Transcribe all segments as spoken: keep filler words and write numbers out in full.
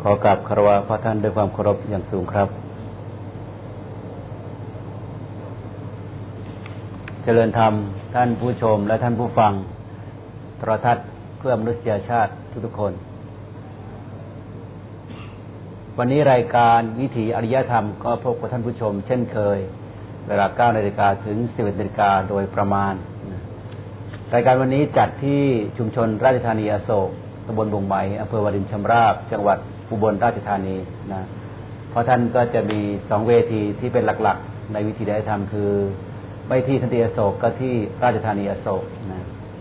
ขอกราบคารวะพระท่านด้วยความเคารพอย่างสูงครับเจริญธรรมท่านผู้ชมและท่านผู้ฟังโทรทัศน์เพื่อมนุษยชาติทุกๆคนวันนี้รายการวิถีอริยธรรมก็พบกับท่านผู้ชมเช่นเคยเวลา เก้านาฬิกา ถึง สิบเอ็ดนาฬิกา โดยประมาณรายการวันนี้จัดที่ชุมชนราชธานีอโศกตำบลบงไหมอำเภอวารินชำราบจังหวัดอุบลราชธานีนะเพราะท่านก็จะมีสองเวทีที่เป็นหลักๆในวิถีอริยธรรมคือไม่ที่ทันทีอโศกก็ที่ราชธานีอโศกนะ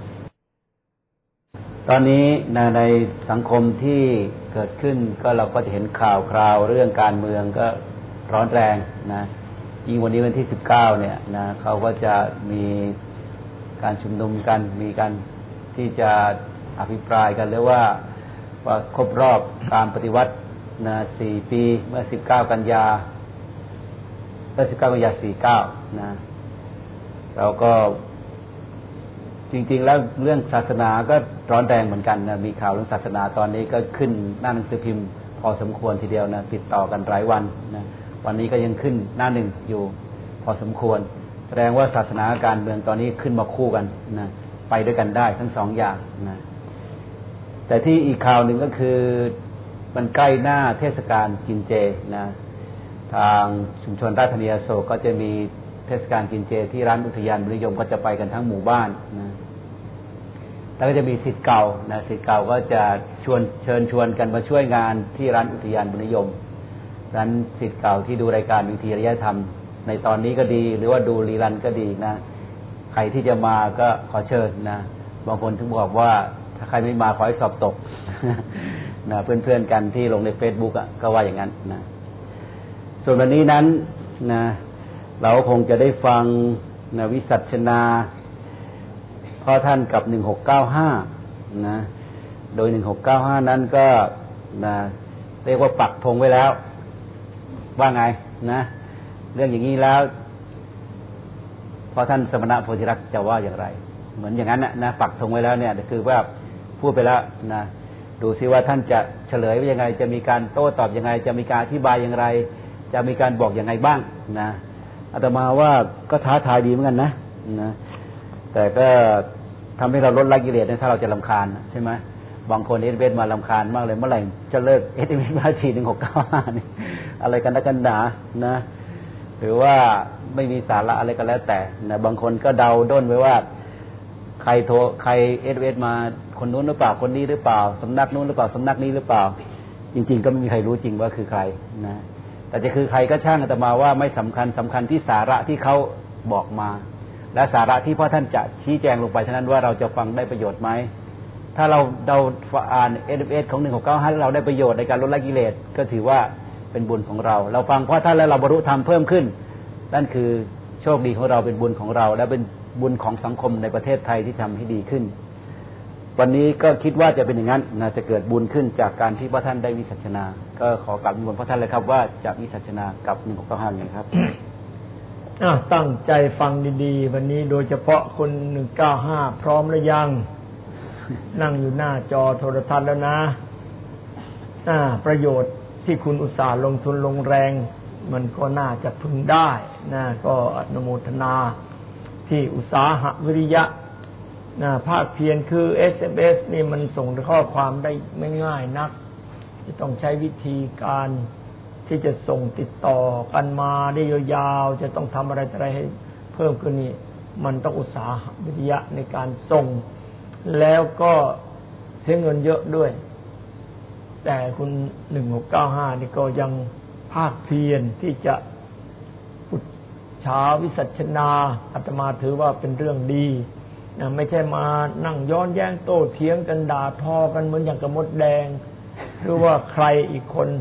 ตอนนี้นะในสังคมที่เกิดขึ้นก็เราก็จะเห็นข่าวคราวเรื่องการเมืองก็ร้อนแรงนะยิ่งวันนี้วันที่สิบเก้าเนี่ยนะเขาก็จะมีการชุมนุมกันมีการที่จะอภิปรายกันหรือว่าว่าครบรอบการปฏิวัตินะสี่ปีเมื่อสิบเก้ากันยาเมื่อสิบเก้ากันยาสี่เก้านะเราก็จริงๆแล้วเรื่องศาสนาก็ร้อนแรงเหมือนกันนะมีข่าวเรื่องศาสนาตอนนี้ก็ขึ้นหน้าหนังสือพิมพ์พอสมควรทีเดียวนะติดต่อกันหลายวันนะวันนี้ก็ยังขึ้นหน้าหนึ่งอยู่พอสมควรแสดงว่าศาสนาการเมืองตอนนี้ขึ้นมาคู่กันนะไปด้วยกันได้ทั้งสองอย่างนะแต่ที่อีกข่าวหนึ่งก็คือมันใกล้หน้าเทศกาลกินเจนะทางชุมชนราชธานีอโศกก็จะมีเทศกาลกินเจที่ร้านอุทยานบุญนิยมก็จะไปกันทั้งหมู่บ้านนะแล้วก็จะมีศิษย์เก่านะศิษย์เก่าก็จะชวนเชิญชวนกันมาช่วยงานที่ร้านอุทยานบุญนิยมร้านศิษย์เก่าที่ดูรายการวิถีอริยธรรมในตอนนี้ก็ดีหรือว่าดูรีรันก็ดีนะใครที่จะมาก็ขอเชิญนะบางคนถึงบอกว่าถ้าใครไม่มาขอให้สอบตกนะเพื่อนๆกันที่ลงใน Facebook อ่ะก็ว่าอย่างนั้นนะส่วนวันนี้นั้นนะเราคงจะได้ฟังนะวิสัชนาพ่อท่านกับหนึ่งหกเก้าห้านะโดยหนึ่งหกเก้าห้านั้นก็นะเรียกว่าปักธงไว้แล้วว่าไงนะเรื่องอย่างนี้แล้วพอท่านสมณะโพธิรักษ์จะว่าอย่างไรเหมือนอย่างนั้นนะนะปักธงไว้แล้วเนี่ยคือว่าพูดไปแล้วนะดูซิว่าท่านจะเฉลยว่ายังไงจะมีการโต้ตอบยังไงจะมีการอธิบายอย่างไรจะมีการบอกยังไงบ้างนะอาตมาว่าก็ท้าทายดีเหมือนกันนะนะแต่ก็ทำให้เราลดละกิเลสถ้าเราจะรำคาญใช่ไหมบางคนเอสเวสมารำคาญมากเลยเมื่อไหร่จะเลิกเอสเวสมาทีหนึ่งหกเก้าห้านี่อะไรกันนักกันหนานะหรือว่าไม่มีสาระอะไรก็แล้วแต่นะบางคนก็เดาด้นไว้ว่าใครโทรใครเอสเวสมาคนนู้นหรือเปล่าคนนี้หรือเปล่าสำนักนู้นหรือเปล่าสำนักนี้หรือเปล่าจริงๆก็ไม่มีใครรู้จริงว่าคือใครนะแต่จะคือใครก็ช่างอาตมาว่าไม่สำคัญสำคัญที่สาระที่เขาบอกมาและสาระที่พ่อท่านจะชี้แจงลงไปเท่านั้นว่าเราจะฟังได้ประโยชน์ไหมถ้าเราเราอ่าน เอส เอฟ เอส ของหนึ่งหกเก้าห้าเราได้ประโยชน์ในการลดละกิเลสก็ถือว่าเป็นบุญของเราเราฟังพ่อท่านแล้วเราบรรลุธรรมเพิ่มขึ้นนั่นคือโชคดีของเราเป็นบุญของเราและเป็นบุญของสังคมในประเทศไทยที่ทำให้ดีขึ้นวันนี้ก็คิดว่าจะเป็นอย่างนั้นนะจะเกิดบุญขึ้นจากการที่พระท่านได้วิสัชนาก็ขอกราบนิมนต์พระท่านเลยครับว่าจะวิสัชนากับหนึ่งหกเก้าห้าไงครับตั้งใจฟังดีๆวันนี้โดยเฉพาะคนหนึ่งเก้าห้าพร้อมหรือยัง นั่งอยู่หน้าจอโทรทัศน์แล้วนะประโยชน์ที่คุณอุตส่าห์ลงทุนลงแรงมันก็น่าจะพึงได้นะก็อนุโมทนาที่อุตสาหะวิริยะนะภาคเพียรคือ เอส เอ็ม เอส นี่มันส่งข้อความได้ไม่ง่ายนักจะต้องใช้วิธีการที่จะส่งติดต่อกันมาได้ยาวๆจะต้องทำอะไรอะไรให้เพิ่มขึ้นนี่มันต้องอุตสาหะวิริยะในการส่งแล้วก็ใช้เงินเยอะด้วยแต่คุณหนึ่งหกเก้าห้านี่ก็ยังภาคเพียรที่จะปุจฉาวิสัชนาอาตมาถือว่าเป็นเรื่องดีนะไม่ใช่มานั่งย้อนแย้งโต้เถียงกันด่าทอกันเหมือนอย่างกับมดแดงหรือว่าใครอีกคน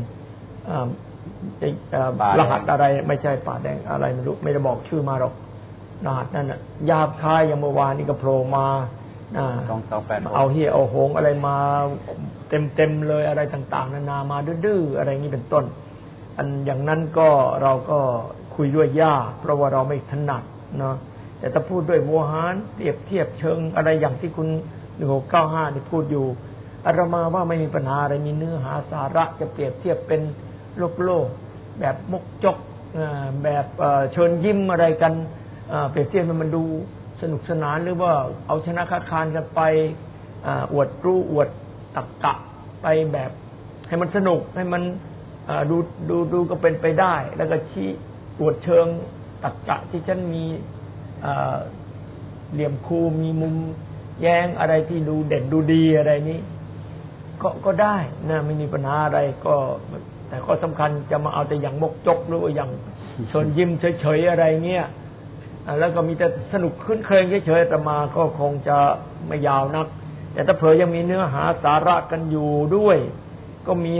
รหัสอะไรไม่ใช่ป่าแดงอะไรไม่รู้ไม่ได้บอกชื่อมาหรอกรหัสนั่นน่ะหยาบคายอย่างเมื่อวานนี้ก็โผล่มาเอาเหี้ยเอาโหงอะไรมาเต็มๆเลยอะไรต่างๆนานามาดื้อๆอะไรนี้เป็นต้นอันอย่างนั้นก็เราก็คุยด้วยยากเพราะว่าเราไม่ถนัดเนาะแต่ถ้าพูดด้วยโวหารเปรียบเทียบเชิงอะไรอย่างที่คุณหนึ่งหกเก้าห้านี่พูดอยู่อาตมาว่าไม่มีปัญหาอะไรมีเนื้อหาสาระจะเปรียบเทียบเป็นโลกโลกแบบมกจกแบบเชิญยิ้มอะไรกันเปรียบเทียบมันดูสนุกสนานหรือว่าเอาชนะค้าคานกันไปอวดรู้อวดตรรกะไปแบบให้มันสนุกให้มันดูดูดูก็เป็นไปได้แล้วก็ชี้อวดเชิงตรรกะที่ฉันมีเหลี่ยมคูมีมุมแย้งอะไรที่ดูเด่นดูดีอะไรนี้ก็ก็ได้นะไม่มีปัญหาอะไรก็แต่ข้อสำคัญจะมาเอาแต่อย่างมกจกหรือว่าอย่างชนยิ้มเฉยๆอะไรเงี้ยแล้วก็มีแต่สนุกขึ้นเครงเฉยๆแต่มาก็คงจะไม่ยาวนักแต่ถ้าเผื่อยังมีเนื้อหาสาระกันอยู่ด้วยก็มี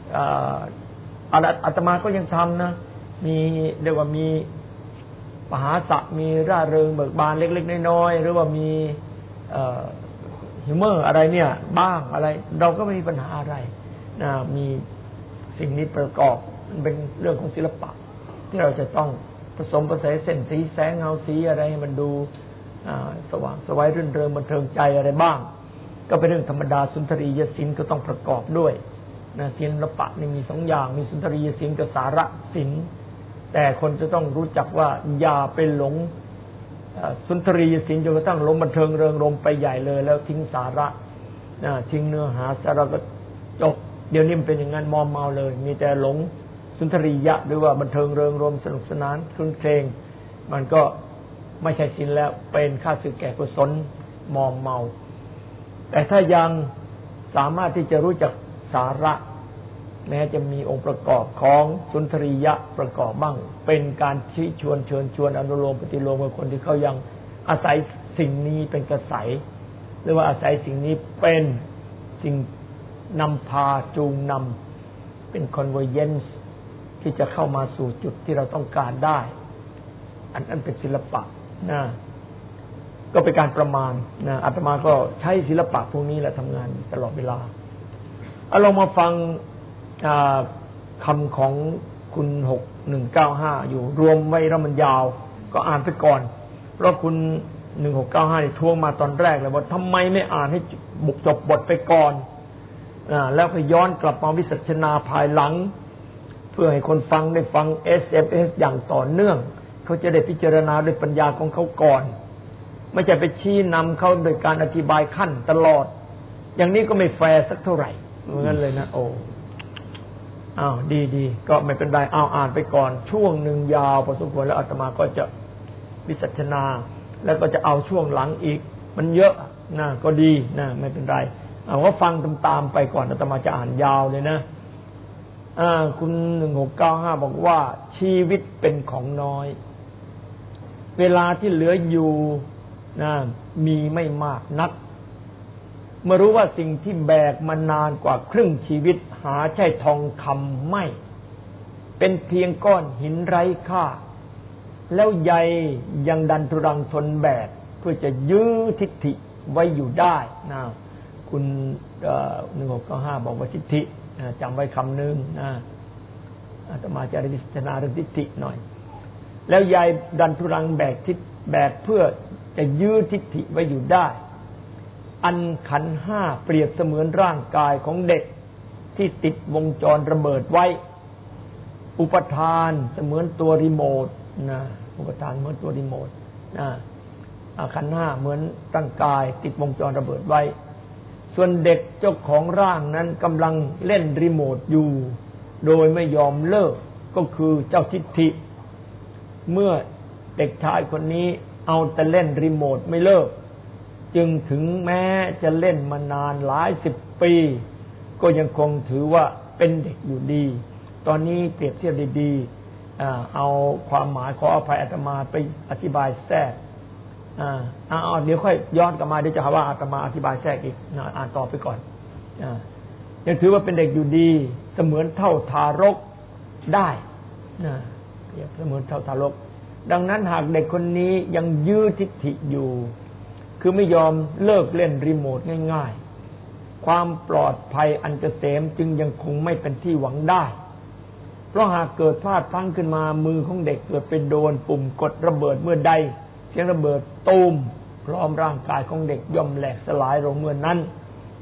อาตมาก็ยังทำนะมีเรียกว่ามีมหาศักดิ์มีร่าเริงเบิกบานเล็กๆน้อยๆหรือว่ามีฮิวเมอร์อะไรเนี่ยบ้างอะไรเราก็ไม่มีปัญหาอะไรนะมีสิ่งนี้ประกอบมันเป็นเรื่องของศิลปะที่เราจะต้องผสมผสานเส้นสีแสงเงาสีอะไรให้มันดูสว่างสวยรื่นเริงบันเทิงใจอะไรบ้างก็เป็นเรื่องธรรมดาสุนทรียศิลป์ก็ต้องประกอบด้วยนะศิลปะนี่มีสองอย่างมีสุนทรียศิลป์กับสาระศิลป์แต่คนจะต้องรู้จักว่าอย่าไปหลงสุนทรียศิลป์จนกระทั่งหลงบันเทิงเริงรมไปใหญ่เลยแล้วทิ้งสาระทิ้งเนื้อหาสาระก็จบเดี๋ยวนี้มันเป็นอย่างนั้นมอมเมาเลยมีแต่หลงสุนทรียะหรือว่าบันเทิงเริงรมสนุกสนานคลุ้นเครงมันก็ไม่ใช่ศีลแล้วเป็นข้าศึกแก่กุศลมอมเมาแต่ถ้ายังสามารถที่จะรู้จักสาระแม้จะมีองค์ประกอบของสุนทรียะประกอบบ้างเป็นการชี้ชวนเชิญชวนอนุโลมปฏิโลมกับคนที่เขายังอาศัยสิ่งนี้เป็นกระแสหรือว่าอาศัยสิ่งนี้เป็นสิ่งนำพาจูงนำเป็น convergence ที่จะเข้ามาสู่จุดที่เราต้องการได้อันนั้นเป็นศิลปะนะก็เป็นการประมาณนะอาตมาก็ใช้ศิลปะพวกนี้แหละทำงานตลอดเวลาเอาเรามาฟังคำของคุณหกหนึ่งเก้าห้าอยู่รวมไว้แล้วมันยาวก็อ่านไปก่อนเพราะคุณหนึ่งหกเก้าห้าทวงมาตอนแรกเลยว่าทำไมไม่อ่านให้บุกจบบทไปก่อนแล้วก็ย้อนกลับมาวิสัชนาภายหลังเพื่อให้คนฟังได้ฟัง เอส เอ็ม เอส อย่างต่อเนื่องเขาจะได้พิจารณาด้วยปัญญาของเขาก่อนไม่ใช่ไปชี้นำเขาโดยการอธิบายขั้นตลอดอย่างนี้ก็ไม่แฟร์สักเท่าไหร่เหมือนกันเลยนะโอ้อ้าวดีๆก็ไม่เป็นไรเอาอ่านไปก่อนช่วงหนึ่งยาวพอสมควรแล้วอาตมาก็จะวิสัชนาแล้วก็จะเอาช่วงหลังอีกมันเยอะนะก็ดีนะไม่เป็นไรเอาว่าฟังตามๆไปก่อนอาตมาจะอ่านยาวเลยนะอ่าคุณหนึ่งหกเก้าห้าบอกว่าชีวิตเป็นของน้อยเวลาที่เหลืออยู่นะมีไม่มากนักเมื่อรู้ว่าสิ่งที่แบกมานานกว่าครึ่งชีวิตหาใช่ทองคำไม่เป็นเพียงก้อนหินไร้ค่าแล้วใยยังดันทุรังทนแบกเพื่อจะยื้อทิฏฐิไว้อยู่ได้นะคุณหนึ่งหกเก้าห้าบอกว่าทิฏฐิจำไว้คำหนึ่งนะอาตมาจะได้พิจารณาเรื่องทิฏฐิหน่อยแล้วใยดันทุรังแบกทิฏแบกเพื่อจะยื้อทิฏฐิไว้อยู่ได้อันขันธ์ห้าเปรียบเสมือนร่างกายของเด็กที่ติดวงจรระเบิดไว้อุปทานเสมือนตัวรีโมทนะอุปทานเหมือนตัวรีโมทนะขันธ์ห้าเหมือนร่างกายติดวงจรระเบิดไว้ส่วนเด็กเจ้าของร่างนั้นกำลังเล่นรีโมทอยู่โดยไม่ยอมเลิกก็คือเจ้าทิฏฐิเมื่อเด็กชายคนนี้เอาแต่เล่นรีโมทไม่เลิกจึงถึงแม้จะเล่นมานานหลายสิบปีก็ยังคงถือว่าเป็นเด็กอยู่ดีตอนนี้เปรียบเทียบดีๆเอาความหมายขออภัยอาตมาไปอธิบายแทรกอ่าเอาเดี๋ยวค่อยย้อนกลับมาเดี๋ยวจะหาว่าอาตมาอธิบายแทรกอีกอ่านต่อไปก่อนอ่ายังถือว่าเป็นเด็กอยู่ดีเสมือนเท่าทารกได้นะเปรียบเสมือนเท่าทารกดังนั้นหากเด็กคนนี้ยังยื้อทิฏฐิอยู่คือไม่ยอมเลิกเล่นรีโมทง่ายๆความปลอดภัยอันเกษมจึงยังคงไม่เป็นที่หวังได้เพราะหากเกิดพลาดพลั้งขึ้นมามือของเด็กเกิดไปโดนปุ่มกดระเบิดเมื่อใดเสียงระเบิดตูมพร้อมร่างกายของเด็กย่อมแหลกสลายลงเมื่อนั้น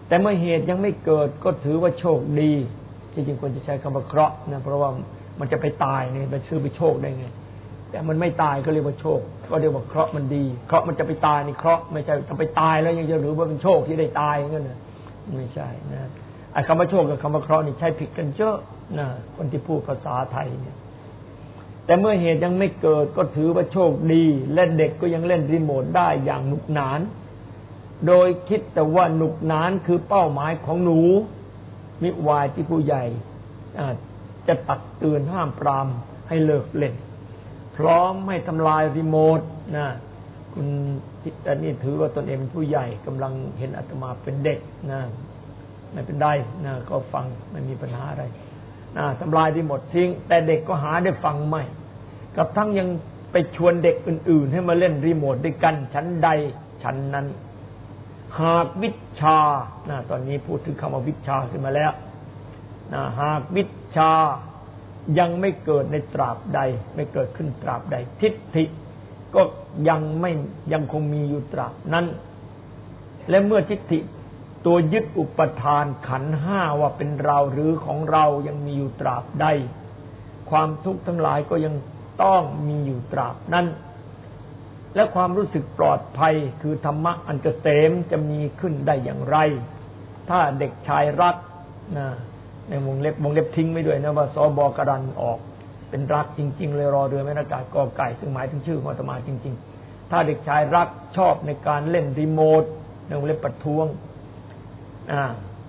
แต่เมื่อเหตุยังไม่เกิดก็ถือว่าโชคดีที่จริงควรจะใช้คำว่าเคราะห์นะเพราะว่ามันจะไปตายเนี่ยไปซื้อไปโชคได้ไงแต่มันไม่ตายก็เรียกว่าโชคก็เรียกว่าเคราะห์มันดีเคราะห์มันจะไปตายนี่เคราะห์ไม่ใช่จะไปตายแล้วยังจะหรือว่าเป็นโชคที่ได้ตายอย่างนั้นนะไม่ใช่นะไอ้คำว่าโชคกับคำว่าเคราะห์นี่ใช้ผิดกันเยอะนะคนที่พูดภาษาไทยเนี่ยแต่เมื่อเหตุยังไม่เกิดก็ถือว่าโชคดีและเด็กก็ยังเล่นรีโมทได้อย่างหนุกหนานโดยคิดแต่ว่าหนุกหนานคือเป้าหมายของหนูมิวายที่ผู้ใหญ่จะตักเตือนห้ามปรามให้เลิกเล่นพร้อมให้ทำลายรีโมทนะคุณอันนี้ถือว่าตนเองเป็นผู้ใหญ่กำลังเห็นอาตมาเป็นเด็กนะไม่เป็นไรนะก็ฟังไม่มีปัญหาอะไรนะทำลายรีโมททิ้งแต่เด็กก็หาได้ฟังไม่กับทั้งยังไปชวนเด็กอื่นๆให้มาเล่นรีโมทด้วยกันชั้นใดชั้นนั้นหากวิชานะตอนนี้พูดถึงคำว่าวิชาขึ้นมาแล้วนะหากวิชายังไม่เกิดในตราบใดไม่เกิดขึ้นตราบใดทิฏฐิก็ยังไม่ยังคงมีอยู่ตราบนั้นและเมื่อทิฏฐิตัวยึดอุปทานขันธ์ห้าว่าเป็นเราหรือของเรายังมีอยู่ตราบใดความทุกข์ทั้งหลายก็ยังต้องมีอยู่ตราบนั้นและความรู้สึกปลอดภัยคือธรรมะอันเกษมจะมีขึ้นได้อย่างไรถ้าเด็กชายรักนะในวงเล็บวงเล็บทิ้งไม่ด้วยนะว่าสบกรันออกเป็นรักจริงๆเลยรอเรือแม่นากาศกอไก่ซึ่งหมายถึงชื่อของอาตมาจริงๆถ้าเด็กชายรักชอบในการเล่นรีโมทในวงเล็บประท้วงอ่า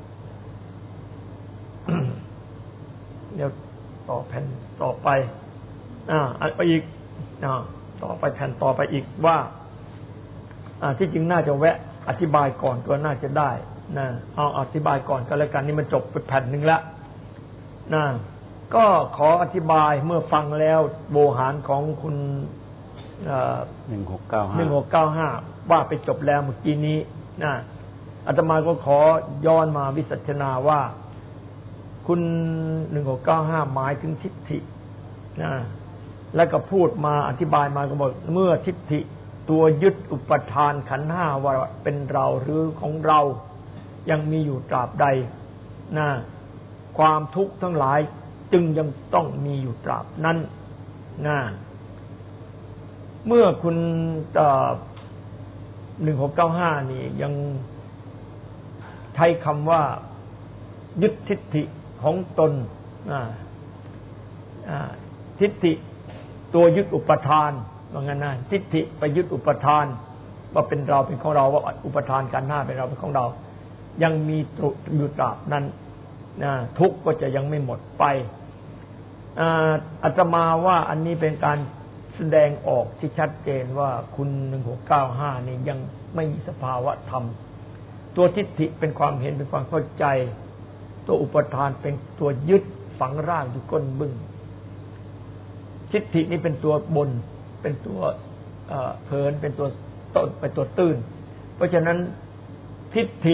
เดี๋ยวต่อแผ่นต่อไปอ่าไปอีกอ่าต่อไปแผ่นต่อไปอีกว่าอ่าที่จริงน่าจะแวะอธิบายก่อนก็น่าจะได้นะเอาอธิบายก่อนก็แล้วกันนี่มันจบไปแผ่นหนึ่งแล้วนะก็ขออธิบายเมื่อฟังแล้วโวหารของคุณหนึ่งหกเก้าห้าหนึ่งหกเก้าห้าว่าไปจบแล้วเมื่อกี้นี้นะอาตมาก็ขอย้อนมาวิสัชนาว่าคุณหนึ่งหกเก้าห้าหมายถึงทิฏฐินะแล้วก็พูดมาอธิบายมาก็บอกเมื่อทิฏฐิตัวยึดอุปทานขันธ์ห้าว่าเป็นเราหรือของเรายังมีอยู่ตราบใดนะความทุกข์ทั้งหลายจึงยังต้องมีอยู่ตราบนั้นนะเมื่อคุณหนึ่งหกเก้าห้านี่ยังใช้คำว่ายึดทิฏฐิของตนทิฏฐิตัวยึดอุปทานว่างั้นนะทิฏฐิไปยึดอุปทานว่าเป็นเราเป็นของเราว่าอุปทานขันธ์ห้าเป็นเราเป็นของเรายังมีอยู่ตราบนั้นนะทุกข์ก็จะยังไม่หมดไปอาตมาว่าอันนี้เป็นการแสดงออกที่ชัดเจนว่าคุณหนึ่งหกเก้าห้านี่ยังไม่มีสภาวะธรรมตัวทิฏฐิเป็นความเห็นเป็นความเข้าใจตัวอุปทานเป็นตัวยึดฝังรากอยู่ก้นบึ้งทิฏฐินี่เป็นตัวบนเป็นตัวเพลินเป็นตัวต้นเป็นตัวตื้นเพราะฉะนั้นทิฏฐิ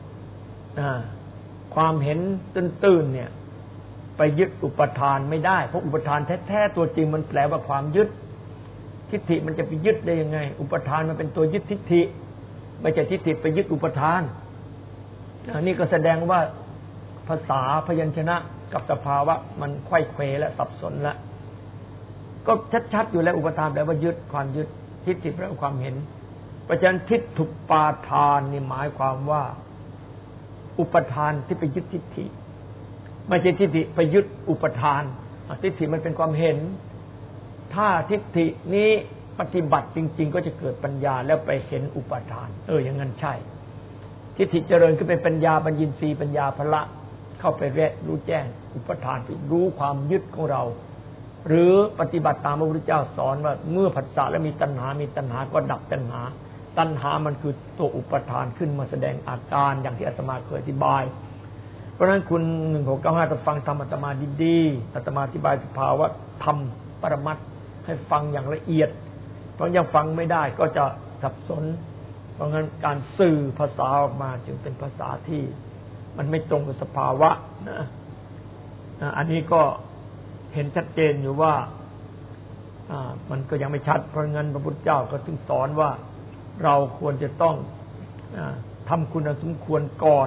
ความเห็นตื้นๆเนี่ยไปยึดอุปทานไม่ได้เพราะอุปทานแท้ๆตัวจริงมันแปลว่าความยึดทิฏฐิมันจะไปยึดได้ยังไงอุปทานมันเป็นตัวยึดทิฏฐิไม่ใช่ทิฏฐิไปยึดอุปทานอันนี้ก็แสดงว่าภาษาพยัญชนะกับสภาวะมันไขว้เขวและสับสนละก็ชัดๆอยู่แล้วอุปทานแปลว่ายึดความยึดทิฏฐิแปลว่าความเห็นเพราะฉะนั้นทิฏฐุปาทานนี่หมายความว่าอุปทานที่ไปยึดทิฏฐิไม่ใช่ทิฏฐิไปยึดอุปทานทิฏฐิมันเป็นความเห็นถ้าทิฏฐินี้ปฏิบัติจริงๆก็จะเกิดปัญญาแล้วไปเห็นอุปทานเอออย่างนั้นใช่ทิฏฐิเจริญขึ้นเป็นปัญญาปัญญีสีปัญญาพละเข้าไปแยกรู้แจ้งอุปทานไปรู้ความยึดของเราหรือปฏิบัติตามพระพุทธเจ้าสอนว่าเมื่อผัสสะแล้วมีตัณหามีตัณหาก็ดับตัณหาตัณหามันคือตัวอุปทานขึ้นมาแสดงอาการอย่างที่อาตมาเคยอธิบายเพราะฉะนั้นคุณหนึ่งหกเก้าห้าจะฟังธรรมอาตมาดีๆอาตมาอธิบายสภาวะธรรมปรมัตถ์ให้ฟังอย่างละเอียดเพราะยังฟังไม่ได้ก็จะสับสนเพราะงั้นการสื่อภาษาออกมาจึงเป็นภาษาที่มันไม่ตรงกับสภาวะนะอันนี้ก็เห็นชัดเจนอยู่ว่ามันก็ยังไม่ชัดเพราะงั้นพระพุทธเจ้าก็ถึงสอนว่าเราควรจะต้องทำคุณสมควรก่อน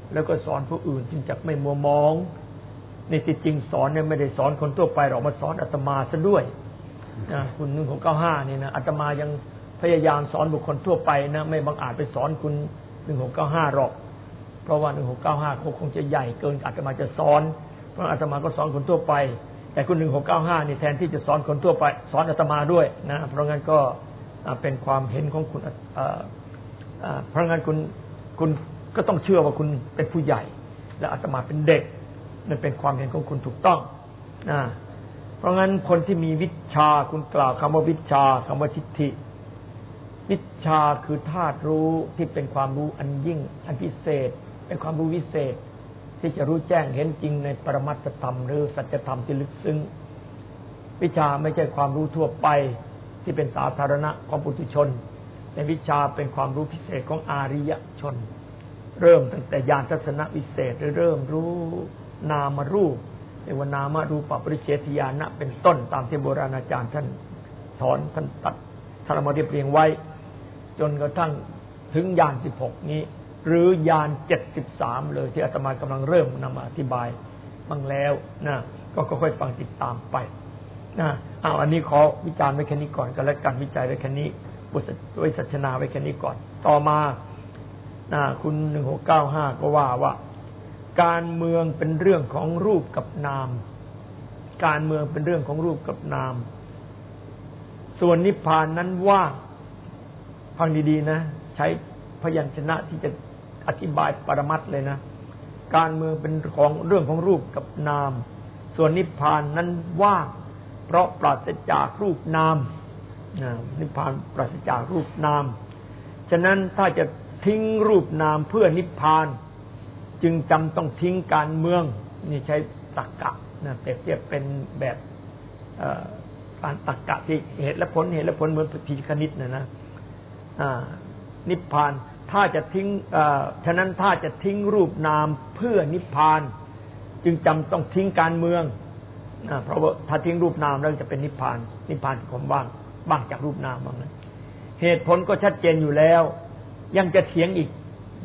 แล้วก็สอนผู้อื่นจึงจักไม่มัวมองในที่จริงสอนเนี่ยไม่ได้สอนคนทั่วไปหรอกมาสอนอาตมาซะด้วยนะคุณหนึ่งหกเก้าห้านี่นะอาตมายังพยายามสอนบุคคลทั่วไปนะไม่บังอาจไปสอนคุณหนึ่งหกเก้าห้าหรอกเพราะว่าหนึ่งหกเก้าห้าคงจะใหญ่เกินอาตมาจะสอนเพราะอาตมาก็สอนคนทั่วไปแต่คุณหนึ่งหกเก้าห้านี่แทนที่จะสอนคนทั่วไปสอนอาตมาด้วยนะเพราะงั้นก็เป็นความเห็นของคุณเพราะงั้นคุณคุณก็ต้องเชื่อว่าคุณเป็นผู้ใหญ่และอาตมาเป็นเด็กนั่นเป็นความเห็นของคุณถูกต้องนะเพราะงั้นคนที่มีวิชาคุณกล่าวคำว่าวิชาคำว่าทิฏฐิวิชาคือธาตุรู้ที่เป็นความรู้อันยิ่งอันพิเศษเป็นความรู้วิเศษที่จะรู้แจ้งเห็นจริงในปรมัตถธรรมหรือสัจธรรมที่ลึกซึ้งวิชาไม่ใช่ความรู้ทั่วไปที่เป็นสาธารณะของปุถุชนแต่วิชาเป็นความรู้พิเศษของอาริยชนเริ่มตั้งแต่ญาณทัศนวิเศษเริ่มรู้นามรูปเรียกว่านามารูปปริเฉทญาณะเป็นต้นตามที่โบราณอาจารย์ท่านสอนท่านตัดท่านมาเรียบเรียงไว้จนกระทั่งถึงญาณสิบหกนี้หรือญาณเจ็ดสิบสามเลยที่อาตมากำลังเริ่มนำมาอธิบายบ้างแล้วนะก็ค่อยๆฟังติดตามไปนะอ้าวอันนี้ขอวิจารณ์ไว้แค่นี้ก่อนก็แล้วกันวิจัยไว้แค่นี้บทไว้สัชนาไว้แค่นี้ก่อนต่อมานะคุณหนึ่งหกเก้าห้าก็ว่าว่าการเมืองเป็นเรื่องของรูปกับนามการเมืองเป็นเรื่องของรูปกับนามส่วนนิพพานนั้นว่างฟังดีๆนะใช้พยัญชนะที่จะอธิบายปรมัตถ์เลยนะการเมืองเป็นของเรื่องของรูปกับนามส่วนนิพพานนั้นว่างเพราะปราศจากรูปนามนิพพานปราศจากรูปนามฉะนั้นถ้าจะทิ้งรูปนามเพื่อนิพพานจึงจำต้องทิ้งการเมืองนี่ใช้ตรรกะนะเปรียบเทียบเป็นแบบการตรรกะที่เหตุและผลเหตุและผลเหมือนพิคณิตนะนะนิพพานถ้าจะทิ้งฉะนั้นถ้าจะทิ้งรูปนามเพื่อนิพพานจึงจำต้องทิ้งการเมืองเพราะว่าถ้าทิ้งรูปนามแล้วจะเป็นนิพพานนิพพานความว่างว่างจากรูปนามบ้างนะเหตุผลก็ชัดเจนอยู่แล้วยังจะเถียงอีก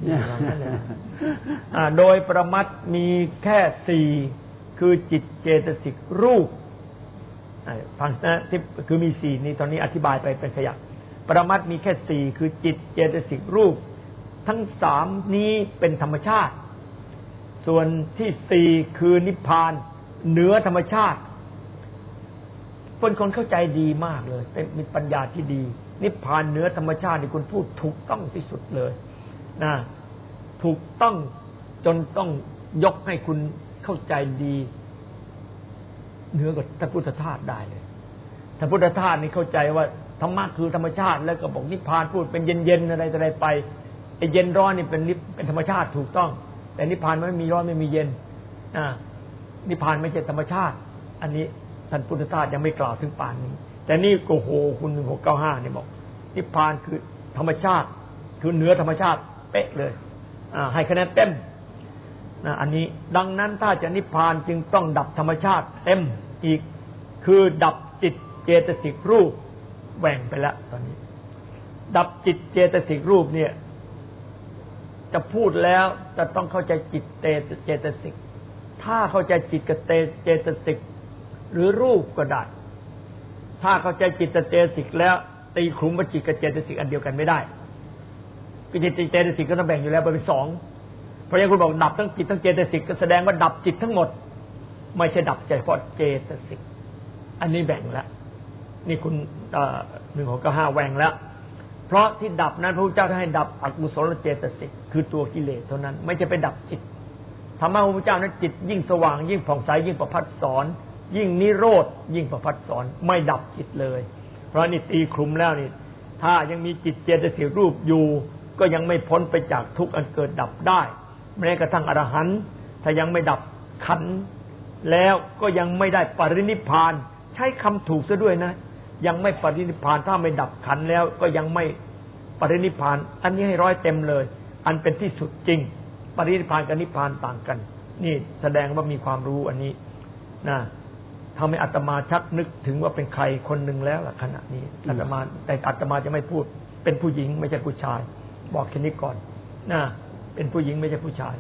โดยประมัตถ์มีแค่สี่คือจิตเจตสิกรูปฟังนะที่คือมีสี่นี้ตอนนี้อธิบายไปเป็นขยักประมัตถ์มีแค่สี่คือจิตเจตสิกรูปทั้งสามนี้เป็นธรรมชาติส่วนที่สี่คือนิพพานเหนือธรรมชาติเป็นคนเข้าใจดีมากเลยเป็นมีปัญญาที่ดีนิพพานเหนือธรรมชาติที่คุณพูดถูกต้องที่สุดเลยนะถูกต้องจนต้องยกให้คุณเข้าใจดีเหนือกว่าท่านพุทธทาสได้เลยท่านพุทธทาสนี่เข้าใจว่าธรรมะคือธรรมชาติแล้วก็บอกนิพพานพูดเป็นเย็นๆอะไรอะไรไปไอ้เย็นร้อนนี่เป็นเป็นธรรมชาติถูกต้องแต่นิพพานไม่มีร้อนไม่มีเย็นอ่านิพพานไม่ใช่ธรรมชาติอันนี้ท่านพุทธทาสยังไม่กล่าวถึงป่านนี้แต่นี่โอ้โหคุณหนึ่งหกเก้าห้านี่บอกนิพพานคือธรรมชาติคือเหนือธรรมชาติเป๊ะเลยอ่าให้คะแนนเต็มนะอันนี้ดังนั้นถ้าจะนิพพานจึงต้องดับธรรมชาติเต็มอีกคือดับจิตเจตสิกรูปแหว่งไปแล้วตอนนี้ดับจิตเจตสิกรูปเนี่ยจะพูดแล้วจะต้องเข้าใจจิตเจตสิกถ้าเข้าใจจิตกับเจตสิกหรือรูปก็ได้ถ้าเข้าใจจิตเจตสิกแล้วตีคลุมว่าจิตกับเจตสิกอันเดียวกันไม่ได้จิตเจตสิกก็ต้องแบ่งอยู่แล้วเป็นสองเพราะฉะนั้นคุณบอกดับทั้งจิตทั้งเจตสิกก็แสดงว่าดับจิตทั้งหมดไม่ใช่ดับเฉพาะเจตสิกอันนี้แบ่งแล้วนี่คุณหนึ่งหกเก้าห้าแบ่งแล้วเพราะที่ดับนั้นพระพุทธเจ้าให้ดับอกุศลเจตสิกคือตัวกิเลสเท่านั้นไม่ใช่ไปดับจิตธรรมะของพระพุทธเจ้านั้นจิตยิ่งสว่างยิ่งผ่องใสยิ่งประภัสสรยิ่งนิโรธยิ่งประภัสสรไม่ดับจิตเลยเพราะนี่ตีคลุมแล้วนี่ถ้ายังมีจิตเจตสิกรูปอยู่ก็ยังไม่พ้นไปจากทุกข์อันเกิดดับได้แม้กระทั่งอรหันต์ถ้ายังไม่ดับขันธ์แล้วก็ยังไม่ได้ปรินิพพานใช้คำถูกซะด้วยนะยังไม่ปรินิพพานถ้าไม่ดับขันธ์แล้วก็ยังไม่ปรินิพพานอันนี้ให้ร้อยเต็มเลยอันเป็นที่สุดจริงปรินิพพานกับนิพพานต่างกันนี่แสดงว่ามีความรู้อันนี้นะทำให้อาตมาชักนึกถึงว่าเป็นใครคนหนึ่งแล้วล่ะขณะนี้อาตมาแต่อาตมาจะไม่พูดเป็นผู้หญิงไม่ใช่ผู้ชายบอกแค่นี้ก่อนนะเป็นผู้หญิงไม่ใช่ผู้ชาย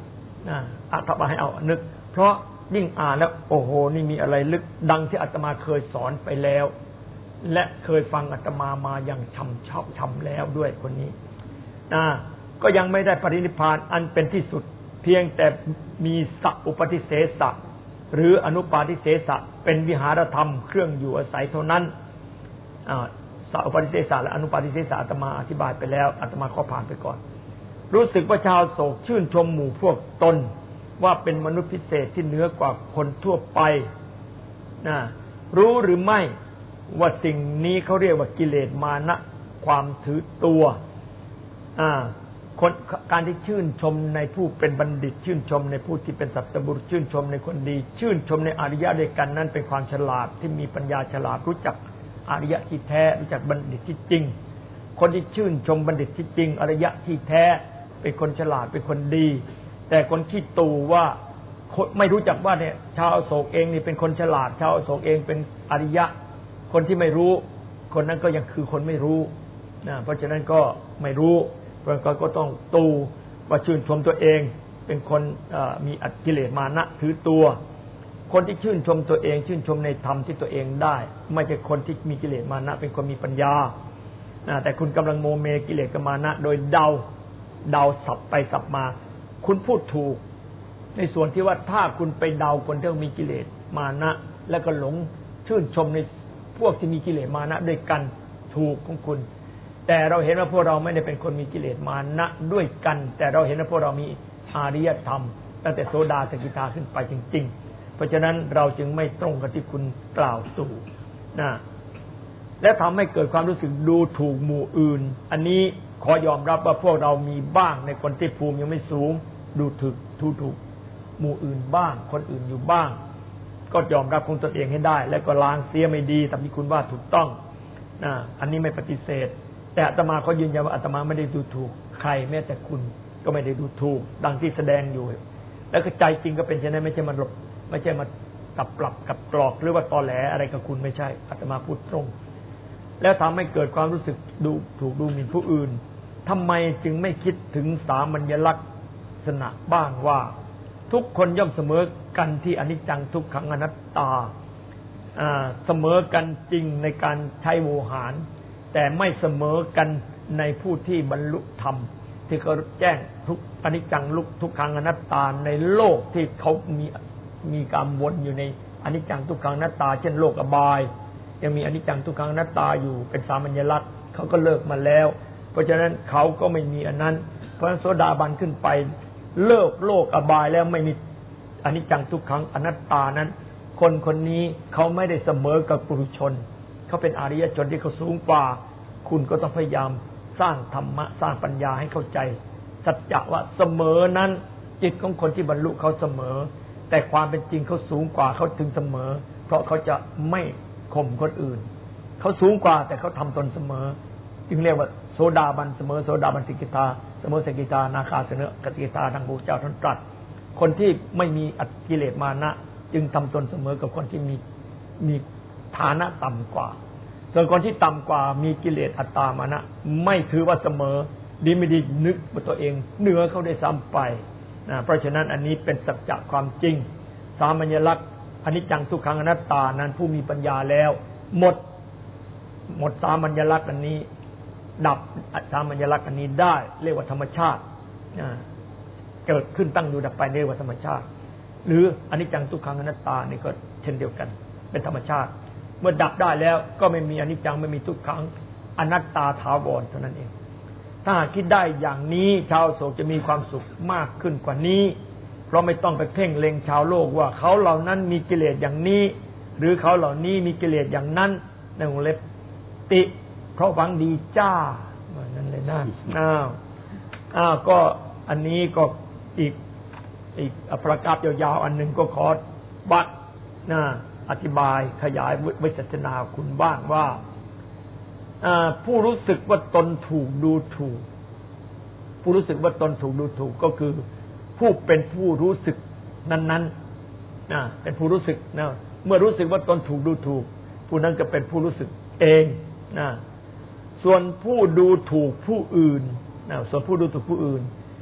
นะอาตมาให้เอานึกเพราะยิ่งอ่านแล้วโอ้โหนี่มีอะไรลึกดังที่อาตมาเคยสอนไปแล้วและเคยฟังอาตมามาอย่างช่ำชอบช่ำแล้วด้วยคนนี้นะก็ยังไม่ได้ปรินิพพานอันเป็นที่สุดเพียงแต่มีสัพอุปติเสสะหรืออนุปาทิเสสะเป็นวิหารธรรมเครื่องอยู่อาศัยเท่านั้นสัพอุปติเสสะและอนุปาทิเสสะอาตมาอธิบายไปแล้วอาตมาขอผ่านไปก่อนรู้สึกว่าชาวโศกชื่นชมหมู่พวกตนว่าเป็นมนุษย์พิเศษที่เหนือกว่าคนทั่วไปนะรู้หรือไม่ว่าสิ่งนี้เขาเรียกว่ากิเลสมานะความถือตัวอ่าคนการที่ชื่นชมในผู้เป็นบัณฑิตชื่นชมในผู้ที่เป็นสัตบุรุษชื่นชมในคนดีชื่นชมในอริยะด้วยกันนั้นเป็นความฉลาดที่มีปัญญาฉลาดรู้จักอริยะที่แท้รู้จักบัณฑิตที่จริงคนที่ชื่นชมบัณฑิตที่จริงอริยะที่แท้เป็นคนฉลาดเป็นคนดีแต่คนขี้ตู่ว่าไม่รู้จักว่าเนี่ยชาวอโศกเองนี่เป็นคนฉลาดชาวอโศกเองเป็นอริยะคนที่ไม่รู้คนนั้นก็ยังคือคนไม่รู้นะเพราะฉะนั้นก็ไม่รู้เพราะงั้นก็ต้องตู่ว่าชื่นชมตัวเองเป็นคนมีอกิเลสมานะถือตัวคนที่ชื่นชมตัวเองชื่นชมในธรรมที่ตัวเองได้ไม่ใช่คนที่มีกิเลสมานะเป็นคนมีปัญญาแต่คุณกำลังโมเมกิเลสกับมานะโดยเดาเดาสับไปสับมาคุณพูดถูกในส่วนที่ว่าถ้าคุณไปเดาคนที่มีกิเลสมานะแล้วก็หลงชื่นชมในพวกที่มีกิเลสมานะด้วยกันถูกของคุณแต่เราเห็นว่าพวกเราไม่ได้เป็นคนมีกิเลสมานะด้วยกันแต่เราเห็นว่าพวกเรามีอริยธรรมตั้งแต่โสดาสกิทาขึ้นไปจริงๆเพราะฉะนั้นเราจึงไม่ตรงกับที่คุณกล่าวสู่นะและทำให้เกิดความรู้สึกดูถูกหมู่อื่นอันนี้ขอยอมรับว่าพวกเรามีบ้างในคนที่ภูมิยังไม่สูงดูถูกทูถูกหมู่อื่นบ้างคนอื่นอยู่บ้างก็ยอมรับของตนเองให้ได้แล้วก็ล้างเสียไม่ดีตามที่คุณว่าถูกต้องนะอันนี้ไม่ปฏิเสธแต่อาตมาเขายืนยันว่าอาตมาไม่ได้ดูถูกใครแม้แต่คุณก็ไม่ได้ดูถูกดังที่แสดงอยู่แล้วก็ใจจริงก็เป็นเช่นนั้นไม่ใช่มาหลบไม่ใช่มากับปรับกับกรอกหรือว่าตอแหลอะไรกับคุณไม่ใช่อาตมาพูดตรงแล้วทำให้เกิดความรู้สึกดูถูกดูหมิ่นผู้อื่นทำไมจึงไม่คิดถึงสามัญลักษณะบ้างว่าทุกคนย่อมเสมอกันที่อนิจจังทุกขังอนัตตาเสมอกันจริงในการใช้โวหารแต่ไม่เสมอกันในผู้ที่บรรลุธรรมที่เขาแจ้งทุกอนิจจังลุกทุกขังอนัตตาในโลกที่เขามีมีการวนอยู่ในอนิจจังทุกขังอนัตตาเช่นโลกอบายยังมีอนิจจังทุกขังอนัตตาอยู่เป็นสามัญลักษณ์เขาก็เลิกมาแล้วเพราะฉะนั้นเขาก็ไม่มีอันนั้นเพราะฉะนั้นโสดาบันขึ้นไปเลิกโลกอบายแล้วไม่มีอนิจจังทุกขังอนัตตานั้นคนคนนี้เขาไม่ได้เสมอกับปุถุชนเขาเป็นอริยชนที่เขาสูงกว่าคุณก็ต้องพยายามสร้างธรรมะสร้างปัญญาให้เข้าใจสัจจะว่าเสมอนั้นจิตของคนที่บรรลุเขาเสมอแต่ความเป็นจริงเขาสูงกว่าเขาถึงเสมอเพราะเขาจะไม่ข่มคนอื่นเขาสูงกว่าแต่เขาทำตนเสมอจึงเรียกว่าโสดาบันเสมอโสดาบันสกิทาเสมอสกิทานาคาเสมอกติทาดังพระเจ้าท่านตรัสคนที่ไม่มีอกิเลสมานะจึงทำตนเสมอกับคนที่มีมีฐานะต่ำกว่าส่วนคนที่ต่ำกว่ามีกิเลสอัตตามานะไม่ถือว่าเสมอดีไม่ดีนึกว่าตัวเองเหนือเขาได้ซ้ำไปนะเพราะฉะนั้นอันนี้เป็นสัจจะความจริงสามัญลักษณ์อนิจจังทุกขังอนัตตานั้นผู้มีปัญญาแล้วหมดหมดสามัญลักษณ์อันนี้ดับสามัญลักษณ์อันนี้ได้เรียกว่าธรรมชาติเกิดขึ้นตั้งอยู่ดับไปเรียกว่าธรรมชาติหรืออนิจจังทุกขังอนัตตานี่ก็เช่นเดียวกันเป็นธรรมชาติเมื่อดับได้แล้วก็ไม่มีอนิจจังไม่มีทุกขังอนัตตาถาวรเท่านั้นเองถ้าคิดได้อย่างนี้ชาวโศกจะมีความสุขมากขึ้นกว่านี้เพราะไม่ต้องไปเพ่งเล็งชาวโลกว่าเขาเหล่านั้นมีกิเลสอย่างนี้หรือเขาเหล่านี้มีกิเลสอย่างนั้นในวงเล็บติเพราะหวังดีจ้านั่นเลยนะอ้าวอ้าวก็อันนี้ก็อีกอีกประกาศยาวๆอันหนึ่งก็ขอบัดนะอธิบายขยายวิจัชนาคุณบ้างว่าผู้รู้สึกว่าตนถูกดูถูกผู้รู้สึกว่าตนถูกดูถูกก็คือผู้เป็นผู้รู้สึกนั้นๆนะเป็นผู้รู้สึกนะเมื่อรู้สึกว่าตนถูกดูถูกผู้นั้นก็เป็นผู้รู้สึกเองนะส่วนผู้ดูถูกผู้อื่นนะส่วนผู้ดูถูกผู้อื่น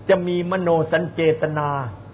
จะมีมโนสัญเจตนา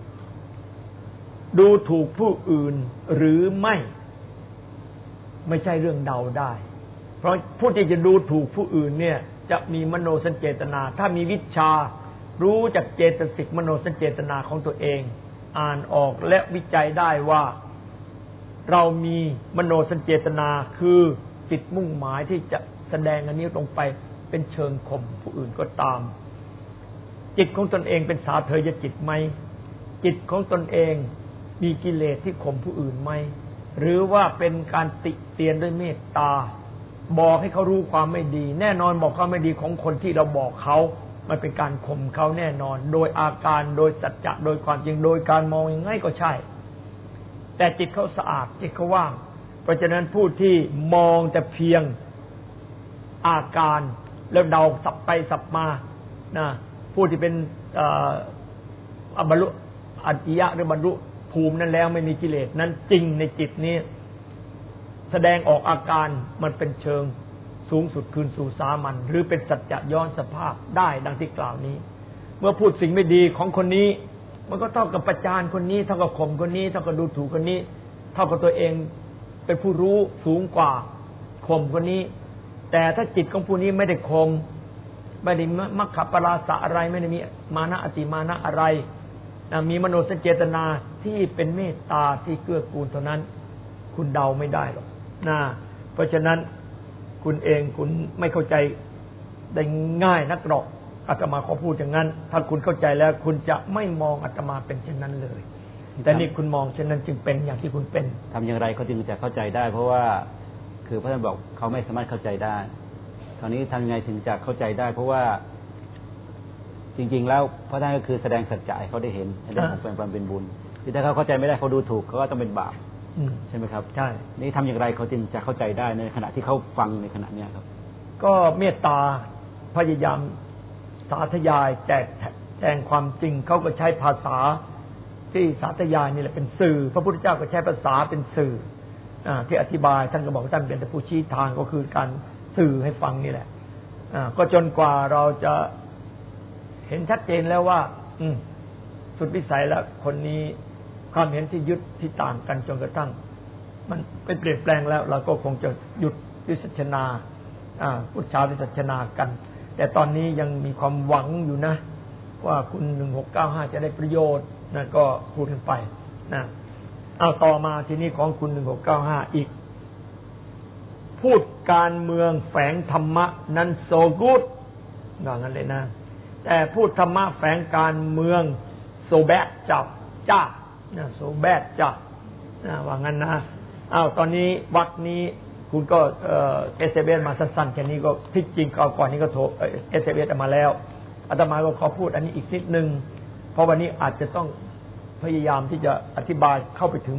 ดูถูกผู้อื่นหรือไม่ไม่ใช่เรื่องเดาได้เพราะผู้ที่จะดูถูกผู้อื่นเนี่ยจะมีมโนสัญเจตนาถ้ามีวิชารู้จักเจตสิกมโนสัญเจตนาของตัวเองอ่านออกและวิจัยได้ว่าเรามีมโนสัญเจตนาคือจิตมุ่งหมายที่จะแสดงอันนี้ลงไปเป็นเชิงข่มผู้อื่นก็ตามจิตของตนเองเป็นสาเทยจิตไหมจิตของตนเองมีกิเลสที่ข่มผู้อื่นไหมหรือว่าเป็นการติเตียนด้วยเมตตาบอกให้เขารู้ความไม่ดีแน่นอนบอกความไม่ดีของคนที่เราบอกเขามันเป็นการข่มเขาแน่นอนโดยอาการโดยสัจจะโดยความจริงโดยการมองยังไงก็ใช่แต่จิตเขาสะอาดจิตเขาว่างเพราะฉะนั้นผู้ที่มองแต่เพียงอาการแล้วเดาสับไปสับมานะผู้ที่เป็นบรรลุอริยะหรือบรรลุภูมินั้นแล้วไม่มีกิเลสนั้นจริงในจิตนี้แสดงออกอาการมันเป็นเชิงสูงสุดคืนสู่สามัญหรือเป็นสัจจะย้อนสภาพได้ดังที่กล่าวนี้เมื่อพูดสิ่งไม่ดีของคนนี้มันก็เท่ากับประจานคนนี้เท่ากับข่มคนนี้เท่ากับดูถูกคนนี้เท่ากับตัวเองเป็นผู้รู้สูงกว่าข่มคนนี้แต่ถ้าจิตของผู้นี้ไม่ได้ข่มไม่ได้มัคคปราสะอะไรไม่ได้มีมานะอติมานะอะไรมีมโนสัญเจตนาที่เป็นเมตตาที่เกื้อกูลเท่านั้นคุณเดาไม่ได้หรอกนะเพราะฉะนั้นคุณเองคุณไม่เข้าใจได้ง่ายนักหรอกอาตมาขอพูดอย่างนั้นถ้าคุณเข้าใจแล้วคุณจะไม่มองอาตมาเป็นเช่นนั้นเลยแต่นี่คุณมองเช่นนั้นจึงเป็นอย่างที่คุณเป็นทำอย่างไรเขาจึงจะเข้าใจได้เพราะว่าคือพระท่านบอกเขาไม่สามารถเข้าใจได้คราวนี้ทำยังไงถึงจะเข้าใจได้เพราะว่าจริงๆแล้วพระท่านก็คือแสดงสัจจะให้เขาได้เห็นในเรื่องของความเป็นบุญที่ถ้าเขาเข้าใจไม่ได้เขาดูถูกเขาก็ต้องเป็นบาปใช่ไหมครับใช่นี่ทำอย่างไรเขาจึงจะเข้าใจได้ในขณะที่เขาฟังในขณะนี้ครับก็เมตตาพยายามสาธยายแจกแจงความจริงเขาก็ใช้ภาษาที่สาธยายนี่แหละเป็นสื่อพระพุทธเจ้าก็ใช้ภาษาเป็นสื่อที่อธิบายท่านก็บอกท่านเป็นแต่ผู้ชี้ทางก็คือการสื่อให้ฟังนี่แหละก็จนกว่าเราจะเห็นชัดเจนแล้วว่าอืมสุดวิสัยแล้วคนนี้ความเห็นที่ยึดที่ต่างกันจนกระทั่งมันไปเปลี่ยนแปลงแล้วเราก็คงจะหยุดวิสัชนาพุทธาวิสัชนากันแต่ตอนนี้ยังมีความหวังอยู่นะว่าคุณหนึ่งหกเก้าห้าจะได้ประโยชน์นะก็พูดกันไปนะเอาต่อมาทีนี้ของคุณหนึ่งหกเก้าห้าอีกพูดการเมืองแฝงธรรมะนั้นโซกูดว่างั้นเลยนะแต่พูดธรรมะแฝงการเมืองโซแบดจับจ้านะโซแบดจับนะว่างั้นนะอ้าวตอนนี้วักนี้คุณก็เออเอสเอมาสั้นๆแค่นี้ก็ที่จริงก่อนนี้ก็โทรเอสเอมาแล้วอาตมาก็ขอพูดอันนี้อีกนิดนึงเพราะวันนี้อาจจะต้องพยายามที่จะอธิบายเข้าไปถึง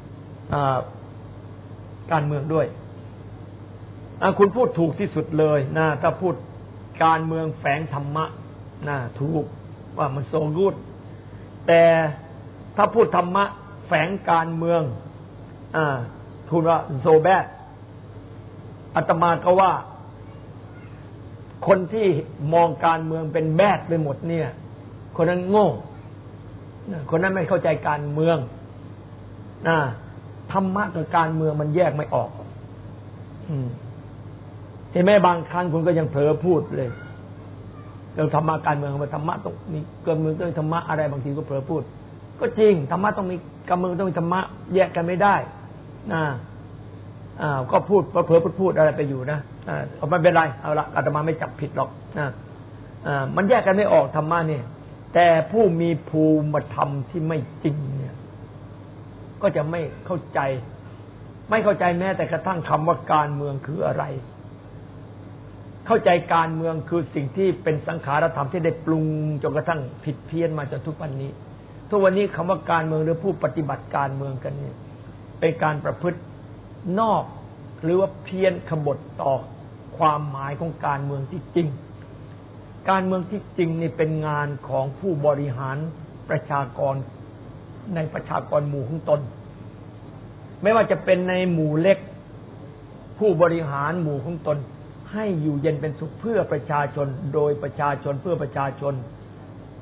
การเมืองด้วยคุณพูดถูกที่สุดเลยนะถ้าพูดการเมืองแฝงธรรมะนะถูกว่ามันโซกูดแต่ถ้าพูดธรรมะแฝงการเมืองอ่าทูลว่าโซแบดอาตมาก็ว่าคนที่มองการเมืองเป็นแบดไปหมดเนี่ยคนนั้นโง่คนนั้นไม่เข้าใจการเมืองนะธรรมะกับการเมืองมันแยกไม่ออกอืมเห็นไหมบางครั้งคุณก็ยังเผลอพูดเลยเรื่องธรรมะการเมืองมันธรรมะต้องมีการเมืองต้องมีธรรมะอะไรบางทีก็เผลอพูดก็จริงธรรมะต้องมีการเมืองต้องมีธรรมะแยกกันไม่ได้นะอ่าก็พูดเผลอพูดอะไรไปอยู่นะอ่าไม่เป็นไรเอาละอาตมาไม่จับผิดหรอกนะอ่ามันแยกกันไม่ออกธรรมะเนี่ยแต่ผู้มีภูมิธรรมที่ไม่จริงเนี่ยก็จะไม่เข้าใจไม่เข้าใจแม้แต่กระทั่งคำว่าการเมืองคืออะไรเข้าใจการเมืองคือสิ่งที่เป็นสังขารธรรมที่ได้ปรุงจนกระทั่งผิดเพี้ยนมาจนทุกวันนี้ทุกวันนี้คำว่าการเมืองหรือผู้ปฏิบัติการเมืองกันเนี่ยเป็นการประพฤตินอกหรือว่าเพี้ยนขบฏต่อความหมายของการเมืองที่จริงการเมืองที่จริงนี่เป็นงานของผู้บริหารประชากรในประชากรหมู่ของตนไม่ว่าจะเป็นในหมู่เล็กผู้บริหารหมู่ของตนให้อยู่เย็นเป็นสุขเพื่อประชาชนโดยประชาชนเพื่อประชาชน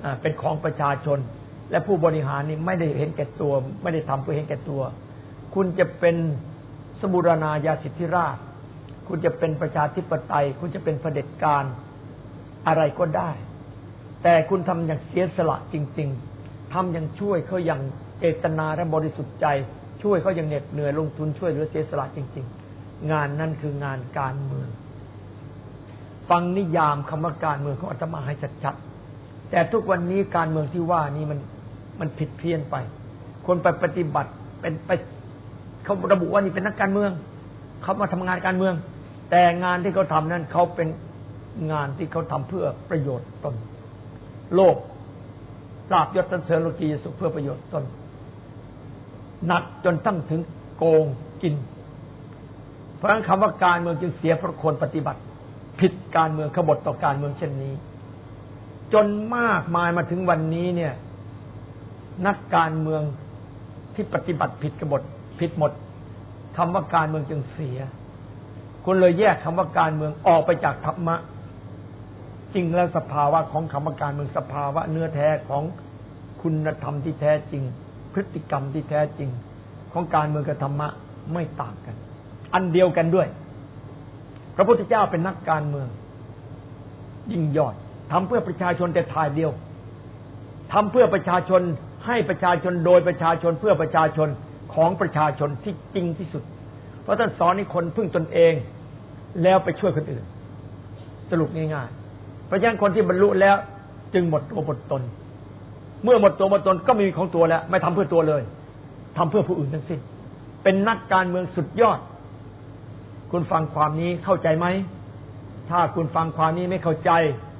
เป็นของประชาชนและผู้บริหารนี่ไม่ได้เห็นแก่ตัวไม่ได้ทำเพื่อเห็นแก่ตัวคุณจะเป็นสมุรณาญาสิทธิราชคุณจะเป็นประชาธิปไตยคุณจะเป็นเผด็จการอะไรก็ได้แต่คุณทำอย่างเสียสละจริงๆทำอย่างช่วยเขาอย่างเจตนาและบริสุทธิ์ใจช่วยเขาอย่างเหน็ดเหนื่อยลงทุนช่วยเหลือเสียสละจริงๆงานนั้นคืองานการเมืองฟังนิยามคำว่าการเมืองของอาตมาให้ชัดๆแต่ทุกวันนี้การเมืองที่ว่านี้มันมันผิดเพี้ยนไปคนไปปฏิบัติเป็นไปเขาระบุว่านี่เป็นนักการเมืองเขามาทำงานการเมืองแต่งานที่เขาทำนั้นเขาเป็นงานที่เขาทำเพื่อประโยชน์ตนโลกลาภยศสรรเสริญโลกียสุขเพื่อประโยชน์ตนหนักจนตั้งถึงโกงกินเพราะฉะนั้นคำว่าการเมืองจึงเสียเพราะคนปฏิบัติผิดการเมืองขบฏต่อการเมืองเช่นนี้จนมากมายมาถึงวันนี้เนี่ยนักการเมืองที่ปฏิบัติผิดกบฏผิดหมดคำว่าการเมืองจึงเสียคุณเลยแยกคำว่าการเมืองออกไปจากธรรมะจริงแล้วสภาวะของคำว่าการเมืองสภาวะเนื้อแท้ของคุณธรรมที่แท้จริงพฤติกรรมที่แท้จริงของการเมืองกับธรรมะไม่ต่างกันอันเดียวกันด้วยพระพุทธเจ้าเป็นนักการเมืองยิ่งยอดทำเพื่อประชาชนแต่ถ่ายเดียวทำเพื่อประชาชนให้ประชาชนโดยประชาชนเพื่อประชาชนของประชาชนที่จริงที่สุดเพราะท่านสอนให้คนพึ่งตนเองแล้วไปช่วยคนอื่นสรุปง่ายๆเพราะฉะนั้นคนที่บรรลุแล้วจึงหมดตัวหมดตนเมื่อหมดตัวหมดตนก็ไม่มีของตัวแล้วไม่ทำเพื่อตัวเลยทำเพื่อผู้อื่นทั้งสิ้นเป็นนักการเมืองสุดยอดคุณฟังความนี้เข้าใจไหมถ้าคุณฟังความนี้ไม่เข้าใจ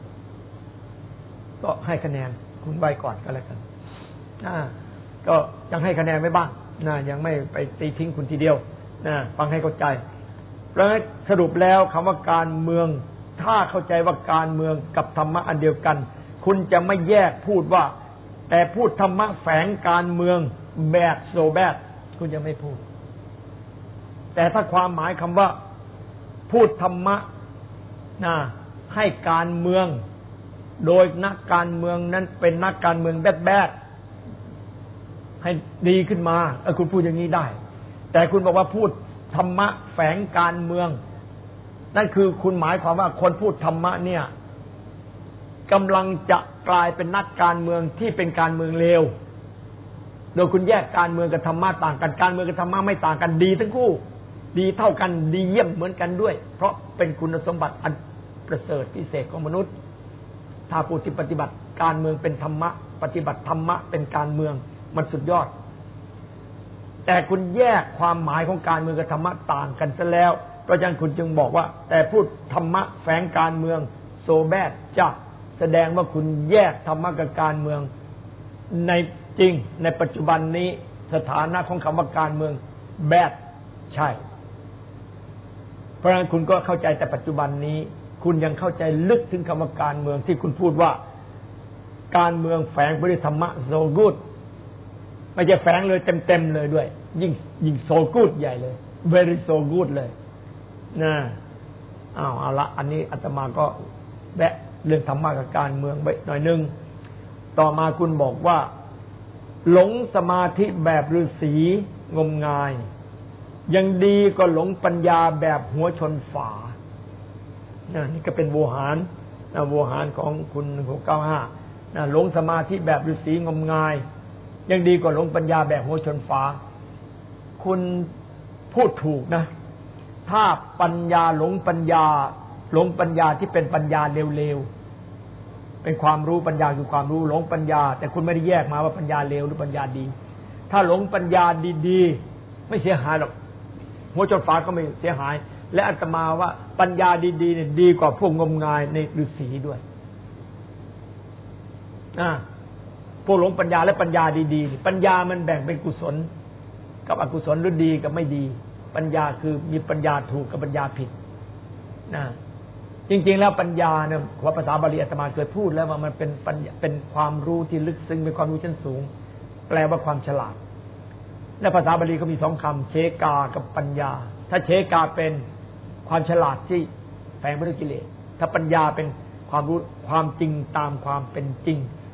ก็ให้คะแนนคุณไว้ก่อนก็แล้วกันอ่าก็ยังให้คะแนนไว้บ้างนะยังไม่ไปตีทิ้งคุณทีเดียวนะฟังให้เข้าใจแล้วสรุปแล้วคำว่าการเมืองถ้าเข้าใจว่าการเมืองกับธรรมะอันเดียวกันคุณจะไม่แยกพูดว่าแต่พูดธรรมะแฝงการเมืองแบบโซแบดคุณจะไม่พูดแต่ถ้าความหมายคำว่าพูดธรรมะนะให้การเมืองโดยนักการเมืองนั้นเป็นนักการเมืองแบดแบดให้ดีขึ้นมาเออคุณพูดอย่างนี้ได้แต่คุณบอกว่าพูดธรรมะแฝงการเมืองนั่นคือคุณหมายความว่าคนพูดธรรมะเนี่ยกำลังจะกลายเป็นนักการเมืองที่เป็นการเมืองเลวโดยคุณแยกการเมืองกับธรรมะต่างกันการเมืองกับธรรมะไม่ต่างกันดีทั้งคู่ดีเท่ากันดีเยี่ยมเหมือนกันด้วยเพราะเป็นคุณสมบัติอันประเสริฐพิเศษของมนุษย์ถ้าผู้ที่ปฏิบัติการเมืองเป็นธรรมะปฏิบัติธรรมะเป็นการเมืองมันสุดยอดแต่คุณแยกความหมายของการเมืองกับธรรมะต่างกันซะแล้วเพราะฉะนั้นคุณจึงบอกว่าแต่พูดธรรมะแฝงการเมืองโซแบดจ้ะแสดงว่าคุณแยกธรรมะกับการเมืองในจริงในปัจจุบันนี้สถานะของคำว่าการเมืองแบดใช่เพราะฉะนั้นคุณก็เข้าใจแต่ปัจจุบันนี้คุณยังเข้าใจลึกถึงคำว่าการเมืองที่คุณพูดว่าการเมืองแฝงไปด้วยธรรมะโซกูดไม่ใช่แฝงเลยเต็มๆเลยด้วยยิ่งยิ่งโซกูดใหญ่เลย very so good เลยนะอ้าวเอาละอันนี้อาตมาก็แวะเรื่องธรรมะกับการเมืองไปหน่อยนึงต่อมาคุณบอกว่าหลงสมาธิแบบฤาษีงมงายยังดีก็หลงปัญญาแบบหัวชนฝานี่ก็เป็นโวหารนะโวหารของคุณหนึ่งหกเก้าห้านะหลงสมาธิแบบฤาษีงมงายยังดีกว่าหลงปัญญาแบบหัวชนฝาคุณพูดถูกนะถ้าปัญญาหลงปัญญาหลงปัญญาที่เป็นปัญญาเร็วๆเป็นความรู้ปัญญาคือความรู้หลงปัญญาแต่คุณไม่ได้แยกมาว่าปัญญาเร็วหรือปัญญาดีถ้าหลงปัญญาดีๆไม่เสียหายหรอกหัวชนฝาก็ไม่เสียหายและอาตมาว่าปัญญาดีๆเนี่ยดีกว่าพวกงมงายในฤาษีด้วยอ่าพวกหลงปัญญาและปัญญาดีๆปัญญามันแบ่งเป็นกุศลกับอกุศลหรือดีกับไม่ดีปัญญาคือมีปัญญาถูกกับปัญญาผิดนะจริงๆแล้วปัญญาเนี่ยภาษาบาลีอาตมาเคยพูดแล้วว่ามันเป็นปัญญาเป็นความรู้ที่ลึกซึ้งเป็นความรู้ชั้นสูงแปลว่าความฉลาดและภาษาบาลีก็มีสองคำเชกากับปัญญาถ้าเชกาเป็นความฉลาดที่แฝงไปด้วยกิเลสถ้าปัญญาเป็นความรู้ความจริงตามความเป็นจริง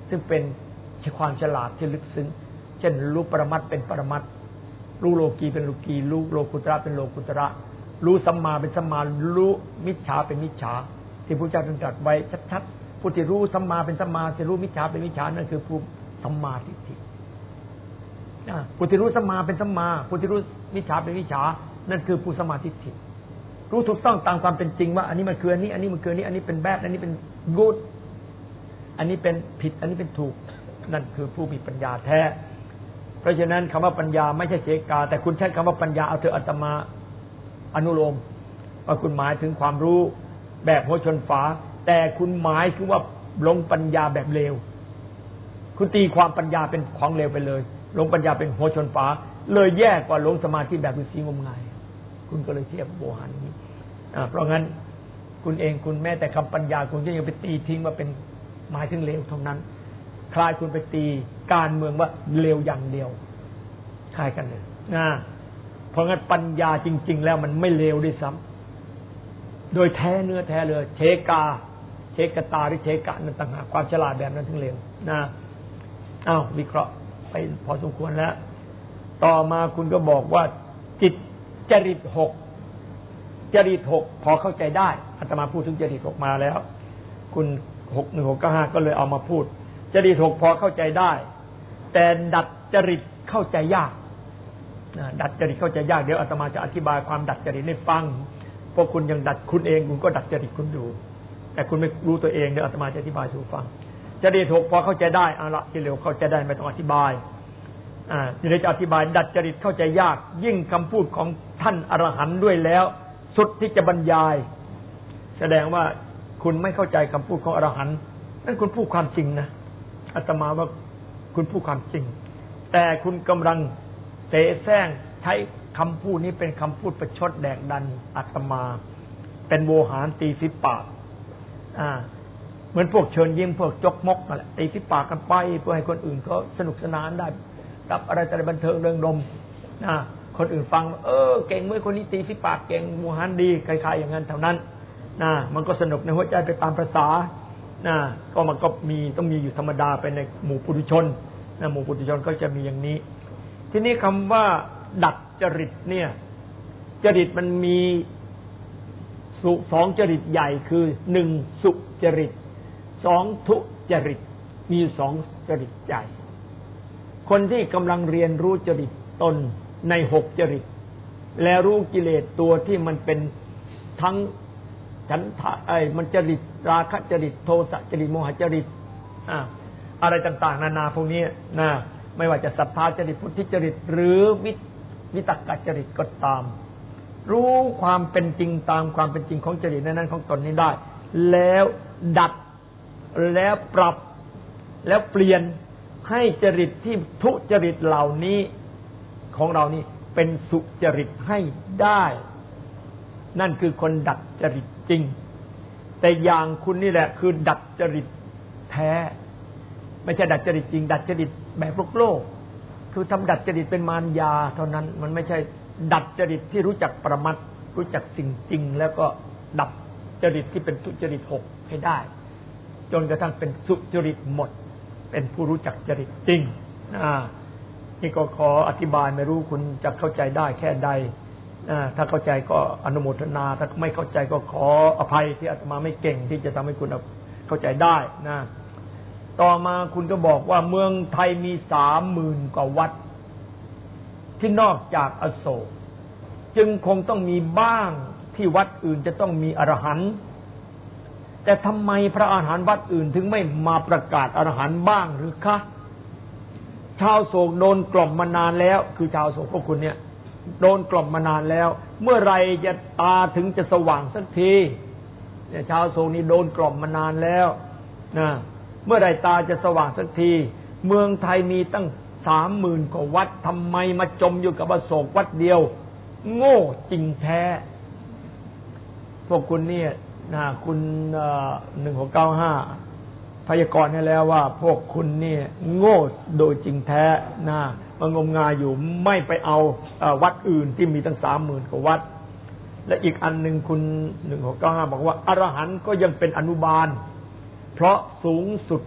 ซึ่งเป็นความฉลาดที่ลึกซึ้งเช่นรู้ปรมัตถ์เป็นปรมัตถ์รู้โลกีเป็นโลกีรู้โลกุตระเป็นโลกุตระรู้สัมมาเป็นสัมมารู้มิจฉาเป็นมิจฉาที่พระเจ้าตรัสไว้ชัดๆผู้ที่รู้สัมมาเป็นสัมมาที่รู้มิจฉาเป็นมิจฉานั่นคือผู้สัมมาทิฏฐิผู้ที่รู้สัมมาเป็นสัมมาผู้ที่รู้มิจฉาเป็นมิจฉานั่นคือผู้สัมมาทิฏฐิรู้ถูกต้องตามความเป็นจริงว่าอันนี้มันคืออันนี้อันนี้มันคืออันนี้อันนี้เป็นแบดอันนี้เป็นกู๊ดอันนี้เป็นผิดอันนี้เป็นถูกนั่นคือผู้มีปัญญาแท้เพราะฉะนั้นคำว่าปัญญาไม่ใช่เสกาแต่คุณใช้คำว่าปัญญาเอาเถอะอาตมาอนุโลมว่าคุณหมายถึงความรู้แบบหัวชนฝาแต่คุณหมายคือว่าลงปัญญาแบบเลวคุณตีความปัญญาเป็นของเลวไปเลยลงปัญญาเป็นหัวชนฝาเลยแย่กว่าลงสมาธิแบบฤาษีงมงายคุณก็เลยเทียบโบหารนี้เพราะงั้นคุณเองคุณแม้แต่คำปัญญาคุณก็ยังไปตีทิ้งว่าเป็นหมายถึงเลวเท่านั้นคล้ายคุณไปตีการเมืองว่าเลวอย่างเดียวคล้ายกันเลยนะเพราะงั้นปัญญาจริงๆแล้วมันไม่เลวด้วยซ้ำโดยแท้เนื้อแท้เลยเชกาเชกตาหรือเชกะนั่นต่างหากความฉลาดแบบนั้นถึงเลวนะอ้าววิเคราะห์ไปพอสมควรแล้วต่อมาคุณก็บอกว่าจิตจริตหกจริตหกพอเข้าใจได้อาตมาพูดถึงจริตหกมาแล้วคุณหกหนึ่งหกเก้าห้าก็เลยเอามาพูดจริตหกพอเข้าใจได้แต่ดัดจริตเข้าใจยากดัดจริตเข้าใจยากเดี๋ยวอาตมาจะอธิบายความดัดจริตให้ฟังเพราะคุณยังดัดคุณเองคุณก็ดัดจริตคุณดูแต่คุณไม่รู้ตัวเองเดี๋ยวอาตมาจะอธิบายสู่ฟังจริตหกพอเข้าใจได้เอาละที่เร็วเข้าใจได้ไม่ต้องอธิบายอ่าเดี๋ยวจะอธิบายดัดจริตเข้าใจยากยิ่งคำพูดของท่านอรหันต์ด้วยแล้วสุดที่จะบรรยายแสดงว่าคุณไม่เข้าใจคำพูดของอรหันต์นั่นคุณพูดความจริงนะอาตมาว่าคุณพูดความจริงแต่คุณกำลังเสแสร้งใช้คำพูดนี้เป็นคำพูดประชดแดกดันอาตมาเป็นโวหารตีฝีปากอ่าเหมือนพวกเชิญยิ้มพวกจกมกนั่นแหละตีฝีปากกันไปเพื่อให้คนอื่นเขาสนุกสนานได้กับอะไรแต่บันเทิงเริงรมนะคนอื่นฟังเออเก่งเมื่อคนนี้ตีฝีปากเก่งโวหารดีคล้ายๆอย่างนั้นเท่านั้นนะมันก็สนุกในหัวใจไปตามภาษานะก็มันก็มีต้องมีอยู่ธรรมดาไปในหมู่ปุถุชนนะหมู่ปุถุชนก็จะมีอย่างนี้ทีนี้คำว่าดัดจริตเนี่ยจริตมันมีสุสองจริตใหญ่คือหนึ่งสุจริตสองทุจริตมีสองจริตใหญ่คนที่กำลังเรียนรู้จริตตนในหกจริตและรู้กิเลสตัวที่มันเป็นทั้งฉันทะไอ้มันจริตราคะจริตโทสะจริตโมหจริตอ่าอะไรต่างๆนานาพวกนี้นะไม่ว่าจะสัทธาจริตพุทธิจริตหรือวิวิตกจริตก็ตามรู้ความเป็นจริงตามความเป็นจริงของจริตนั้นๆของตนนี้ได้แล้วดัดแล้วปรับแล้วเปลี่ยนให้จริตที่ทุจริตเหล่านี้ของเรานี่เป็นสุจริตให้ได้นั่นคือคนดัดจริตจริงแต่อย่างคุณนี่แหละคือดัดจริตแท้ไม่ใช่ดัดจริตจริงดัดจริตแบบโลกโลกคือทำดัดจริตเป็นมารยาเท่านั้นมันไม่ใช่ดัดจริตที่รู้จักประมัตถ์รู้จักสิ่งจริงแล้วก็ดับจริตที่เป็นทุจริตหกให้ได้จนกระทั่งเป็นสุจริตหมดเป็นผู้รู้จักจริตจริงอ่านี่ก็ขออธิบายไม่รู้คุณจะเข้าใจได้แค่ใดถ้าเข้าใจก็อนุโมทนาถ้าไม่เข้าใจก็ขออภัยที่อาตมาไม่เก่งที่จะทำให้คุณเข้าใจได้นะต่อมาคุณก็บอกว่าเมืองไทยมีสามหมื่นกว่าวัดที่นอกจากอโศกจึงคงต้องมีบ้างที่วัดอื่นจะต้องมีอรหันต์แต่ทำไมพระอรหันต์วัดอื่นถึงไม่มาประกาศอรหันต์บ้างหรือคะชาวโศกโดนกล่อมมานานแล้วคือชาวโศกพวกคุณเนี่ยโดนกล่อมมานานแล้วเมื่อไรจะตาถึงจะสว่างสักทีเนี่ยชาวโศกนี่โดนกล่อมมานานแล้วนะเมื่อไรตาจะสว่างสักทีเมืองไทยมีตั้งสามหมื่นกว่าวัดทำไมมาจมอยู่กับอโศกวัดเดียวโง่จริงแท้พวกคุณเนี่ยนะคุณหนึ่งหกเก้าห้าพยากรณ์ให้แล้วว่าพวกคุณเนี่ยโง่โดยจริงแท้นะมางมงายอยู่ไม่ไปเอาวัดอื่นที่มีตั้งสามหมื่นกว่าวัดและอีกอันหนึ่งคุณหนึ่งหกเก้าห้าบอกว่าอรหันต์ก็ยังเป็นอนุบาลเพราะสูงสุด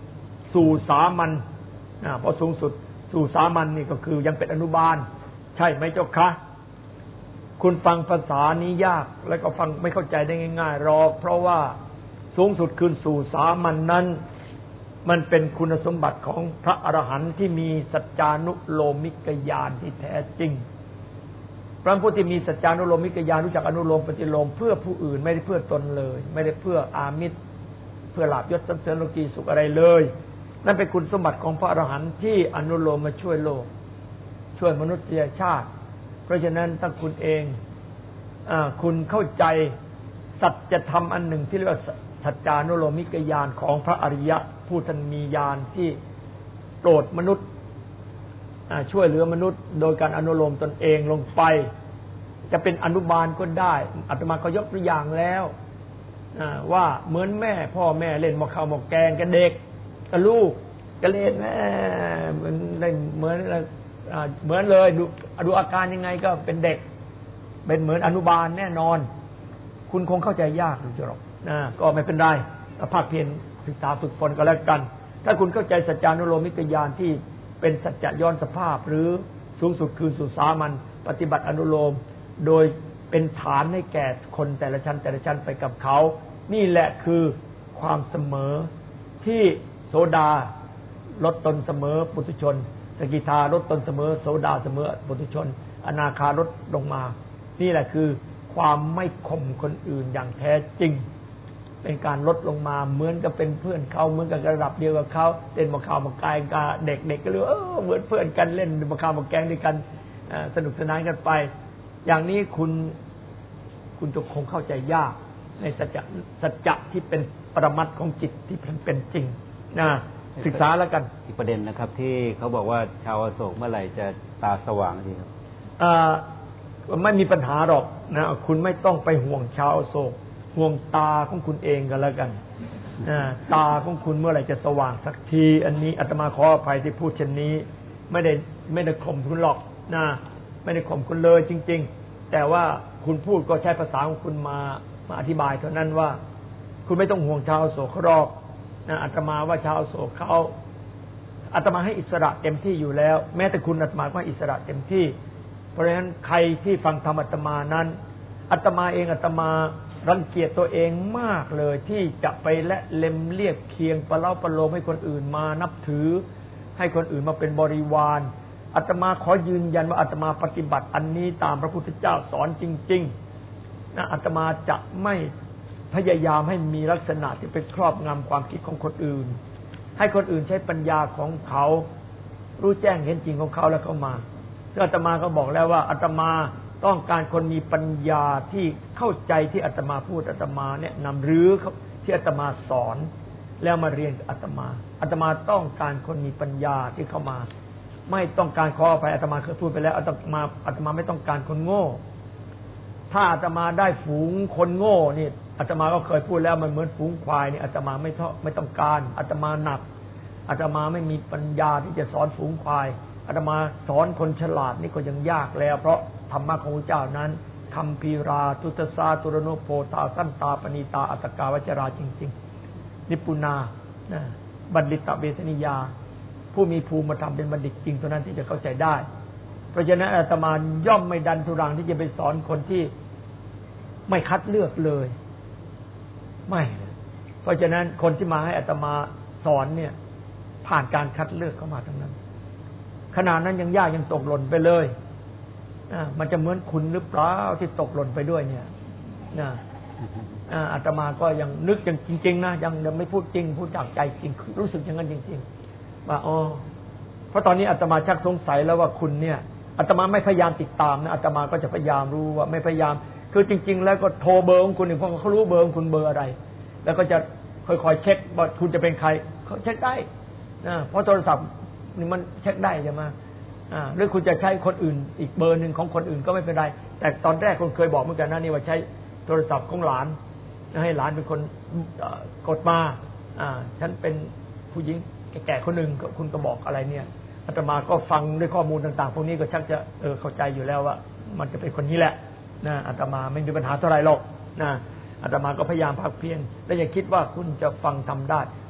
สู่สามัญนะพอสูงสุดสู่สามัญนี่ก็คือยังเป็นอนุบาลใช่ไหมเจ้าคะคุณฟังภาษานี้ยากแล้วก็ฟังไม่เข้าใจได้ง่ายๆหรอกเพราะว่าสูงสุดคือสู่สามัญ น, นั้นมันเป็นคุณสมบัติของพระอรหันต์ที่มีสัจจานุโลมิกญาณที่แท้จริงพระผู้ที่มีสัจจานุโลมิกญาณรู้จักอนุโลมปฏิโลมเพื่อผู้อื่นไม่ได้เพื่อตนเลยไม่ได้เพื่ออามิตรเพื่อลาภยศสรรเสริญโลกีสุขอะไรเลยนั่นเป็นคุณสมบัติของพระอรหันต์ที่อนุโลมมาช่วยโลกช่วยมนุษยชาติเพราะฉะนั้นถ้าคุณเองอ่าคุณเข้าใจสัจธรรมอันหนึ่งที่เรียกว่าสัจจานุโลมิกญาณของพระอริยะผู้ท่านมีญาณที่โปรดมนุษย์ช่วยเหลือมนุษย์โดยการอนุโลมตนเองลงไปจะเป็นอนุบาลก็ได้อาตมาก็ยกตัวอย่างแล้วว่าเหมือนแม่พ่อแม่เล่นหม้อข้าวหม้อแกงกับเด็กกับลูกก็เล่นแม่เหมือนเล่นเหมือนเหมือนเลยดูดูอาการยังไงก็เป็นเด็กเป็นเหมือนอนุบาลแน่นอนคุณคงเข้าใจยากหรือจะหรอกนะก็ไม่เป็นไรภาคเพียรศึกษาฝึกฝนก็แล้วกันถ้าคุณเข้าใจสัจจานุโลมิกญาณที่เป็นสัจจะย้อนสภาพหรือสูงสุดคือสู่สามัญปฏิบัติอนุโลมโดยเป็นฐานให้แก่คนแต่ละชั้นแต่ละชั้นไปกับเขานี่แหละคือความเสมอที่โสดาลดตนเสมอปุถุชนสกิทาลดตนเสมอโสดาเสมอปุถุชนอนาคาลดลงมานี่แหละคือความไม่ข่มคนอื่นอย่างแท้จริงเป็นการลดลงมาเหมือนกับเป็นเพื่อนเขาเหมือนกับระดับเดียวกับเขาเล่นมาข่าวมากายกาเด็กๆก็เลยเออเหมือนเพื่อนกันเล่นมาข่าวมาแกงด้วยกันสนุกสนานกันไปอย่างนี้คุณคุณจะคงเข้าใจยากในสัจจะสัจจะที่เป็นปรมัตถ์ของจิตที่เป็นจริงนะศึกษาแล้วกันอีกประเด็นนะครับที่เขาบอกว่าชาวอโศกเมื่อไหร่จะตาสว่างดีครับไม่มีปัญหาหรอกนะคุณไม่ต้องไปห่วงชาวอโศกห่วงตาของคุณเองกันแล้วกันตาของคุณเมื่อไหร่จะสว่างสักทีอันนี้อาตมาขออภัยที่พูดเช่นนี้ไม่ได้ไม่ได้ข่มคุณหรอกนะไม่ได้ข่มคุณเลยจริงๆแต่ว่าคุณพูดก็ใช้ภาษาของคุณมามาอธิบายเท่านั้นว่าคุณไม่ต้องห่วงชาวอโศกเขาหรอกนะอาตมาว่าชาวอโศกเขาอาตมาให้อิสระเต็มที่อยู่แล้วแม้แต่คุณอาตมาก็ให้อิสระเต็มที่เพราะฉะนั้นใครที่ฟังธรรมอาตมานั้นอาตมาเองอาตมารังเกียจตัวเองมากเลยที่จะไปและเล็มเลียบเคียงประเล่าประโลมให้คนอื่นมานับถือให้คนอื่นมาเป็นบริวารอาตมาขอยืนยันว่าอาตมาปฏิบัติอันนี้ตามพระพุทธเจ้าสอนจริงๆนะอาตมาจะไม่พยายามให้มีลักษณะที่เป็นครอบงำความคิดของคนอื่นให้คนอื่นใช้ปัญญาของเขารู้แจ้งเห็นจริงของเขาแล้วเข้ามาซึ่งอาตมาก็บอกแล้วว่าอาตมาต้องการคนมีปัญญาที่เข้าใจที่อาตมาพูดอาตมาแนะนำหรือที่อาตมาสอนแล้วมาเรียนกับอาตมาอาตมาต้องการคนมีปัญญาที่เข้ามาไม่ต้องการขออภัยอาตมาเคยพูดไปแล้วอาตมาอาตมาไม่ต้องการคนโง่ถ้าอาตมาได้ฝูงคนโง่นี่อาตมาก็เคยพูดแล้วมันเหมือนฝูงควายนี่อาตมาไม่ไม่ต้องการอาตมาหนักอาตมาไม่มีปัญญาที่จะสอนฝูงควายอาตมาสอนคนฉลาดนี่ก็ยังยากแล้วเพราะธรรมะของพระเจ้านั้นคัมภีราทุตสาตุรโนโพธาสันตาปณิตาอัตตกาวจราจริงๆนิปุนานะบัณฑิตเวทนิยาผู้มีภูมิธรรมเป็นบัณฑิตจริงเท่านั้นที่จะเข้าใจได้เพราะฉะนั้นอาตมาย่อมไม่ดันทุรังที่จะไปสอนคนที่ไม่คัดเลือกเลยไม่เพราะฉะนั้นคนที่มาให้อาตมาสอนเนี่ยผ่านการคัดเลือกเข้ามาทั้งนั้นขณะนั้นยังยากยังตกหล่นไปเลยมันจะเหมือนคุณหรือเปล่าที่ตกหล่นไปด้วยเนี่ยนะอาตมาก็ยังนึกอย่างจริงๆนะยังยังไม่พูดจริงพูดจากใจจริงรู้สึกอย่างนั้นจริงๆว่าอ๋อเพราะตอนนี้อาตมาชักสงสัยแล้วว่าคุณเนี่ยอาตมาไม่พยายามติดตามนะอาตมาก็จะพยายามรู้ว่าไม่พยายามคือจริงๆแล้วก็โทรเบอร์ของคุณเพราะเขารู้เบอร์ของคุณเบอร์อะไรแล้วก็จะค่อยๆเช็คว่าคุณจะเป็นใครเขาเช็คได้นะเพราะโทรศัพท์นี่มันเช็คได้ใช่ไหมอ่าหรือคุณจะใช้คนอื่นอีกเบอร์หนึ่งของคนอื่นก็ไม่เป็นไรแต่ตอนแรกคุณเคยบอกเหมือนกันนะนี่ว่าใช้โทรศัพท์ของหลานให้หลานเป็นคนกดมาอ่าฉันเป็นผู้หญิงแก่ๆคนหนึ่งคุณก็บอกอะไรเนี่ยอาตมาก็ฟังด้วยข้อมูลต่างๆพวกนี้ก็ชักจะเออเข้าใจอยู่แล้วว่ามันจะเป็นคนนี้แหละนะอาตมาไม่มีปัญหาเท่าไหร่หรอกนะอาตมาก็พยายามภาคเพียรและอย่าคิดว่าคุณจะฟังทำได้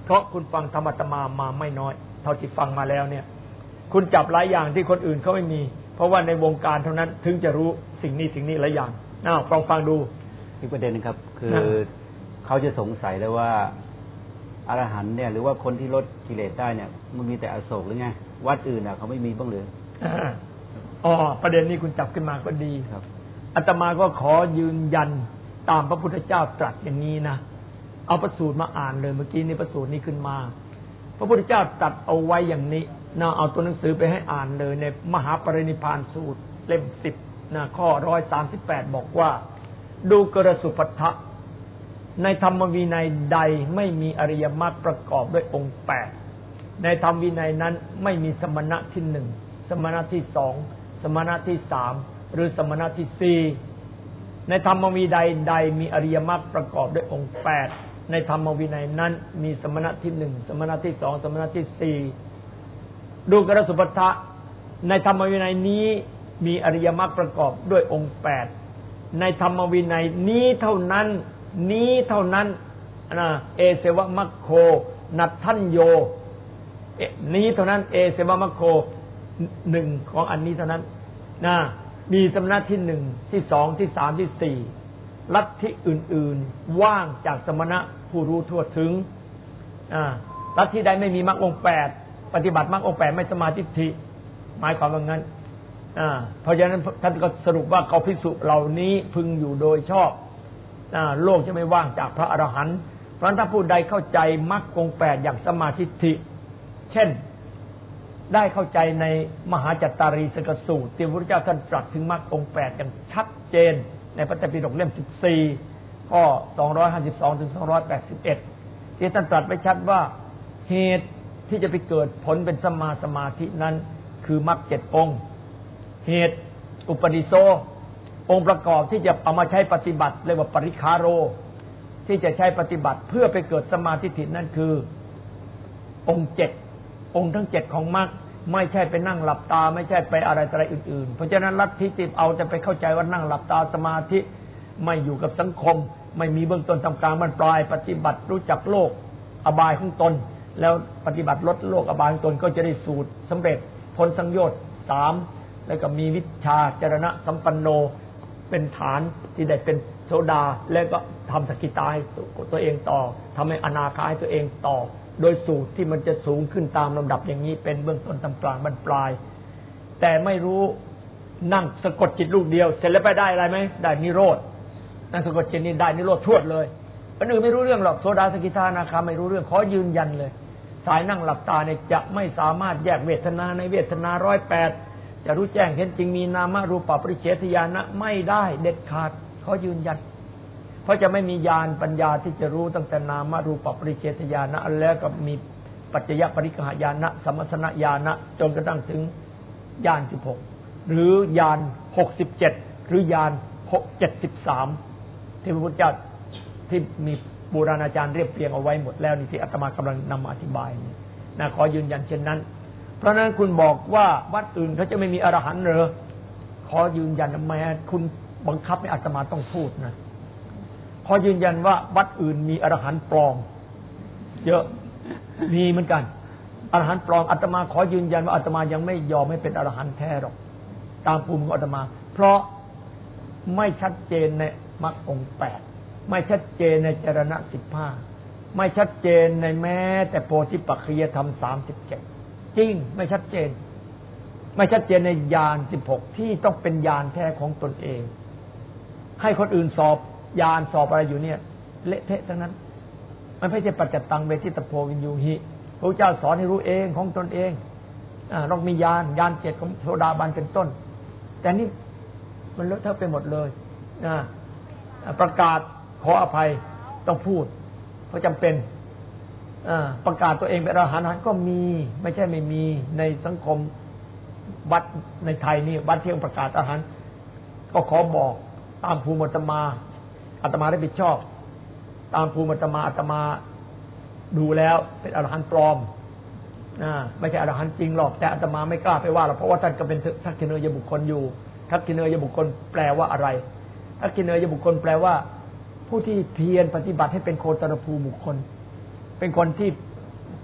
เพราะคุณฟังธรรมะอาตมามาไม่น้อยเท่าที่ฟังมาแล้วเนี่ยคุณจับหลายอย่างที่คนอื่นเขาไม่มีเพราะว่าในวงการเท่านั้นถึงจะรู้สิ่งนี้สิ่งนี้หลายอย่างน่าฟังฟังดูอีกประเด็นนึงครับคือเขาจะสงสัยเลยว่าอรหันต์เนี่ยหรือว่าคนที่ลดกิเลสได้เนี่ยมันมีแต่อโศกหรือไงวัดอื่นอ่ะเขาไม่มีบ้างหรืออ๋อประเด็นนี้คุณจับขึ้นมาก็ดีครับอาตมาก็ขอยืนยันตามพระพุทธเจ้าตรัสอย่างนี้นะเอาพระสูตรมาอ่านเลยเมื่อกี้นี้พระสูตรนี้ขึ้นมาพระพุทธเจ้าตรัสเอาไว้อย่างนี้นะเอาตัวหนังสือไปให้อ่านเลยในมหาปรินิพพานสูตรเล่มสิบนะข้อหนึ่งร้อยสามสิบแปดบอกว่าดูกรสุปัฏฐะในธรรมวินัยใดไม่มีอริยมรรคประกอบด้วยองค์แปดในธรรมวินัยนั้นไม่มีสมณะที่หนึ่งสมณะที่สองสมณะที่สามหรือสมณะที่สี่ในธรรมวินัยใดมีอริยมรรคประกอบด้วยองค์แปดในธรรมวินัยนั้นมีสมณะที่หนึ่งสมณะที่สองสมณะที่สี่ดูกรสุปัฏฐะในธรรมวินัยนี้มีอริยมรรคประกอบด้วยองค์แปดในธรรมวินัยนี้เท่านั้นนี้เท่านั้นนะเอเสวะมัคโคนัตถัญโยนี้เท่านั้นเอเสวะมัคโคหนึ่งของอันนี้เท่านั้นนะมีสมณะที่หนึ่งที่สองที่สามที่สี่ลัทธิอื่นๆว่างจากสมณะผู้รู้ทั่วถึงอ่าลัทธิใดไม่มีมรรคองค์แปดปฏิบัติมรรคองค์แปดไม่สมาธิทิหมายความว่างั้นอ่าเพราะฉะนั้นท่านก็สรุปว่าเขาภิกษุเหล่านี้พึงอยู่โดยชอบอ่าโลกจะไม่ว่างจากพระอรหันต์เพราะฉะนั้นถ้าผู้ใดเข้าใจมรรคองค์แปดอย่างสมาธิทิเช่นได้เข้าใจในมหาจัตตารีสกสูตรที่พระพุทธเจ้าท่านตรัสถึงมรรคองค์แปดอย่างชัดเจนในพระไตรปิฎกเล่มสิบสี่ข้อสองร้อยห้าสิบสองถึงสองร้อยแปดสิบเอ็ดที่ท่านตรัสไว้ชัดว่าเหตุที่จะไปเกิดผลเป็นสัมมาสมาธินั้นคือมรรคเจ็ดองค์เหตุอุปนิโสองค์ประกอบที่จะเอามาใช้ปฏิบัติเรียกว่าปริคาโรที่จะใช้ปฏิบัติเพื่อไปเกิดสมาธิถินั่นคือองค์เจ็ดองค์ทั้งเจ็ดของมรรคไม่ใช่ไปนั่งหลับตาไม่ใช่ไปอะไรอะไรอื่นๆเพราะฉะนั้นลัทธิที่เอาจะไปเข้าใจว่านั่งหลับตาสมาธิไม่อยู่กับสังคมไม่มีเบื้องต้นทำกลางบรรปลายปฏิบัติรู้จักโลกอบายของตนแล้วปฏิบัติลดโลกอบายของตนก็จะได้สูตรสำเร็จพ้นสังโยชน์สามแล้วก็มีวิชาจรณะสัมปันโนเป็นฐานที่ได้เป็นโสดาแล้วก็ทำสกิทาให้ตัวเองต่อทำให้อนาคาให้ตัวเองต่อโดยสูตรที่มันจะสูงขึ้นตามลำดับอย่างนี้เป็นเบื้องต้นทำกลางบรรปลายแต่ไม่รู้นั่งสะกดจิตลูกเดียวเสร็จแล้วไปได้อะไรไหมได้นิโรธนั่งสะกดจิตนี่ได้นิโรธทวดเลยคนอื่นไม่รู้เรื่องหรอกโสดาสกิทาอนาคาไม่รู้เรื่องขอยืนยันเลยสายนั่งหลับตาเนี่ยจะไม่สามารถแยกเวทนาในเวทนาร้อยแปดจะรู้แจ้งเห็นจริงมีนามรูปปริเฉทญาณะไม่ได้เด็ดขาดขอยืนยันเพราะจะไม่มีญาณปัญญาที่จะรู้ตั้งแต่นามรูปปริเฉทญาณะแล้วก็มีปัจจยปริกหญาณะสัมมสนญาณะจนกระทั่งถึงญาณสิบหกหรือญาณหกสิบเจ็ดหรือญาณเจ็ดสิบสามที่พระพุทธเจ้าที่มีบูรณาจารย์เรียบเรียงเอาไว้หมดแล้วนี่ที่อาตมากำลังนำมาอธิบายนะขอยืนยันเช่นนั้นเพราะนั้นคุณบอกว่าวัดอื่นเขาจะไม่มีอรหันต์เหรอขอยืนยันแม้คุณบังคับให้อาตมาต้องพูดนะขอยืนยันว่าวัดอื่นมีอรหันต์ปลอมเยอะมีเหมือนกันอรหันต์ปลอมอาตมาขอยืนยันว่าอาตมายังไม่ยอมให้เป็นอรหันต์แท้หรอกตามภูมิของอาตมาเพราะไม่ชัดเจนในมรรคองค์แปดไม่ชัดเจนในจรณะสิบห้าไม่ชัดเจนในแม้แต่โพธิปัจจยธรรมสามสิบเจ็ดจริงไม่ชัดเจนไม่ชัดเจนในญาณสิบหกที่ต้องเป็นญาณแท้ของตนเองให้คนอื่นสอบญาณสอบอะไรอยู่เนี่ยเละเทะทั้งนั้นมันไม่ใช่ปัจจตังเวทิตโพวินยูหิพระเจ้าสอนให้รู้เองของตนเองอ่าต้องมีญาณญาณเจ็ดของโสดาบันเป็นต้นแต่นี่มันเลอะเทอะไปหมดเลยนะประกาศขออภัยต้องพูดเพราะจำเป็นประกาศตัวเองเป็นอรหันต์ก็มีไม่ใช่ไม่มีในสังคมวัดในไทยนี่วัดที่ประกาศอรหันต์ก็ขอบอกตามภูมิอาตมาอาตมาได้ผิดชอบตามภูมิอาตมาอาตมาดูแล้วเป็นอรหันต์ปลอมนะไม่ใช่อรหันต์จริงหรอกแต่อาตมาไม่กล้าไปว่าหรอกเพราะว่าท่านก็เป็นทักขิเนยบุคคลอยู่ทักขิเนยบุคคลแปลว่าอะไรทักขิเนยบุคคลแปลว่าผู้ที่เพียรปฏิบัติให้เป็นโคตรภูบุคคลเป็นคนที่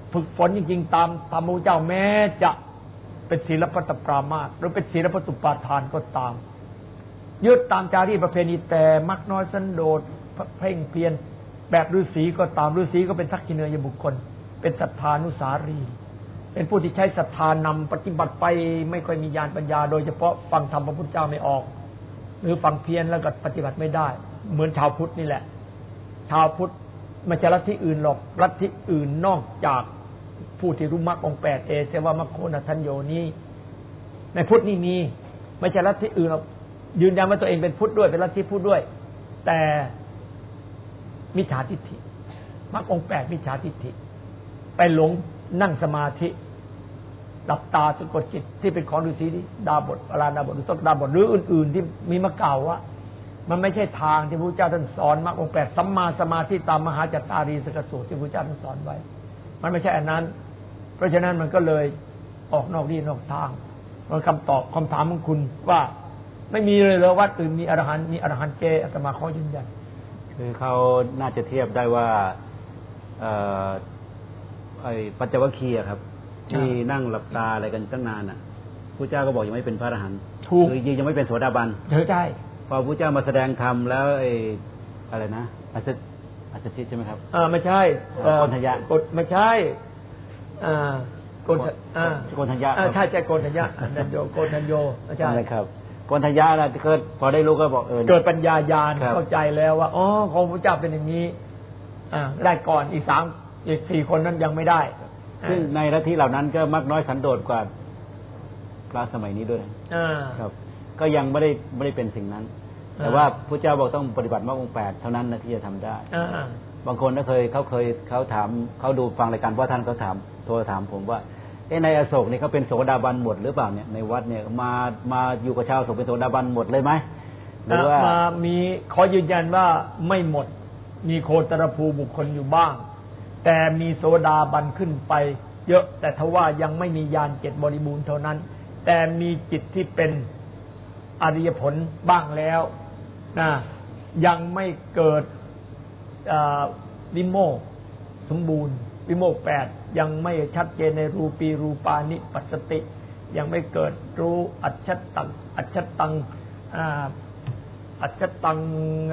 ฝึกฝนจริงๆตามตามพระเจ้าแม้จะเป็นศีลปฏิปรามาสหรือเป็นศีลปฏิปาทานก็ตามยึดตามจารีตประเพณีแต่มักน้อยสันโดษเพ่งเพียรแบบฤาษีก็ตามฤาษีก็เป็นทักษิณยบุคคลเป็นศรัทธานุสารีเป็นผู้ที่ใช้ศรัทธานำปฏิบัติไปไม่ค่อยมีญาณปัญญาโดยเฉพาะฟังธรรมพระพุทธเจ้าไม่ออกหรือฟังเพี้ยนแล้วก็ปฏิบัติไม่ได้เหมือนชาวพุทธนี่แหละชาวพุทธไม่ใช่ลัทธิอื่นหรอกลัทธิอื่นนอกจากผู้ที่รู้มรรคองค์แปดเอเสวามรรคโคณทัญโยนี้ในพุทธนี่มีไม่ใช่ลัทธิอื่นหรอกยืนยันว่าตัวเองเป็นพุทธด้วยเป็นลัทธิพุทธด้วยแต่มิจฉาทิฏฐิมรรคองค์แปดมิจฉาทิฏฐิไปหลงนั่งสมาธิหลับตาสะกดจิตที่เป็นของฤาษีดาบทอราดาบทหรือต้นดาบทหรืออื่นๆที่มีมาเก่าว่ามันไม่ใช่ทางที่พระพุทธเจ้าท่านสอนมรรคองค์แปดสัมมาสมาธิตามมหาจัตตารีสกสูตรที่พระพุทธเจ้าท่านสอนไว้มันไม่ใช่อันนั้นเพราะฉะนั้นมันก็เลยออกนอกที่นอกทางมันคำตอบคำถามของคุณว่าไม่มีเลยเหรอวัดอื่นมีอรหันต์มีอรหันต์เจอาตมาขอยืนยันคือเขาน่าจะเทียบได้ว่าเอ่อไอ้ปัญจวัคคีย์ครับที่นั่งหลับตาอะไรกันตั้งนานอ่ะพระเจ้าก็บอกยังไม่เป็นพระอรหันต์คือยังไม่เป็นโสดาบันใช่พอพระเจ้ามาแสดงธรรมแล้วไอ้อะไรนะอัศอัศจิตใช่ไหมครับอ่าไม่ใช่โกณฑยะกฎไม่ใช่อ่าโกณอ่าโกณฑยะใช่ใช่โกณฑยะนันโยโกณฑโยใช่ครับโกณฑยะนะเกิดพอได้รู้ก็บอกเออเกิดปัญญาญาณเข้าใจแล้วว่าอ๋อของพระเจ้าเป็นอย่างนี้อ่าได้ก่อนอีกสามอีกสี่คนนั้นยังไม่ได้ซึ่งในลัทธิเหล่านั้นก็มักน้อยสันโดษกว่าพระสมัยนี้ด้วยครับก็ยังไม่ได้ไม่ได้เป็นสิ่งนั้นแต่ว่าพระเจ้าบอกต้องปฏิบัติมรรคองค์แปดเท่านั้นนะที่จะทำได้บางคนก็เคยเขาเคยเขาถามเขาดูฟังรายการพ่อท่านเขาถามโทรถามผมว่าเอ้ในอโศกนี่เขาเป็นโสดาบันหมดหรือเปล่าเนี่ยในวัดเนี่ยมามาอยู่กับชาวอโศกเป็นโสดาบันหมดเลยไหมหรือว่ามามีขอยืนยันว่าไม่หมดมีโคตรภูบุคคลอยู่บ้างแต่มีโสดาบันขึ้นไปเยอะแต่ทว่ายังไม่มีญาณเจ็ดบริบูรณ์เท่านั้นแต่มีจิตที่เป็นอริยผลบ้างแล้วนะยังไม่เกิดวิโมกข์สมบูรณ์วิโมกข์แปดยังไม่ชัดเจนในรูปีรูปานิปัสสติยังไม่เกิดรู้อัจฉตังอัจฉตังอัจฉตัง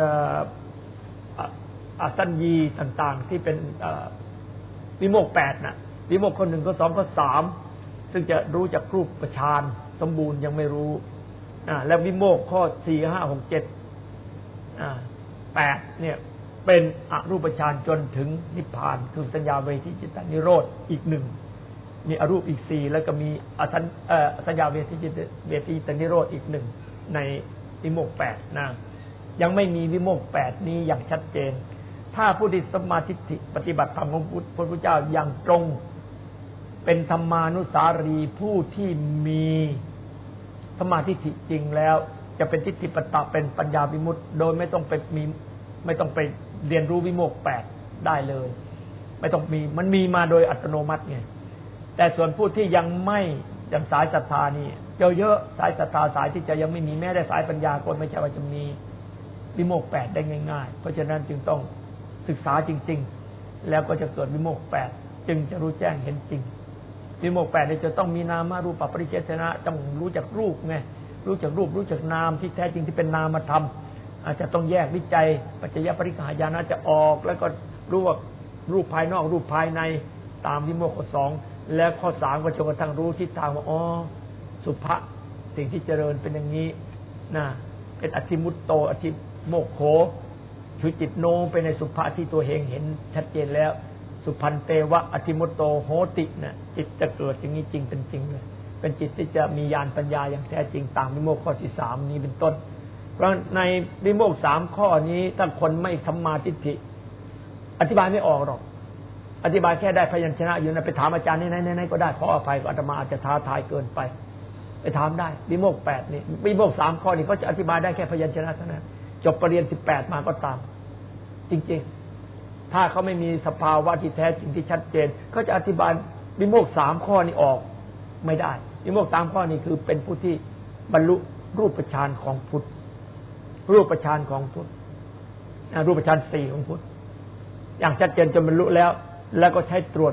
อสัญญีต่างๆที่เป็นวิโมกข์แปดน่ะวิโมกข์คนหนึ่งก็สองก็สามซึ่งจะรู้จากรูปฌานสมบูรณ์ยังไม่รู้อ่าแล้ววิโมกข์ข้อสี่ห้าหกเจ็ดอ่าแปดเนี่ยเป็นอรูปฌานจนถึงนิพพานคือสัญญาเวทีจิตนิโรธอีกหนึ่งมีอรูปอีกสี่แล้วก็มีอสัญเอ่อสัญญาเวทีจิตเวทีจิตนิโรธอีกหนึ่งในวิโมกข์แปดนะยังไม่มีวิโมกข์แปดนี้อย่างชัดเจนถ้าผู้ที่สมาธิปฏิบัติธรรมของพระพุทธเจ้าอย่างตรงเป็นธรรมานุสารีผู้ที่มีสมาธิจริงแล้วจะเป็นทิฏฐิปตะเป็นปัญญาวิมุตติโดยไม่ต้องไปมีไม่ต้องไปเรียนรู้วิโมกข์แปดได้เลยไม่ต้องมีมันมีมาโดยอัตโนมัติไงแต่ส่วนผู้ที่ยังไม่ยังสายศรัทธานี่เยอะๆสายศรัทธาสายที่จะยังไม่มีแม้ได้สายปัญญาก็ไม่ใช่ว่าจะมีวิโมกข์แปดได้ง่ายๆเพราะฉะนั้นจึงต้องศึกษาจริงๆแล้วก็จะเกิดวิโมกข์แปดจึงจะรู้แจ้งเห็นจริงวิโมกข์แปดเนี่ยจะต้องมีนามารูปปริเฉทนะต้องรู้จักรูปไงรู้จักรูปรู้จักนามที่แท้จริงที่เป็นนามธรรมอาจจะต้องแยกวิจัยปัจจยปริฆายานะจะออกแล้วก็รู้ว่ารูปภายนอกรูปภายในตามวิโมกข์ข้อสองแล้วข้อสามก็จนกระทั่งรู้ทิศทางว่าอ๋อสุภะสิ่งที่เจริญเป็นอย่างนี้นะเป็นอธิมุตโตอธิโมกโขคือจิตโน้มไปในสุภะที่ตัวเองเห็นชัดเจนแล้วสุพันเตวะอธิมุตโตโหตินะจิตจะเกิดอย่างนี้จริงเป็นจริงเลยเป็นจิตที่จะมีญาณปัญญาอย่างแท้จริงตามวิโมกข์ข้อที่สามนี้เป็นต้นเพราะในวิโมกข์สามข้อนี้ถ้าคนไม่สัมมาทิฏฐิอธิบายไม่ออกหรอกอธิบายแค่ได้พยัญชนะอยู่นะไปถามอาจารย์ไหนๆก็ได้ขออภัยอาตมาอาจจะท้าทายเกินไปไปถามได้วิโมกข์แปดนี่วิโมกข์สามข้อนี้เขาจะอธิบายได้แค่พยัญชนะเท่านั้นจบปรริญญาสิบแปดมาก็ตามจริงๆถ้าเขาไม่มีสภาวะที่แท้จริงที่ชัดเจนเขาจะอธิบายวิโมกข์สามข้อนี้ออกไม่ได้วิโมกข์สามข้อนี้คือเป็นผู้ที่บรรลุรูปฌานของพุทธรูปฌานของพุทธรูปฌานสี่ของพุทธอย่างชัดเจนจนบรรลุแล้วแล้วก็ใช้ตรวจด้วย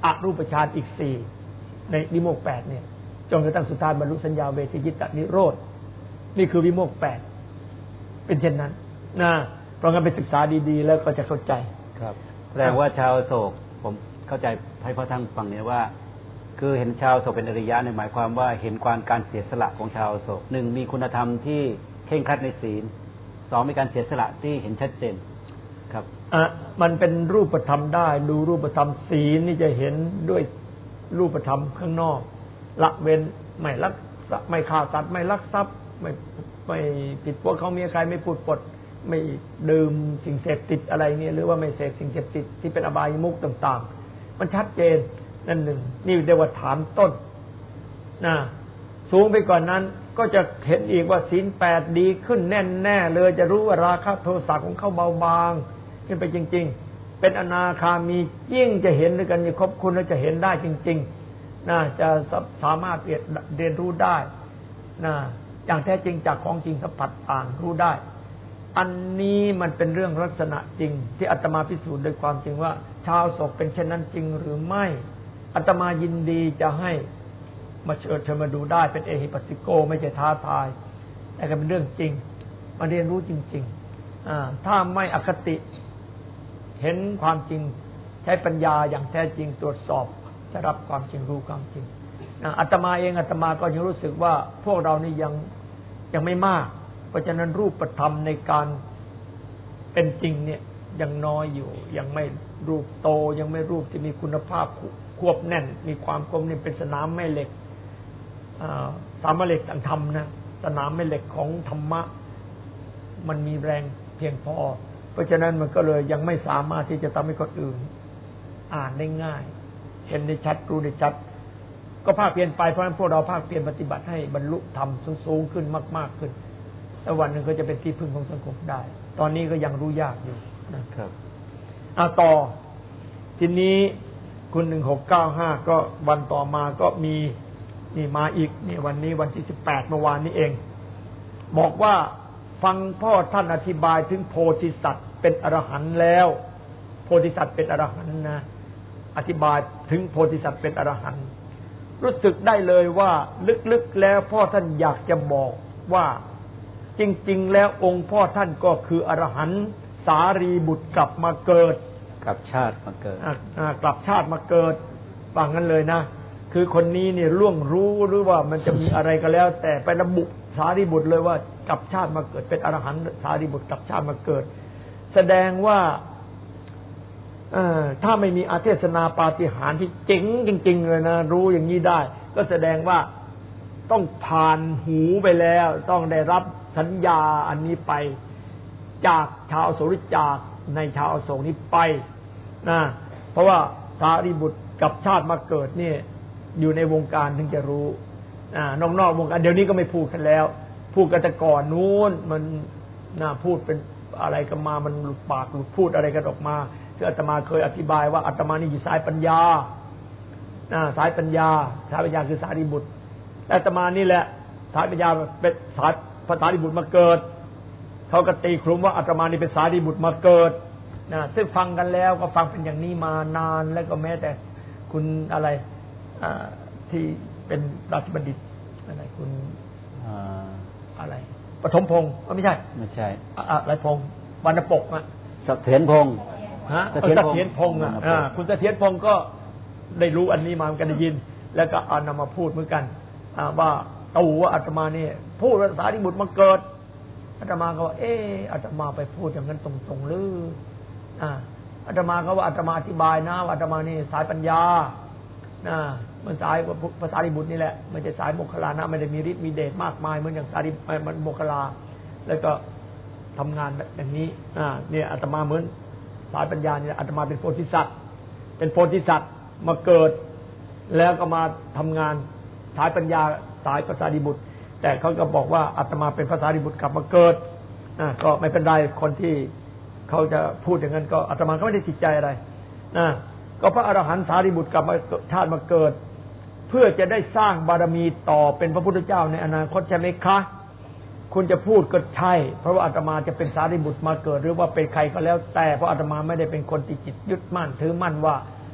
อรูปฌานอีกสี่ในวิโมกข์แปดเนี่ยจนกระทั่งสุดท้ายบรรลุสัญญาเวทีจิตตนิโรธนี่คือวิโมกข์แปดเป็นเช่นนั้นนะเพราะงั้นไปศึกษาดีๆแล้วก็จะเข้าใจครับแสดงว่าชาวโศกผมเข้าใจให้พ่อท่านฟังเนี่ยว่าคือเห็นชาวโศกเป็นอริยะในหมายความว่าเห็นความการเสียสละของชาวโศกหนึ่งมีคุณธรรมที่เคร่งครัดในศีลสองมีการเสียสละที่เห็นชัดเจนครับอ่ะมันเป็นรูปธรรมได้ดูรูปธรรมศีลนี่จะเห็นด้วยรูปธรรมข้างนอกละเว้นไม่ลักไม่ฆ่าสัตว์ไม่ลักทรัพย์ไม่ไม่ผิดพวกเขาเมียใครไม่พูดปดไม่ดื่มสิ่งเสพติดอะไรเนี่ยหรือว่าไม่เสพสิ่งเสพติดที่เป็นอบายมุขต่างๆมันชัดเจนนั่นหนึ่งนี่เรียกว่าฐานต้นนะสูงไปกว่านนั้นก็จะเห็นอีกว่าศีลแปดดีขึ้นแน่แน่เลยจะรู้ว่าราคะโทสะของเขาเบาบางขึ้นไปจริงๆเป็นอนาคามียิ่งจะเห็นด้วยกันอยู่ครบคุณแล้วจะเห็นได้จริงๆนะจะสามารถเรียนรู้ได้นะอย่างแท้จริงจากของจริงสัมผัสอ่านรู้ได้อันนี้มันเป็นเรื่องลักษณะจริงที่อาตมาพิสูจน์ด้วยความจริงว่าชาวโศกเป็นเช่นนั้นจริงหรือไม่อาตมายินดีจะให้มาเชิญเชิญมาดูได้เป็นเอหิปัสสิโกไม่ใช่ท้าทายแต่ก็เป็นเรื่องจริงมาเรียนรู้จริงๆอ่าถ้าไม่อคติเห็นความจริงใช้ปัญญาอย่างแท้จริงตรวจสอบจะรับความจริงรู้ความจริงอาตมาเองอาตมาก็ยังรู้สึกว่าพวกเรานี่ยังยังไม่มากเพราะฉะนั้นรูปธรรมในการเป็นจริงเนี่ยยังน้อยอยู่ยังไม่รูปโตยังไม่รูปที่มีคุณภาพควบแน่นมีความคมนี่เป็นสนามแม่เหล็กสามเหล็กทางธรรมนะสนามแม่เหล็กของธรรมะมันมีแรงเพียงพอเพราะฉะนั้นมันก็เลยยังไม่สามารถที่จะทำให้คนอื่นอ่านได้ง่ายเห็นได้ชัดรู้ได้ชัดก็ภาคเปลี่ยนไปเพราะฉะนั้นพวกเราภาคเปลี่ยนปฏิบัติให้บรรลุธรรมสูงขึ้นมากๆขึ้นแล้ววันหนึ่งก็จะเป็นที่พึ่งของสังคมได้ตอนนี้ก็ยังรู้ยากอยู่นะครับอ่ะต่อทีนี้คุณหนึ่งหกเก้าห้าก็วันต่อมาก็มีนี่มาอีกนี่วันนี้วันที่สิบแปดเมื่อวานนี้เองบอกว่าฟังพ่อท่านอธิบายถึงโพธิสัตว์เป็นอรหันต์แล้วโพธิสัตว์เป็นอรหันต์นะอธิบายถึงโพธิสัตว์เป็นอรหันต์รู้สึกได้เลยว่าลึกๆแล้วพ่อท่านอยากจะบอกว่าจริงๆแล้วองค์พ่อท่านก็คืออรหันต์สารีบุตรกลับมาเกิดกลับชาติมาเกิดอ่ากลับชาติมาเกิดฟังกันเลยนะคือคนนี้เนี่ยล่วงรู้หรือว่ามันจะมีอะไรก็แล้วแต่ไประบุสารีบุตรเลยว่ากลับชาติมาเกิดเป็นอรหันต์สารีบุตรกลับชาติมาเกิดแสดงว่าเอ่อถ้าไม่มีอาเทศนาปาฏิหาริย์ที่เจ๋งจริงๆเลยนะรู้อย่างนี้ได้ก็แสดงว่าต้องผ่านหูไปแล้วต้องได้รับสัญญาอันนี้ไปจากชาวอโศกจากในชาวอโศกนี้ไปนะเพราะว่าสารีบุตรกับชาติมาเกิดนี่อยู่ในวงการถึงจะรู้อ่านอกๆวงการเดี๋ยวนี้ก็ไม่พูดกันแล้วพูดกันแต่ก่อนนู้นมันน่าพูดเป็นอะไรกันมามันหลุดปากหลุดพูดอะไรกันออกมาคืออาตมาเคยอธิบายว่าอาตมานี่อยู่สายปัญญาอ่าสายปัญญาสายปัญญาคือสารีบุตรอาตมานี่แหละสายปัญญาเป็นสายพระสารีบุตรมาเกิดเขาก็ตีคลุมว่าอาตมานี่เป็นสารีบุตรมาเกิดนะซึ่งฟังกันแล้วก็ฟังเป็นอย่างนี้มานานแล้วก็แม้แต่คุณอะไรที่เป็นราชบัณฑิตอะไรคุณอะไรปฐมพงศ์ไม่ใช่ไม่ใช่อะไรพงศ์วรรณปกอ่ะเสถียรพงศ์ฮะเสถียรพงศ์อ่ะคุณเสถียรพงศ์ก็ได้รู้อันนี้มาเหมือนกันได้ยินแล้วก็เอานำมาพูดเหมือนกันว่าตู่ว่าอาตมาเนี่ยพูดว่าสารีบุตรมาเกิดอาตมาก็ว่าเอออาตมาไปพูดอย่างนั้นตรงๆหรืออ่าอาตมาก็ว่าอาตมาอธิบายนะว่าอาตมานี่สายปัญญานะมันสายภาษาริบุตรนี่แหละไม่ใช่สายโมคคัลลานะไม่ได้มีฤทธิ์มีเดชมากมายเหมือนอย่างสารีมันโมคคัลลาแล้วก็ทำงานอย่างนี้อ่าเนี่ยอาตมาเหมือนสายปัญญาเนี่ยอาตมาเป็นโพธิสัตว์เป็นโพธิสัตว์มาเกิดแล้วก็มาทำงานสายปัญญาสายภาษาริบุตรแต่เขาก็บอกว่าอาตมาเป็นภาษาริบุตรกลับมาเกิดอ่าก็ไม่เป็นไรคนที่เขาจะพูดอย่างนั้นก็อาตมาก็ไม่ได้ติดใจอะไรนะก็พระอรหันต์สารีบุตรกลับมาชาติมาเกิดเพื่อจะได้สร้างบารมีต่อเป็นพระพุทธเจ้าในอนาคตใช่ไหมคะคุณจะพูดก็ใช่เพราะว่าอาตมาจะเป็นสารีบุตรมาเกิดหรือว่าเป็นใครก็แล้วแต่เพราะอาตมาไม่ได้เป็นคนที่จิตยึดมั่นถือมั่นว่า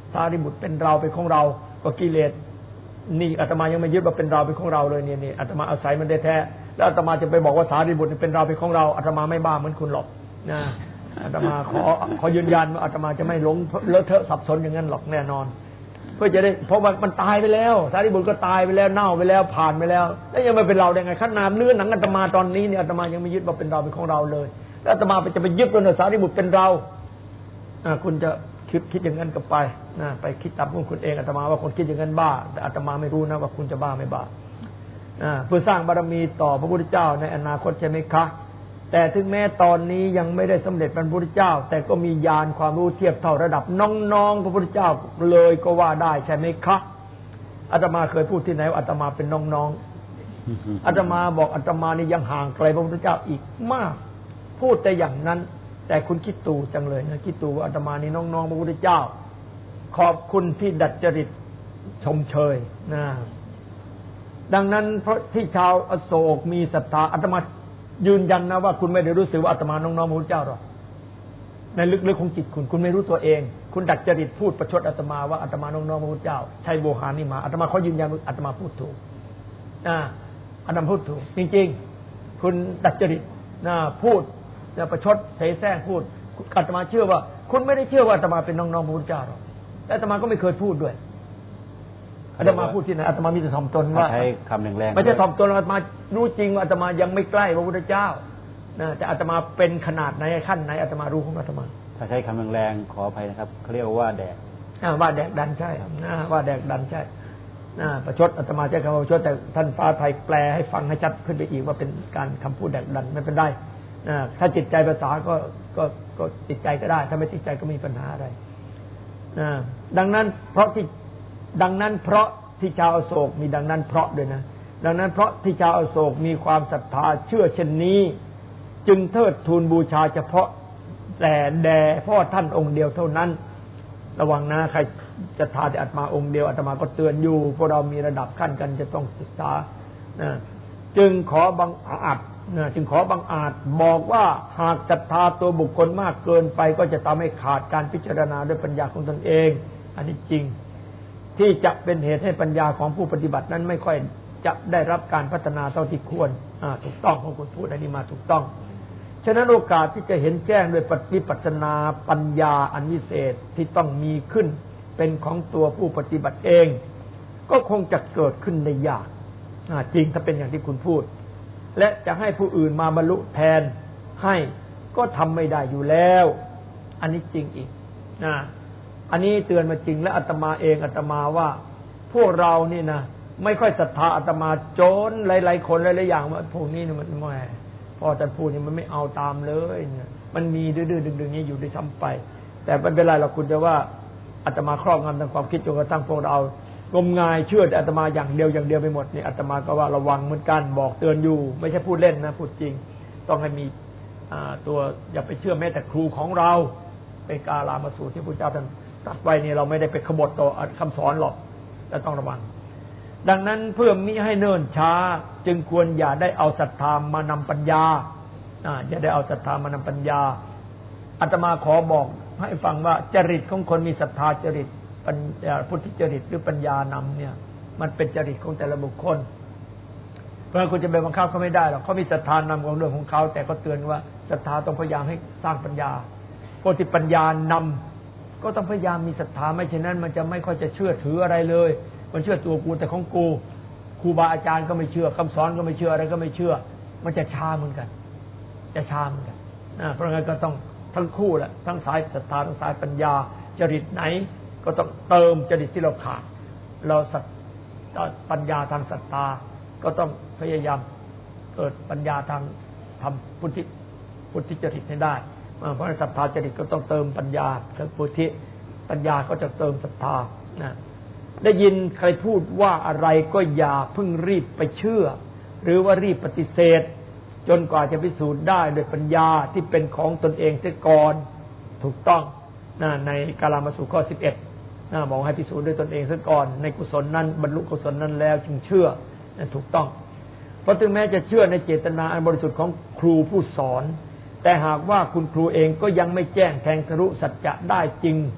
สารีบุตรเป็นเราเป็นของเราก็กิเลสนี่อาตมายังไม่ยึดว่าเป็นเราเป็นของเราเลยเนี่ยนี่อาตมาอาศัยมันได้แท้แล้วอาตมาจะไปบอกว่าสารีบุตรเป็นเราเป็นของเราอาตมาไม่บ้าเหมือนคุณหรอกนะอาตมาขอขอยืนยันว่าอาตมาจะไม่หลงเลอะเทอะสับสนอย่างนั้นหรอกแน่นอนเพื่อจะได้เพราะว่ามันตายไปแล้วสารีบุตรก็ตายไปแล้วเน่าไปแล้วผ่านไปแล้วแล้วยังไม่เป็นเราได้ไงขนาดเนื้อหนังอาตมาตอนนี้เนี่ยอาตมายังไม่ยึดว่าเป็นเราเป็นของเราเลยแล้วอาตมาจะไปยึดว่าสารีบุตรเป็นเราคุณจะคิดคิดอย่างนั้นก็ไปนะไปคิดตามของคุณเองอาตมาว่าคนคิดอย่างนั้นบ้าแต่อาตมาไม่รู้นะว่าคุณจะบ้าไม่บ้าเพื่อสร้างบารมีต่อพระพุทธเจ้าในอนาคตใช่ไหมคะแต่ถึงแม้ตอนนี้ยังไม่ได้สำเร็จเป็นพระพุทธเจ้าแต่ก็มีญาณความรู้เทียบเท่าระดับน้องๆพระพุทธเจ้าเลยก็ว่าได้ใช่ไหมคะอาตมาเคยพูดที่ไหนว่าอาตมาเป็นน้องๆอาตมาบอกอาตมานี่ยังห่างไกลพระพุทธเจ้าอีกมากพูดแต่อย่างนั้นแต่คุณคิดตูจังเลยนะคิดตูว่าอาตมานี่น้องๆพระพุทธเจ้าขอบคุณที่ดัดจริตชมเชยนะดังนั้นเพราะที่ชาวอโศกมีศรัทธาอาตมายืนยันนะว่าคุณไม่ได้รู้สึกว่าอาตมาน้องๆพระพุทธเจ้าหรอกในลึกๆของจิตคุณคุณไม่รู้ตัวเองคุณดัดจริตพูดประชดอาตมาว่าอาตมาน้องๆพระพุทธเจ้าใช่โวหารนี่มาอาตมาเขายืนยันว่าอาตมาพูดถูกนะอาตมาพูดถูกจริงๆคุณดัดจริตนะพูดนะประชดเสแสร้งพูดอาตมาเชื่อว่าคุณไม่ได้เชื่อว่าอาตมาเป็นน้องๆพระพุทธเจ้าหรอกแต่อาตมาก็ไม่เคยพูดด้วยอาตมาพูดที่ไหนอาตมามีแต่ถ่อมตนว่าใช้คำแรงๆไม่ใช่ถ่อมตนอาตมารู้จริงว่าอาตมายังไม่ใกล้พระพุทธเจ้านะแต่อาตมาเป็นขนาดไหนขั้นไหนอาตมารู้ของอาตมาถ้าใช้คำแรงๆขออภัยนะครับเขาเรียกว่าแดกว่าแดกดันใช่ว่าแดกดันใช่ประชดอาตมาใช้คำว่าประชดแต่ท่านฟ้าไทยแปลให้ฟังให้ชัดขึ้นไปอีกว่าเป็นการคำพูดแดกดันไม่เป็นไรถ้าจิตใจภาษาก็ก็ก็จิตใจก็ได้ถ้าไม่จิตใจก็มีปัญหาอะไรดังนั้นเพราะที่ดังนั้นเพราะที่ชาวอโศกมีดังนั้นเพราะด้วยนะดังนั้นเพราะที่ชาวอโศกมีความศรัทธาเชื่อเช่นนี้จึงเทิดทูนบูชาเฉพาะแต่แด่พ่อท่านองค์เดียวเท่านั้นระวังนะใครจะทาแต่อาตมาองค์เดียวอาตมาก็เตือนอยู่พวกเรามีระดับขั้นกันจะต้องศึกษาจึงขอบังอาจจึงขอบังอาจบอกว่าหากศรัทธาตัวบุคคลมากเกินไปก็จะทำให้ขาดการพิจารณาด้วยปัญญาของตนเองอันนี้จริงที่จะเป็นเหตุให้ปัญญาของผู้ปฏิบัตินั้นไม่ค่อยจะได้รับการพัฒนาเท่าที่ควรถูกต้องของคุณพูดอันนี้มาถูกต้องฉะนั้นโอกาสที่จะเห็นแจ้งด้วยวิปัสสนาปัญญาอันวิเศษที่ต้องมีขึ้นเป็นของตัวผู้ปฏิบัติเองก็คงจะเกิดขึ้นในยากจริงถ้าเป็นอย่างที่คุณพูดและจะให้ผู้อื่นมาบรรลุแทนให้ก็ทำไม่ได้อยู่แล้วอันนี้จริงอีกนะอันนี้เตือนมาจริงและอาตมาเองอาตมาว่าพวกเรานี่นะไม่ค่อยศรัทธาอาตมาจนหลายๆคนหลายๆอย่างว่าพวกนี้มันแหมพอจะพูดนี่มันไม่เอาตามเลยเนี่ยมันมีดื้อๆดึงๆนี้อยู่ด้วยซ้ำไปแต่ไม่เป็นไรหรอกคุณจะว่าอาตมาครอบงำทางความคิดจนกระทั่งพวกเรางมงายเชื่อแต่อาตมาอย่างเดียวอย่างเดียวไปหมดนี่อาตมาก็ว่าระวังเหมือนกันบอกเตือนอยู่ไม่ใช่พูดเล่นนะพูดจริงต้องให้มีตัวอย่าไปเชื่อแม้แต่ครูของเราเป็นกาลามาสูตรที่พระเจ้าท่านตรัสไว้นี่เราไม่ได้ไปขบฏต่อคำสอนหรอกแต่ต้องระวังดังนั้นเพื่อมิให้เนิ่นช้าจึงควรอย่าได้เอาศรัทธามานำปัญญาอย่าได้เอาศรัทธามานำปัญญาอาตมาขอบอกให้ฟังว่าจริตของคนมีศรัทธาจริตปัญญาพุทธิจริตหรือปัญญานำเนี่ยมันเป็นจริตของแต่ละบุคคลเพราะคุณจะไปบังคับเขาไม่ได้หรอกเขามีศรัทธานำของเรื่องของเขาแต่ก็เตือนว่าศรัทธาต้องพยายามให้สร้างปัญญาพวกที่ปัญญานำก็ต้องพยายามมีศรัทธาไม่เช่นนั้นมันจะไม่ค่อยจะเชื่อถืออะไรเลยมันเชื่อตัวกูแต่ของกูครูบาอาจารย์ก็ไม่เชื่อคำสอนก็ไม่เชื่ออะไรก็ไม่เชื่อมันจะช้าเหมือนกันจะช้าเหมือนกันเพราะงั้นก็ต้องทั้งคู่แหละทั้งสายศรัทธาทั้งสายปัญญาจริตไหนก็ต้องเติมจริตที่เราขาดเราศรัทธาปัญญาทางศรัทธาก็ต้องพยายามเกิดปัญญาทางทำพุทธิพุทธิจริตให้ได้เพราะศรัทธาจริตก็ต้องเติมปัญญาทางพุทธิปัญญาก็จะเติมศรัทธานะได้ยินใครพูดว่าอะไรก็อย่าเพิ่งรีบไปเชื่อหรือว่ารีบปฏิเสธจนกว่าจะพิสูจน์ได้ด้วยปัญญาที่เป็นของตนเองเสียก่อนถูกต้องในกาลามาสูตรข้อสิบเอ็ดบอกให้พิสูจน์ด้วยตนเองเสียก่อนในกุศลนั้นบรรลุกุศลนั้นแล้วจึงเชื่อถูกต้องเพราะถึงแม้จะเชื่อในเจตนาอันบริสุทธิ์ของครูผู้สอนแต่หากว่าคุณครูเองก็ยังไม่แจ้งแทงทะลุสัจจะได้จริง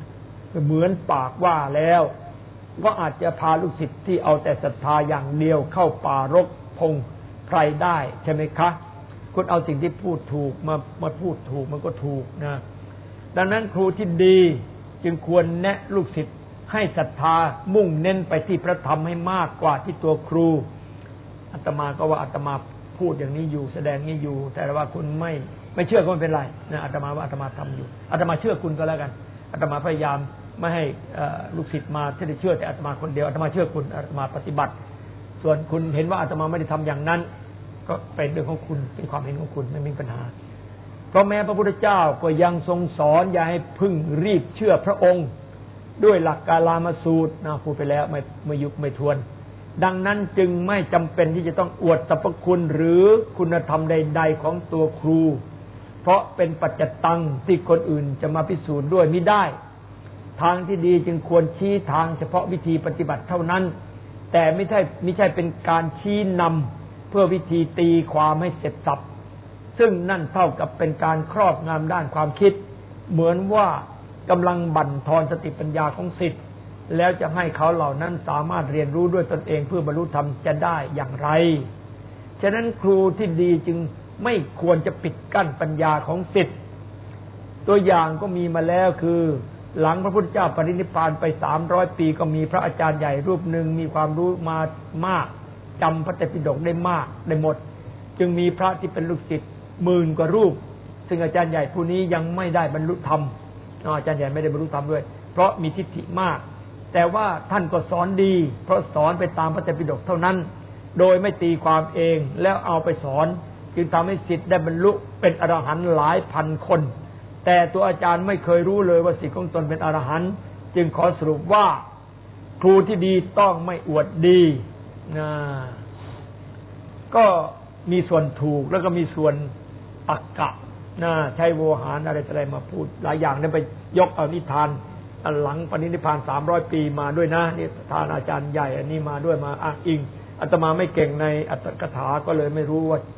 เหมือนปากว่าแล้วก็อาจจะพาลูกศิษย์ที่เอาแต่ศรัทธาอย่างเดียวเข้าป่ารกพงไพรได้ใช่ไหมคะคุณเอาสิ่งที่พูดถูกมามาพูดถูกมันก็ถูกนะดังนั้นครูที่ดีจึงควรแนะลูกศิษย์ให้ศรัทธามุ่งเน้นไปที่พระธรรมให้มากกว่าที่ตัวครูอาตมาก็ว่าอาตมาพูดอย่างนี้อยู่แสดงนี้อยู่แต่ว่าคุณไม่ไม่เชื่อก็ไม่เป็นไรนะอาตมาว่าอาตมาทำอยู่อาตมาเชื่อคุณก็แล้วกันอาตมาพยายามไม่ให้ลูกศิษย์มาที่ได้เชื่อแต่อาตมาคนเดียวอาตมาเชื่อคุณอาตมาปฏิบัติส่วนคุณเห็นว่าอาตมาไม่ได้ทำอย่างนั้นก็เป็นเรื่องของคุณเป็นความเห็นของคุณไม่มีปัญหาเพราะแม้พระพุทธเจ้าก็ยังทรงสอนอย่าให้พึ่งรีบเชื่อพระองค์ด้วยหลักกาลามสูตรนะพูดไปแล้วไม่ไม่ยุบไม่ทวนดังนั้นจึงไม่จำเป็นที่จะต้องอวดสรรพคุณหรือคุณธรรมใดๆของตัวครูเพราะเป็นปัจจตังที่คนอื่นจะมาพิสูจน์ด้วยไม่ได้ทางที่ดีจึงควรชี้ทางเฉพาะวิธีปฏิบัติเท่านั้นแต่ไม่ใช่ไม่ใช่เป็นการชี้นำเพื่อวิธีตีความให้เสร็จสับซึ่งนั่นเท่ากับเป็นการครอบงำด้านความคิดเหมือนว่ากำลังบั่นทอนสติปัญญาของศิษย์แล้วจะให้เขาเหล่านั้นสามารถเรียนรู้ด้วยตนเองเพื่อบรรลุธรรมจะได้อย่างไรฉะนั้นครูที่ดีจึงไม่ควรจะปิดกั้นปัญญาของศิษย์ตัวอย่างก็มีมาแล้วคือหลังพระพุทธเจ้าปรินิพพานไปสามร้อยปีก็มีพระอาจารย์ใหญ่รูปหนึ่งมีความรู้มามากจำพระไตรปิฎกได้มากได้หมดจึงมีพระที่เป็นลูกศิษย์หมื่นกว่ารูปซึ่งอาจารย์ใหญ่ผู้นี้ยังไม่ได้บรรลุธรรมอาจารย์ใหญ่ไม่ได้บรรลุธรรมด้วยเพราะมีทิฏฐิมากแต่ว่าท่านก็สอนดีเพราะสอนไปตามพระไตรปิฎกเท่านั้นโดยไม่ตีความเองแล้วเอาไปสอนจึงทำให้ศิษย์ได้บรรลุเป็นอรหันต์หลายพันคนแต่ตัวอาจารย์ไม่เคยรู้เลยว่าศิษย์ของตนเป็นอรหันต์จึงขอสรุปว่าครูที่ดีต้องไม่อวดดีนะก็มีส่วนถูกแล้วก็มีส่วนตรรกะนะใช้โวหารอะไรอะไรมาพูดหลายอย่างเนี่ยไปยกเอานิทานหลังปณิธานสามร้อยปีมาด้วยนะนี่ทานอาจารย์ใหญ่อันนี้มาด้วยมาอ้างอิงอาตมาไม่เก่งในอัตถกถาก็เลยไม่รู้ว่า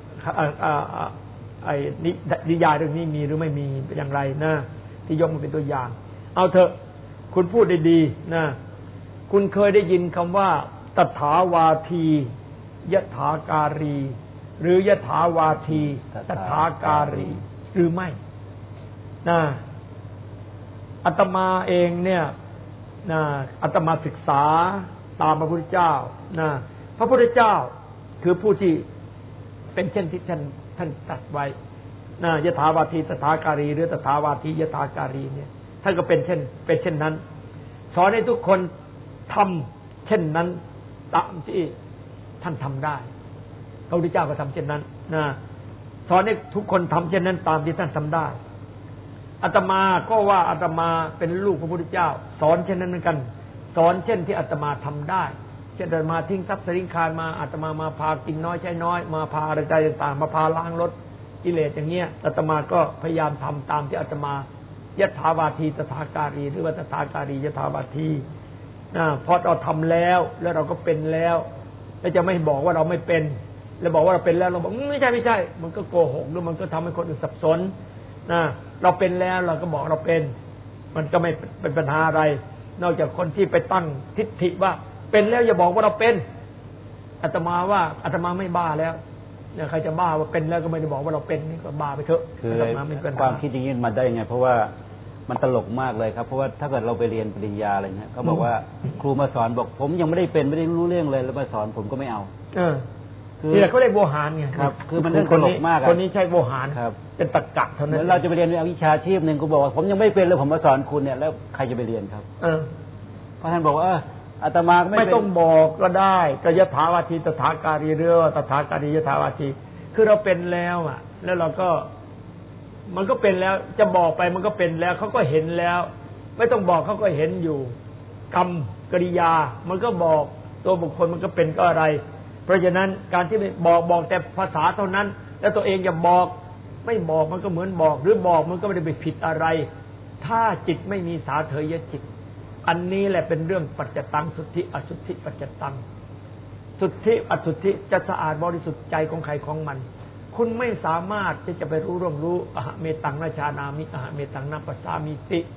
ไอ้นิยายเรื่องนี้มีหรือไม่มีอย่างไรนะที่ยกมาเป็นตัวอย่างเอาเถอะคุณพูดได้ดีนะคุณเคยได้ยินคำว่าตถาวาทียถาการีหรือยถาวาทีตถาการีหรือไม่นะอาตมาเองเนี่ยนะอาตมาศึกษาตามพระพุทธเจ้านะพระพุทธเจ้าคือผู้ที่เป็นเช่นที่ท่านท่านตรัสไว้นะยถาวาทีตถาการีหรือตถาวาทียถาการีเนี่ยท่านก็เป็นเช่นเป็นเช่นนั้นสอนให้ทุกคนทำเช่นนั้นตามที่ท่านทำได้พระพุทธเจ้าก็ทำเช่นนั้นนะสอนให้ทุกคนทำเช่นนั้นตามที่ท่านทำได้อาตมาก็ว่าอาตมาเป็นลูกพระพุทธเจ้าสอนเช่นนั้นเหมือนกันสอนเช่นที่อาตมาทำได้เช่นอาตมาทิ้งทรัพย์สินคารมาอาตมามาพากินน้อยใช้น้อยมาพาอะไรต่างๆมาพาล้างรถกิเลสอย่างเงี้ยอาตมาก็พยายามทำตามที่อาตมายถาวาทีตถาการีหรือว่าตถาการียถาวาทีนะพอเราทำแล้วแล้วเราก็เป็นแล้วแล้วจะไม่บอกว่าเราไม่เป็นแล้วบอกว่าเราเป็นแล้วเราบอกไม่ใช่ไม่ใช่มันก็โกหกหรือมันก็ทำให้คนอื่นสับสนนะเราเป็นแล้วเราก็บอกเราเป็นมันก็ไม่เป็นปัญหาอะไรนอกจากคนที่ไปตั้งทิฏฐิว่าเป็นแล้วอย่าบอกว่าเราเป็นอาตมาว่าอาตมาไม่บ้าแล้วเนี่ยใครจะบ้าว่าเป็นแล้วก็ไม่ได้บอกว่าเราเป็นนี่ก็บ้าไปเถอะคือความคิดอย่างนี้มาได้ไงเพราะว่ามันตลกมากเลยครับเพราะว่าถ้าเกิดเราไปเรียนปริญญาอะไรเงี้ยเขาบอกว่าครูมาสอนบอกผมยังไม่ได้เป็นไม่ได้รู้เรื่องเลยแล้วมาสอนผมก็ไม่เอาเออคือเขาเรียกโวหารไงครับคือมันเรื่องตลกมากคนนี้ใช่โวหารเป็นตรรกะเท่านั้นเราจะไปเรียนวิชาชีพหนึ่งกูบอกว่าผมยังไม่เป็นเลยผมมาสอนคุณเนี่ยแล้วใครจะไปเรียนครับเออเพราะท่านบอกว่าเอออาตมาไม่ต้องบอกก็ได้ก็ยถาวาทีตถาการีเรือตถาการียถาวาทีคือเราเป็นแล้วอ่ะแล้วเราก็มันก็เป็นแล้วจะบอกไปมันก็เป็นแล้วเขาก็เห็นแล้วไม่ต้องบอกเขาก็เห็นอยู่กรรมกริยามันก็บอกตัวบุคคลมันก็เป็นก็อะไรเพราะฉะนั้นการที่บอกบอกแต่ภาษาเท่านั้นแล้วตัวเองอย่าบอกไม่บอกมันก็เหมือนบอกหรือบอกมันก็ไม่ได้ไปผิดอะไรถ้าจิตไม่มีสาเถยจิตอันนี้แหละเป็นเรื่องปัจจตังสุทธิอสุทธิปัจจตังสุทธิอสุทธิจะสะอาดบริสุทธิ์ใจของใครของมันคุณไม่สามารถที่จะไปรู้ร่วมรู้อหเมตังนาชานามิอหเมตังนาปัสสามิติค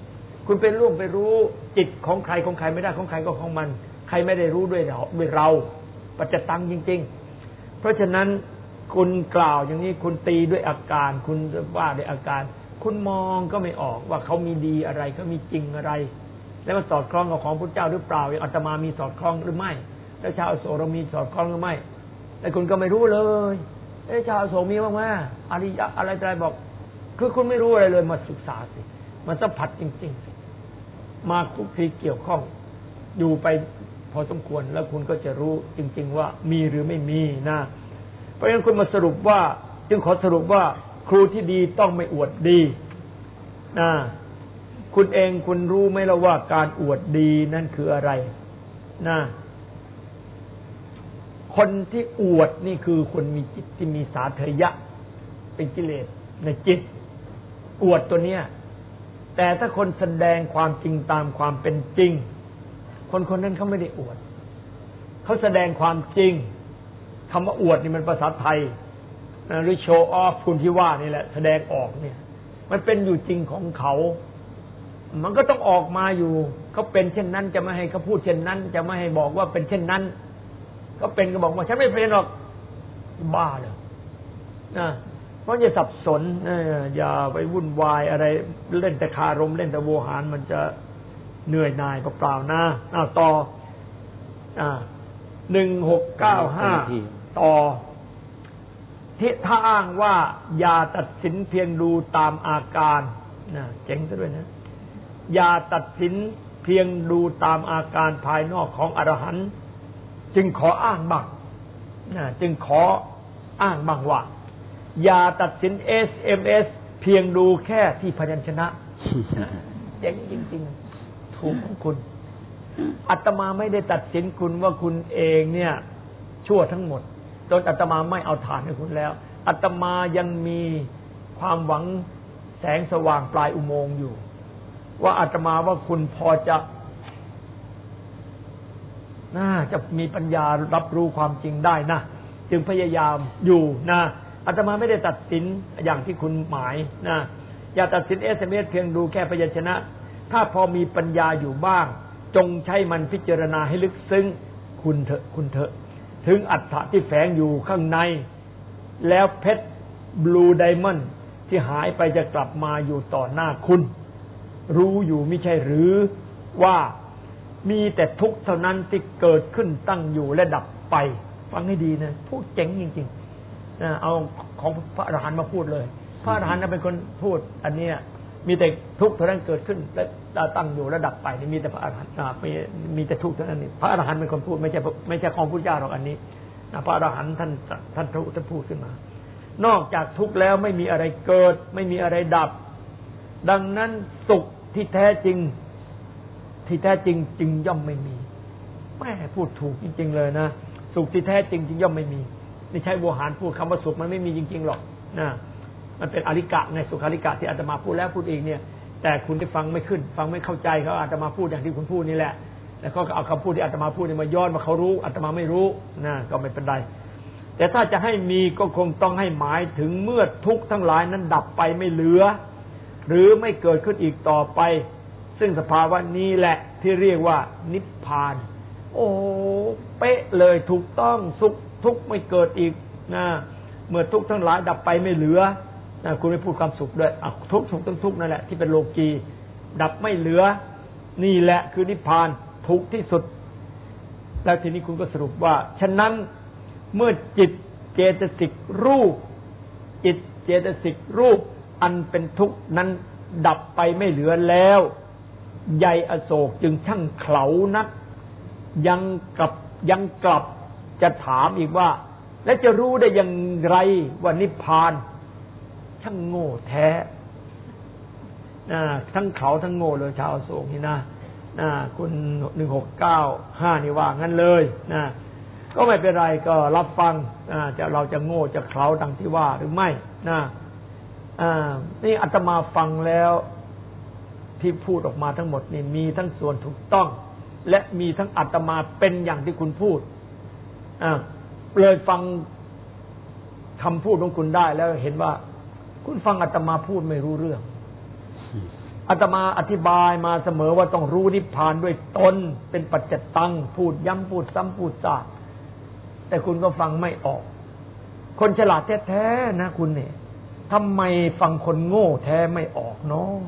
คุณเป็นร่วงไปรู้จิตของใครของใครไม่ได้ของใครก็ของมันใครไม่ได้รู้ด้วยเราด้วยเราปัจจตังจริงๆเพราะฉะนั้นคุณกล่าวอย่างนี้คุณตีด้วยอาการคุณว่าด้วยอาการคุณมองก็ไม่ออกว่าเขามีดีอะไรเขามีจริงอะไรแล้วมันสอดคล้องกับของพระเจ้าหรือเปล่าอย่างอาตมามีสอดคล้องหรือไม่แล้วชาวโสเรามีสอดคล้องหรือไม่แต่คุณก็ไม่รู้เลยเอ๊ะชาวโสมีบ้างไหมอริยะอะไรอะไรบอกคือคุณไม่รู้อะไรเลยมาศึกษาสิมาสัมผัสจริงๆสิมาคุกคีเกี่ยวข้องอยู่ไปพอสมควรแล้วคุณก็จะรู้จริงๆว่ามีหรือไม่มีนะเพราะฉะนั้นคุณมาสรุปว่าจึงขอสรุปว่าครูที่ดีต้องไม่อวดดีนะคุณเองคุณรู้ไหมล่ะว่าการอวดดีนั่นคืออะไรนะคนที่อวดนี่คือคนมีจิตที่มีสาธยะเป็นกิเลสในจิตอวดตัวเนี้ยแต่ถ้าคนแสดงความจริงตามความเป็นจริงคนคนนั้นเขาไม่ได้อวดเขาแสดงความจริงคำว่าอวดนี่มันภาษาไทยหรือโชว์ออฟคุณที่ว่านี่แหละแสดงออกเนี่ยมันเป็นอยู่จริงของเขามันก็ต้องออกมาอยู่เขาเป็นเช่นนั้นจะไม่ให้เขาพูดเช่นนั้นจะไม่ให้บอกว่าเป็นเช่นนั้นก็เป็นก็บอกว่าฉันไม่เป็นหรอกบ้าเลยนะเพราะอย่าสับสนอย่าไปวุ่นวายอะไรเล่นแต่คารมเล่นแต่โวหารมันจะเหนื่อยหน่ายเปล่าๆนะอ้าวต่ออ่าหนึ่งหกเก้าห้าต่อที่ถ้าอ้างว่าอย่าตัดสินเพียงดูตามอาการนะเจ๋งซะด้วยนะอย่าตัดสินเพียงดูตามอาการภายนอกของอรหันต์จึงขออ้างบ้างนะจึงขออ้างบ้างว่าอย่าตัดสิน เอส เอ็ม เอส เพียงดูแค่ที่พยัญชนะเจ๋งจริงๆถูกของคุณอาตมาไม่ได้ตัดสินคุณว่าคุณเองเนี่ยชั่วทั้งหมดจนอาตมาไม่เอาฐานให้คุณแล้วอาตมายังมีความหวังแสงสว่างปลายอุโมงค์อยู่ว่าอาตมาว่าคุณพอจะน่าจะมีปัญญารับรู้ความจริงได้นะจึงพยายามอยู่นะอาตมาไม่ได้ตัดสินอย่างที่คุณหมายนะอย่าตัดสิน เอส เอ็ม เอส เพียงดูแค่พยัญชนะถ้าพอมีปัญญาอยู่บ้างจงใช้มันพิจารณาให้ลึกซึ้งคุณเถอะคุณเถอะถึงอัตถะที่แฝงอยู่ข้างในแล้วเพชรบลูไดมอนด์ที่หายไปจะกลับมาอยู่ต่อหน้าคุณรู้อยู่ไม่ใช่หรือว่ามีแต่ทุกข์เท่านั้นที่เกิดขึ้นตั้งอยู่และดับไปฟังให้ดีนะพูดเจ๋งจริงๆนะเอาของพระอรหันต์มาพูดเลยพระอรหันต์เป็นคนพูดอันเนี้ยมีแต่ทุกข์เท่านั้นเกิดขึ้นและตั้งอยู่และดับไปนี่มีแต่พระอรหันต์มีมีแต่ทุกข์เท่านั้นนี่พระอรหันต์เป็นคนพูดไม่ใช่ไม่ใช่ของพุทธเจ้าหรอกอันนี้พระอรหันต์ท่านท่านท่านพูดขึ้นมานอกจากทุกข์แล้วไม่มีอะไรเกิดไม่มีอะไรดับดังนั้นสุขที่แท้จริงที่แท้จริงจึงย่อมไม่มีแม่พูดถูกจริงๆเลยนะสุขที่แท้จริงจึงย่อมไม่มีนี่ใช้โวหารพูดคำว่าสุขมันไม่มีจริงๆหรอกนะมันเป็นอริกะในสุขาริกะที่อาตมาพูดแล้วพูดอีกเนี่ยแต่คุณได้ฟังไม่ขึ้นฟังไม่เข้าใจเขาอาตมาพูดอย่างที่คุณพูดนี่แหละแล้วเขาก็เอาคำพูดที่อาตมาพูดนี่มาย้อนมาเขารู้อาตมาไม่รู้นะก็ไม่เป็นไรแต่ถ้าจะให้มีก็คงต้องให้หมายถึงเมื่อทุกข์ทั้งหลายนั้นดับไปไม่เหลือหรือไม่เกิดขึ้นอีกต่อไปซึ่งสภาวะนี้แหละที่เรียกว่านิพพานโอ้เป๊ะเลยถูกต้องสุขทุกข์ไม่เกิดอีกนะเมื่อทุกข์ทั้งหลายดับไปไม่เหลือนะคุณไม่พูดความสุขด้วยอ่ะทุกข์สุขทั้งทุกข์นั่นแหละที่เป็นโลกีดับไม่เหลือนี่แหละคือนิพพานถูกที่สุดแล้วทีนี้คุณก็สรุปว่าฉะนั้นเมื่อจิตเจตสิกรูปจิตเจตสิกรูปอันเป็นทุกข์นั้นดับไปไม่เหลือแล้วใยอโศกจึงช่างเขลานักยังกลับยังกลับจะถามอีกว่าและจะรู้ได้อย่างไรว่านิพพานช่างโง่แท้นะทั้งเขาทั้งโง่เลยชาวอโศกนี่นะนะคุณหนึ่งหกเก้าห้านี่ว่างั้นเลยนะก็ไม่เป็นไรก็รับฟังนะจะเราจะโง่จะเขลาดังที่ว่าหรือไม่นะอ่านี่อาตมาฟังแล้วที่พูดออกมาทั้งหมดนี่มีทั้งส่วนถูกต้องและมีทั้งอาตมาเป็นอย่างที่คุณพูดอ่าเลยฟังคำพูดของคุณได้แล้วเห็นว่าคุณฟังอาตมาพูดไม่รู้เรื่องอาตมาอธิบายมาเสมอว่าต้องรู้นิพพานด้วยตนเป็นปัจจตังพูดย้ำพูดซ้ำพูดซากแต่คุณก็ฟังไม่ออกคนฉลาดแท้ๆนะคุณเนี่ยทำไมฟังคนโง่แท้ไม่ออกเนาะ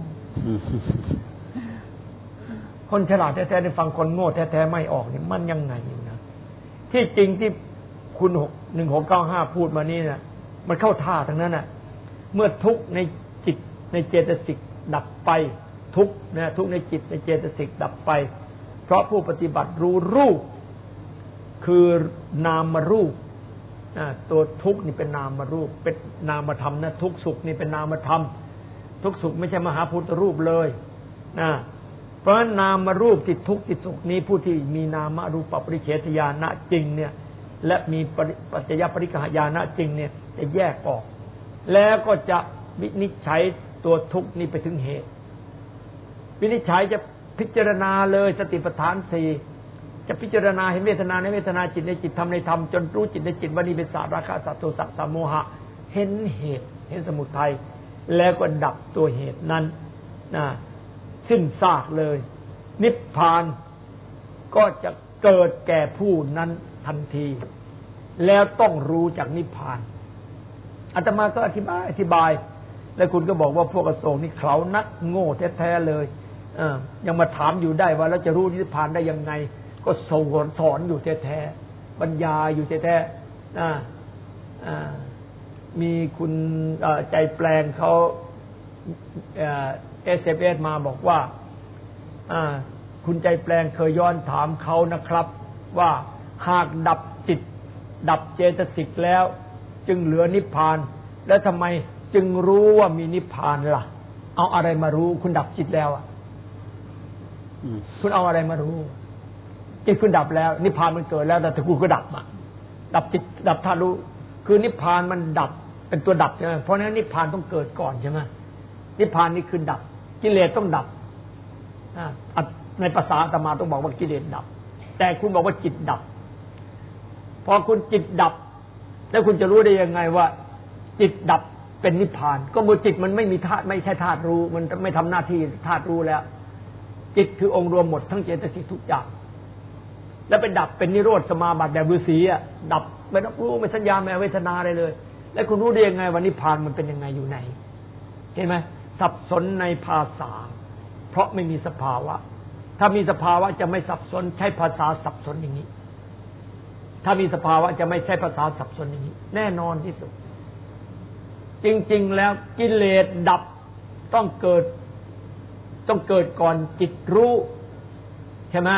คนฉลาดแท้ๆได้ฟังคนโง่แท้ๆไม่ออกเนี่ยมันยังไงนะที่จริงที่คุณหกหนึ่งหกเก้าห้าพูดมานี่นะมันเข้าท่าทั้งนั้นน่ะเมื่อทุกข์ในจิตในเจตสิกดับไปทุกข์นะทุกข์ในจิตในเจตสิกดับไปเพราะผู้ปฏิบัติรู้รูปคือนามรูปตัวทุกข์นี่เป็นนามรูปเป็นนามธรรมนะทุกข์สุขนี่เป็นนามธรรมทุกข์สุขไม่ใช่มหาพุทธรูปเลยนะเพราะฉะนั้นนามรูปที่ทุกข์ที่สุขนี้ผู้ที่มีนามรูปปริเฉทญาณจริงเนี่ยและมีปัจจยปริกหญาณจริงเนี่ยจะแยกออกแล้วก็จะวินิจฉัยตัวทุกข์นี้ไปถึงเหตุวินิจฉัยจะพิจารณาเลยสติปัฏฐานสี่จะพิจารณาเห็นเวทนาในเวทนาจิตในจิตธรรมในธรรมจนรู้จิตในจิตว่านี่เป็นสัตว์ราคะสัตว์โทสะสัตว์โมหะเห็นเหตุเห็นสมุทัยแล้วก็ดับตัวเหตุนั้นนะสิ้นซากเลยนิพพานก็จะเกิดแก่ผู้นั้นทันทีแล้วต้องรู้จากนิพพานอาตมาก็อธิบายอธิบายแล้วคุณก็บอกว่าพวกอโศกนี่เขานักโง่แท้ๆเลยเออยังมาถามอยู่ได้ว่าแล้วจะรู้นิพพานได้ยังไงก็สอนสอนอยู่แท้ๆบรรยายอยู่แท้ๆอ่าอ่ามีคุณใจแปลงเขาเอสเอฟเอสมาบอกว่าอ่าคุณใจแปลงเคยย้อนถามเขานะครับว่าหากดับจิตดับเจตสิกแล้วจึงเหลือนิพพานแล้วทำไมจึงรู้ว่ามีนิพพานล่ะเอาอะไรมารู้คุณดับจิตแล้วอ่ะคุณเอาอะไรมารู้จิตคุณดับแล้วนิพพานมันเกิดแล้วแต่คุณก็ดับอ่ะดับจิตดับธาตุรู้คือนิพพานมันดับเป็นตัวดับใช่ไหมเพราะฉะนั้นนิพพานต้องเกิดก่อนใช่ไหมนิพพานนี่คือดับกิเลสต้องดับในภาษาอาตมาต้องบอกว่ากิเลสดับแต่คุณบอกว่าจิตดับพอคุณจิตดับแล้วคุณจะรู้ได้ยังไงว่าจิตดับเป็นนิพพานก็เมื่อจิตมันไม่มีธาตุไม่ใช่ธาตุรู้มันไม่ทำหน้าที่ธาตุรู้แล้วจิตคือองค์รวมหมดทั้งเจตสิกทุกอย่างแล้วไปดับเป็นนิโรธสมาบัติแบบฤาษีอ่ะดับไม่รับรู้ไม่สัญญาไม่เวทนาอะไรเลยแล้วคุณรู้ได้ยังไงว่านิพพานมันเป็นยังไงอยู่ไหนเห็นไหมสับสนในภาษาเพราะไม่มีสภาวะถ้ามีสภาวะจะไม่สับสนใช้ภาษาสับสนอย่างนี้ถ้ามีสภาวะจะไม่ใช้ภาษาสับสนอย่างนี้แน่นอนที่สุดจริงๆแล้วกิเลสดับต้องเกิดต้องเกิดก่อนจิตรู้ใช่ไหม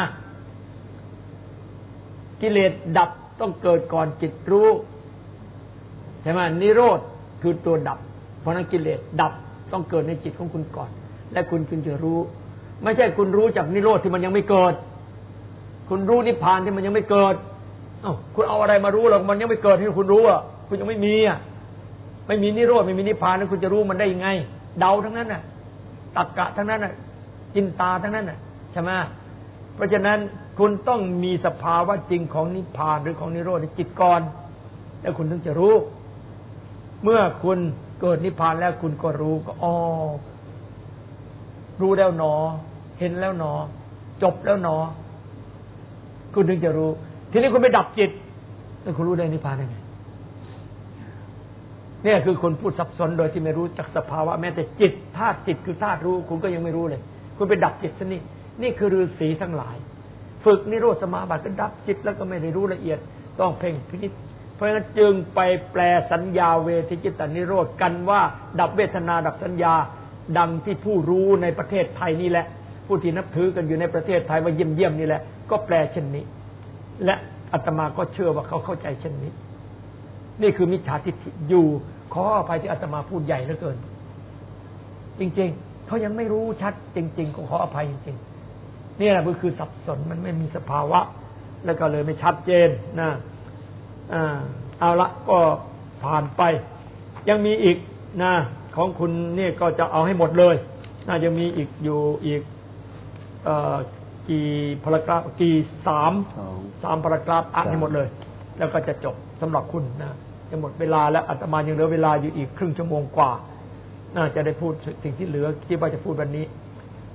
กิเลสดับต้องเกิดก่อนจิตรู้ใช่ไหมนิโรธคือตัวดับเพราะนั้นกิเลสดับต้องเกิดในจิตของคุณก่อนและคุณจึงจะรู้ไม่ใช่คุณรู้จากนิโรธที่มันยังไม่เกิดคุณรู้นิพพานที่มันยังไม่เกิดเอ้าคุณเอาอะไรมารู้หรอกมันยังไม่เกิดที่คุณรู้อ่ะคุณยังไม่มีอ่ะไม่มีนิโรธไม่มีนิพพานแล้วคุณจะรู้มันได้ยังไงเดาทั้งนั้นน่ะตรรกะทั้งนั้นน่ะจินตาทั้งนั้นน่ะใช่ไหมเพราะฉะนั้นคุณต้องมีสภาวะจริงของนิพพานหรือของนิโรธในจิตก่อนแล้วคุณถึงจะรู้เมื่อคุณเกิดนิพพานแล้วคุณก็รู้ก็อ๋อรู้แล้วหนอเห็นแล้วหนอจบแล้วหนอคุณถึงจะรู้ทีนี้คุณไปดับจิตแล้วคุณรู้ได้นิพพานได้ไงเนี่ยคือคนพูดสับสนโดยที่ไม่รู้จักสภาวะแม้แต่จิตธาตุจิตคือธาตุรู้คุณก็ยังไม่รู้เลยคุณไปดับจิตซะนี่นี่คือฤาษีทั้งหลายฝึกนิโรธสมาบัติก็ดับจิตแล้วก็ไม่ได้รู้ละเอียดต้องเพ่งพินิจเพราะฉะนั้นจึงไปแปลสัญญาเวทิจิตตนิโรธกันว่าดับเวทนาดับสัญญาดังที่ผู้รู้ในประเทศไทยนี่แหละผู้ที่นับถือกันอยู่ในประเทศไทยว่าเยี่ยมเยี่ยมนี่แหละก็แปลเช่นนี้และอาตมาก็เชื่อว่าเขาเข้าใจเช่นนี้นี่คือมิจฉาทิฏฐิอยู่ขออภัยที่อาตมาพูดใหญ่เหลือเกินจริงๆเขายังไม่รู้ชัดจริงๆก็ขออภัยจริงๆนี่แหละคือสับสนมันไม่มีสภาวะแล้วก็เลยไม่ชัดเจนนะอ่าเอาละก็ผ่านไปยังมีอีกนะของคุณนี่ก็จะเอาให้หมดเลยน่าจะมีอีกอยู่อีกเอ่อกี่พารากราฟกี่สามสามพารากราฟอ่านให้หมดเลยแล้วก็จะจบสำหรับคุณนะจะหมดเวลาแล้วอาตมายังเหลือเวลาอยู่อีกครึ่งชั่วโมงกว่าน่าจะได้พูดสิ่งที่เหลือที่ว่าจะพูดวันนี้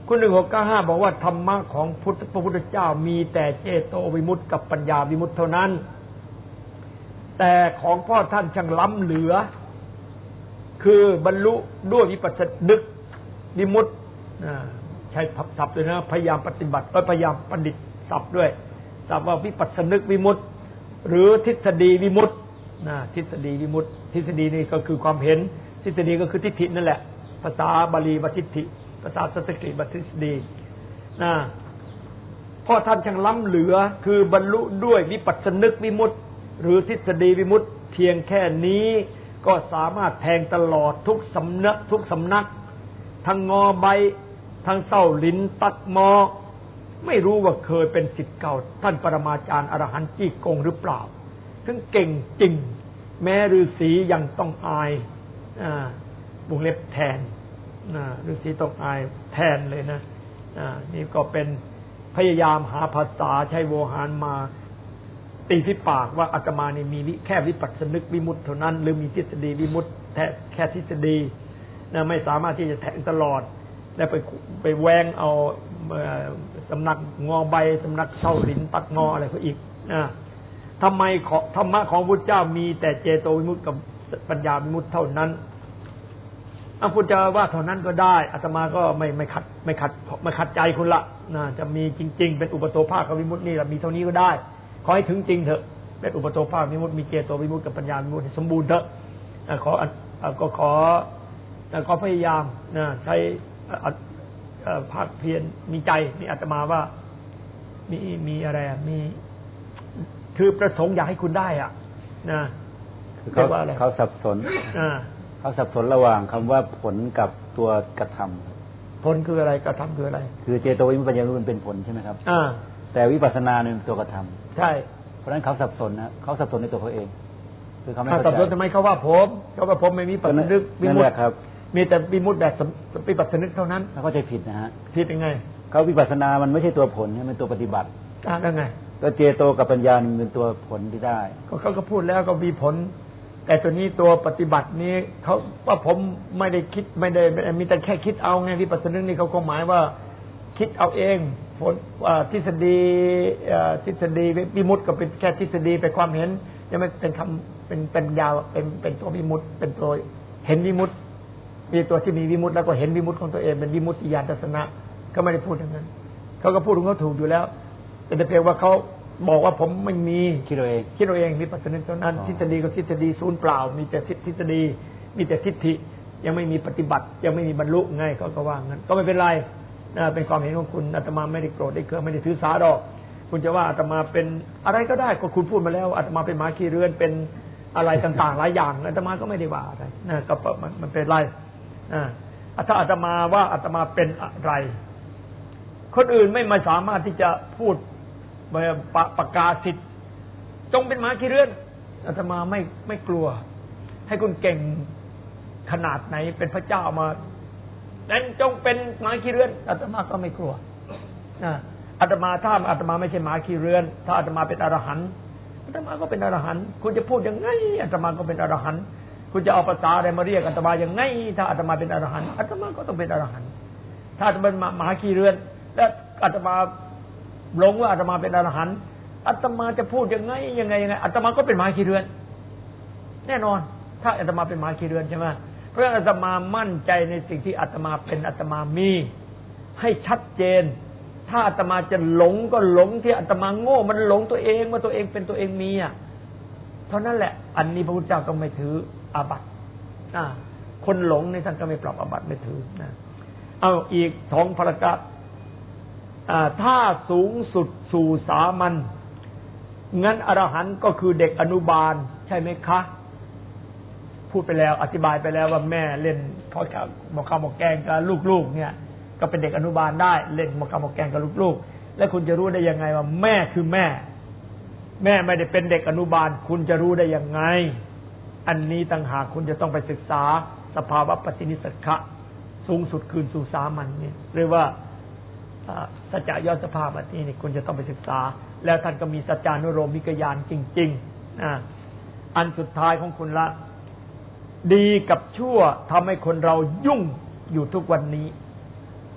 คุณหนึ่งหกเก้าห้าบอกว่าธรรมะของพุทธพระพุทธเจ้ามีแต่เจโตวิมุตติกับปัญญาวิมุตติเท่านั้นแต่ของพ่อท่านช่างล้ำเหลือคือบรรลุด้วยวิปัสสนึกวิมุตติใช้ศัพท์ด้วยนะพยายามปฏิบัติก็พยายามประดิษฐ์ศัพท์ด้วยศัพท์ว่าวิปัสสนึกวิมุตติหรือทฤษฎีวิมุตตินะทฤษฎีวิมุตติทฤษฎีนี่ก็คือความเห็นทฤษฎีก็คือทิฏฐินั่นแหละภาษาบาลีว่าทิฏฐิภาษาสันสกฤตว่าทฤษฎีนะพ่อท่านช่างล้ำเหลือคือบรรลุด้วยวิปัสสนึกวิมุตติหรือทฤษฎีวิมุตติเพียงแค่นี้ก็สามารถแทงตลอดทุกสำนักทุกสำนักทั้งงอใบทั้งเส้าลิ้นตัดมอไม่รู้ว่าเคยเป็นศิษย์เก่าท่านปรมาจารย์อรหันต์จี้กงหรือเปล่าถึงเก่งจริงแม้ฤาษียังต้องอายอ่าบุงเล็บแทนนะฤาษีต้องอายแทนเลยนะอ่านี่ก็เป็นพยายามหาภาษาใช้โวหารมาตีที่ปากว่าอาตมานี่มีแค่วิปัสสนึกวิมุตติเท่านั้นหรือมีทฤษฎีวิมุตติแค่ทฤษฎีนะไม่สามารถที่จะแทงตลอดแล้วไปไปแวงเอาสำนักงอใบสำนักเส้าลิ้นตัดงออะไรเขาอีกนะทำไมธรรมะของพุทธเจ้ามีแต่เจโตวิมุตติกับปัญญาวิมุตติเท่านั้นอาพุทธเจ้าว่าเท่านั้นก็ได้อาตมาก็ไม่ไม่ขัดไม่ขัดไม่ขัดใจคุณละนะจะมีจริงๆเป็นอุปโตภาควิมุตตินี่ละมีเท่านี้ก็ได้ขอให้ถึงจริงเถอะเป็นอุปโตภาควิมุตติมีเจโตวิมุตติกับปัญญาวิมุตติสมบูรณ์เถอะขอก็ขอขอพยายามนะใช้ภาคเพียรมีใจมีอาตมาว่ามีมีอะไรมีคือประสงค์อยากให้คุณได้อ่ะนะคือเขาเขาสับสนเขาสับสนระหว่างคำว่าผลกับตัวกระทำผลคืออะไรกระทำคืออะไรคือเจโตวิมุตติปัญญาวิมุตติเป็นผลใช่ไหมครับอ่าแต่วิปัสสนาเนี่ยเป็นตัวกระทำใช่เพราะฉะนั้นเขาสับสนนะเขาสับสนในตัวเขาเองคือเขาไม่เข้าใจสับสนทำไมเขาว่าผมเขาว่าผมไม่มีปัจจุบันวิมุตติครับมีแต่วิมุตติแบบวิปัสสนึกเท่านั้นเขาเข้าใจผิดนะฮะผิดยังไงเขาวิปัสสนามันไม่ใช่ตัวผลใช่ไหมตัวปฏิบัติอ่าแล้วไงก็เจโตกับปัญญามันเป็นตัวผลที่ได้ก็เขาก็พูดแล้วก็มีผลแต่ตัวนี้ตัวปฏิบัตินี้เขาว่าผมไม่ได้คิดไม่ได้มีแต่แค่คิดเอาไงวิปัสสนึกนี่เขาคงหมายว่าคิดเอาเองผลทฤษฎีทฤษฎีวิมุตติก็เป็นแค่ทฤษฎีเป็นความเห็นยังไม่เป็นคำเป็นปัญญาเป็นเป็นตัววิมุตติเป็นตัวเห็นวิมุตติมีตัวที่มีวิมุตติแล้วก็เห็นวิมุตติของตัวเองเป็นวิมุตติญาณทัศนะก็ไม่ได้พูดอย่างนั้นเขาก็พูดของเขาถูกอยู่แล้วแต่เพียงว่าเขาบอกว่าผมไม่มีคิดเอาเองคิดเอาเองวิปัสสนึกเท่านั้นทฤษฎีก็ทฤษฎีศูนย์เปล่ามีแต่ทฤษฎีมีแต่ทิฏฐิยังไม่มีปฏิบัติยังไม่มีบรรลุไงเขาก็ว่างั้นก็ไม่เป็นไรเป็นความเห็นของคุณอาตมาไม่ได้โกรธได้เคืองไม่ได้ถือสาดอกคุณจะว่าอาตมาเป็นอะไรก็ได้ก็คุณพูดมาแล้วอาตมาเป็นหมาขี้เรือนเป็นอะไรต่างๆหลายอย่างอาตมาก็ไม่ได้ว่าอะไรนะก็มันมันเป็นไรอ่าถ้าอาตมาว่าอาตมาเป็นอะไรคนอื่นไม่มาสามารถที่จะพูดประกาศสิทธิ์จงเป็นหมาขี้เรือนอาตมาไม่ไม่กลัวให้คุณเก่งขนาดไหนเป็นพระเจ้ามานั้นจงเป็นหมาขี้เรือนอาตมาก็ไม่กลัวนะอาตมาถ้าอาตมาไม่ใช่หมาขี้เรือนถ้าอาตมาเป็นอรหันต์อาตมาก็เป็นอรหันต์คุณจะพูดยังไงอาตมาก็เป็นอรหันต์คุณจะเอาภาษาอะไรมาเรียกอาตมายังไงถ้าอาตมาเป็นอรหันต์อาตมาก็ต้องเป็นอรหันต์ถ้าอาตมาเป็นหมาขี้เรือนและอาตมาหลงว่าอาตมาเป็นอรหันต์อาตมาจะพูดยังไงยังไงยังไงอาตมาก็เป็นหมาขี้เรือนแน่นอนถ้าอาตมาเป็นหมาขี้เรือนใช่ไหมเพราะอาตมามั่นใจในสิ่งที่อาตมาเป็นอาตมามีให้ชัดเจนถ้าอาตมาจะหลงก็หลงที่อาตมาโง่มันหลงตัวเองว่าตัวเองเป็นตัวเองมีอ่ะเท่านั้นแหละอันนี้พระพุทธเจ้าก็ไม่ถืออาบัติอ่าคนหลงในท่านก็ไม่ปรับอาบัติไม่ถือนะเอาอีกท้องพระกะอ่าถ้าสูงสุดสู่สามัญงั้นอรหันต์ก็คือเด็กอนุบาลใช่ไหมคะพูดไปแล้วอธิบายไปแล้วว่าแม่เล่นพอจะหมกข้าวหมกแกงกับลูกๆเนี่ยก็เป็นเด็กอนุบาลได้เล่นหมกข้าวหมกแกงกับลูกๆแล้วคุณจะรู้ได้ยังไงว่าแม่คือแม่แม่ไม่ได้เป็นเด็กอนุบาลคุณจะรู้ได้ยังไงอันนี้ต่างหากคุณจะต้องไปศึกษาสภาวะปฏินิสขะสูงสุดคืนสู่สามัญนี่เรียกว่าสัจจะยอดสภาพอันนี้นี่คุณจะต้องไปศึกษาแล้วท่านก็มีสัจจานุโลมิกญาณจริงๆอ่าอันสุดท้ายของคุณละดีกับชั่วทำให้คนเรายุ่งอยู่ทุกวันนี้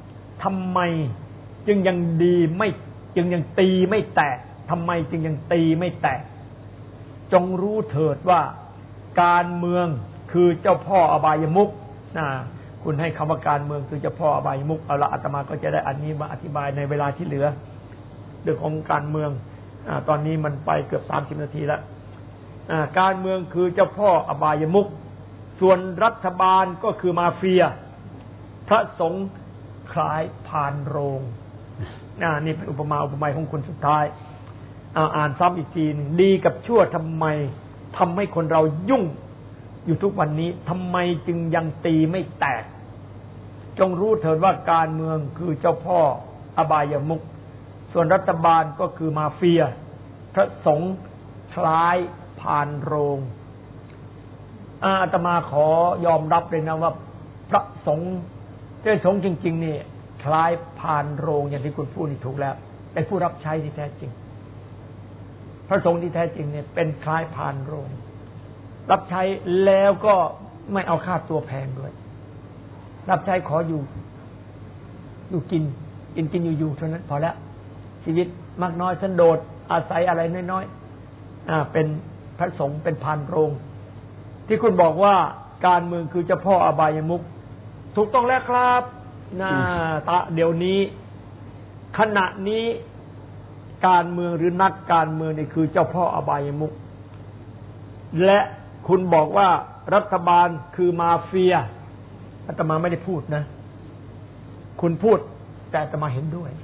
ทำไมจึงยังดีไม่จึงยังตีไม่แตกทำไมจึงยังตีไม่แตกจงรู้เถิดว่าการเมืองคือเจ้าพ่ออบายมุขนะคุณให้คำว่าการเมืองคือเจ้าพ่ออบายมุขเอาละอาตมาก็จะได้อันนี้มาอธิบายในเวลาที่เหลือเรื่องของการเมืองอ่าตอนนี้มันไปเกือบสามสิบนาทีแล้วอ่าการเมืองคือเจ้าพ่ออบายมุขส่วนรัฐบาลก็คือมาเฟียพระสงฆ์คล้ายพานโรงอ่านี่เป็นอุปมาอุปไมยของคนสุดท้ายอ่าอ่านซ้ำอีกทีหนึ่งดีกับชั่วทำไมทำให้คนเรายุ่งอยู่ทุกวันนี้ทำไมจึงยังตีไม่แตกจงรู้เถิดว่าการเมืองคือเจ้าพ่ออบายมุขส่วนรัฐบาลก็คือมาเฟียพระสงฆ์คล้ายพานโรงอาตมาขอยอมรับเลยนะว่าพระสงฆ์เจ้าสงฆ์จริงๆนี่คล้ายพานโรงอย่างที่คุณพูดนี่ถูกแล้วเป็นผู้รับใช้ที่แท้จริงพระสงฆ์ที่แท้จริงเนี่ยเป็นคล้ายพานโรงรับใช้แล้วก็ไม่เอาค่าตัวแพงด้วยรับใช้ขออยู่อยู่กินกินกินอยู่อยู่เท่านั้นพอแล้วชีวิตมากน้อยสันโดษอาศัยอะไรน้อยๆอ่าเป็นพระสงฆ์เป็นพานโรงที่คุณบอกว่าการเมืองคือเจ้าพ่ออบายมุขถูกต้องแล้วครับนะตะเดี๋ยวนี้ขณะนี้การเมืองหรือนักการเมืองนี่คือเจ้าพ่ออบายมุขและคุณบอกว่ารัฐบาลคือมาเฟียอาตมาไม่ได้พูดนะคุณพูดแต่อาตมาเห็นด้วย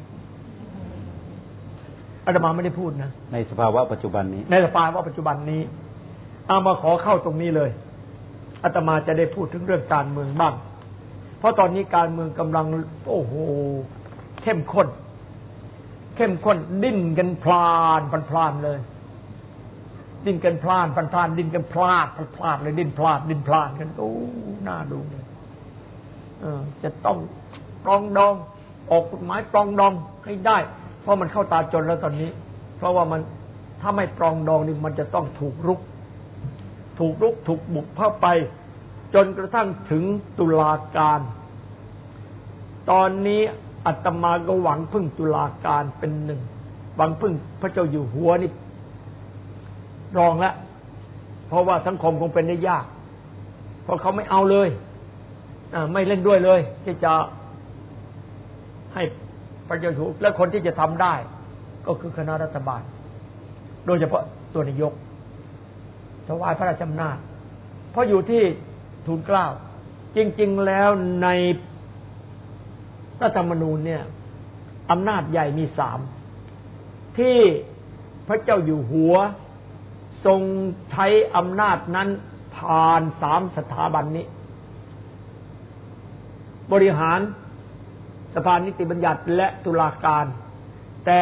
อาตมาไม่ได้พูดนะในสภาวะปัจจุบันนี้ในสภาวะปัจจุบันนี้เอามาขอเข้าตรงนี้เลยอาตมาจะได้พูดถึงเรื่องการเมืองบ้างเพราะตอนนี้การเมืองกำลังโอ้โหเข้มข้นเข้มข้นดิ้นกันพลานพลานเลยดิ้นกันพลานพลานดิ้นกันพลาดพลาดเลยดิ้นพลาดดิ้นพลานกันโอ้น่าดูเลยเออจะต้องปรองดองออกกฎหมายปรองดองให้ได้เพราะมันเข้าตาจนแล้วตอนนี้เพราะว่ามันถ้าไม่ปรองดองนี่มันจะต้องถูกรุกถูกรุกถูกบุกเข้าไปจนกระทั่งถึงตุลาการตอนนี้อาตมาก็หวังพึ่งตุลาการเป็นหนึ่งหวังพึ่งพระเจ้าอยู่หัวนี่รองแล้วเพราะว่าสังคมคงเป็นได้ยากเพราะเขาไม่เอาเลยอ่าไม่เล่นด้วยเลยที่จะให้พระเจ้าอยู่หัวและคนที่จะทำได้ก็คือคณะรัฐบาลโดยเฉพาะตัวนายกถวายพระราชอำนาจเพราะอยู่ที่ทูลเกล้าจริงๆแล้วในรัฐธรรมนูญเนี่ยอำนาจใหญ่มีสามที่พระเจ้าอยู่หัวทรงใช้อำนาจนั้นผ่านสามสถาบันนี้บริหารสภานิติบัญญัติและตุลาการแต่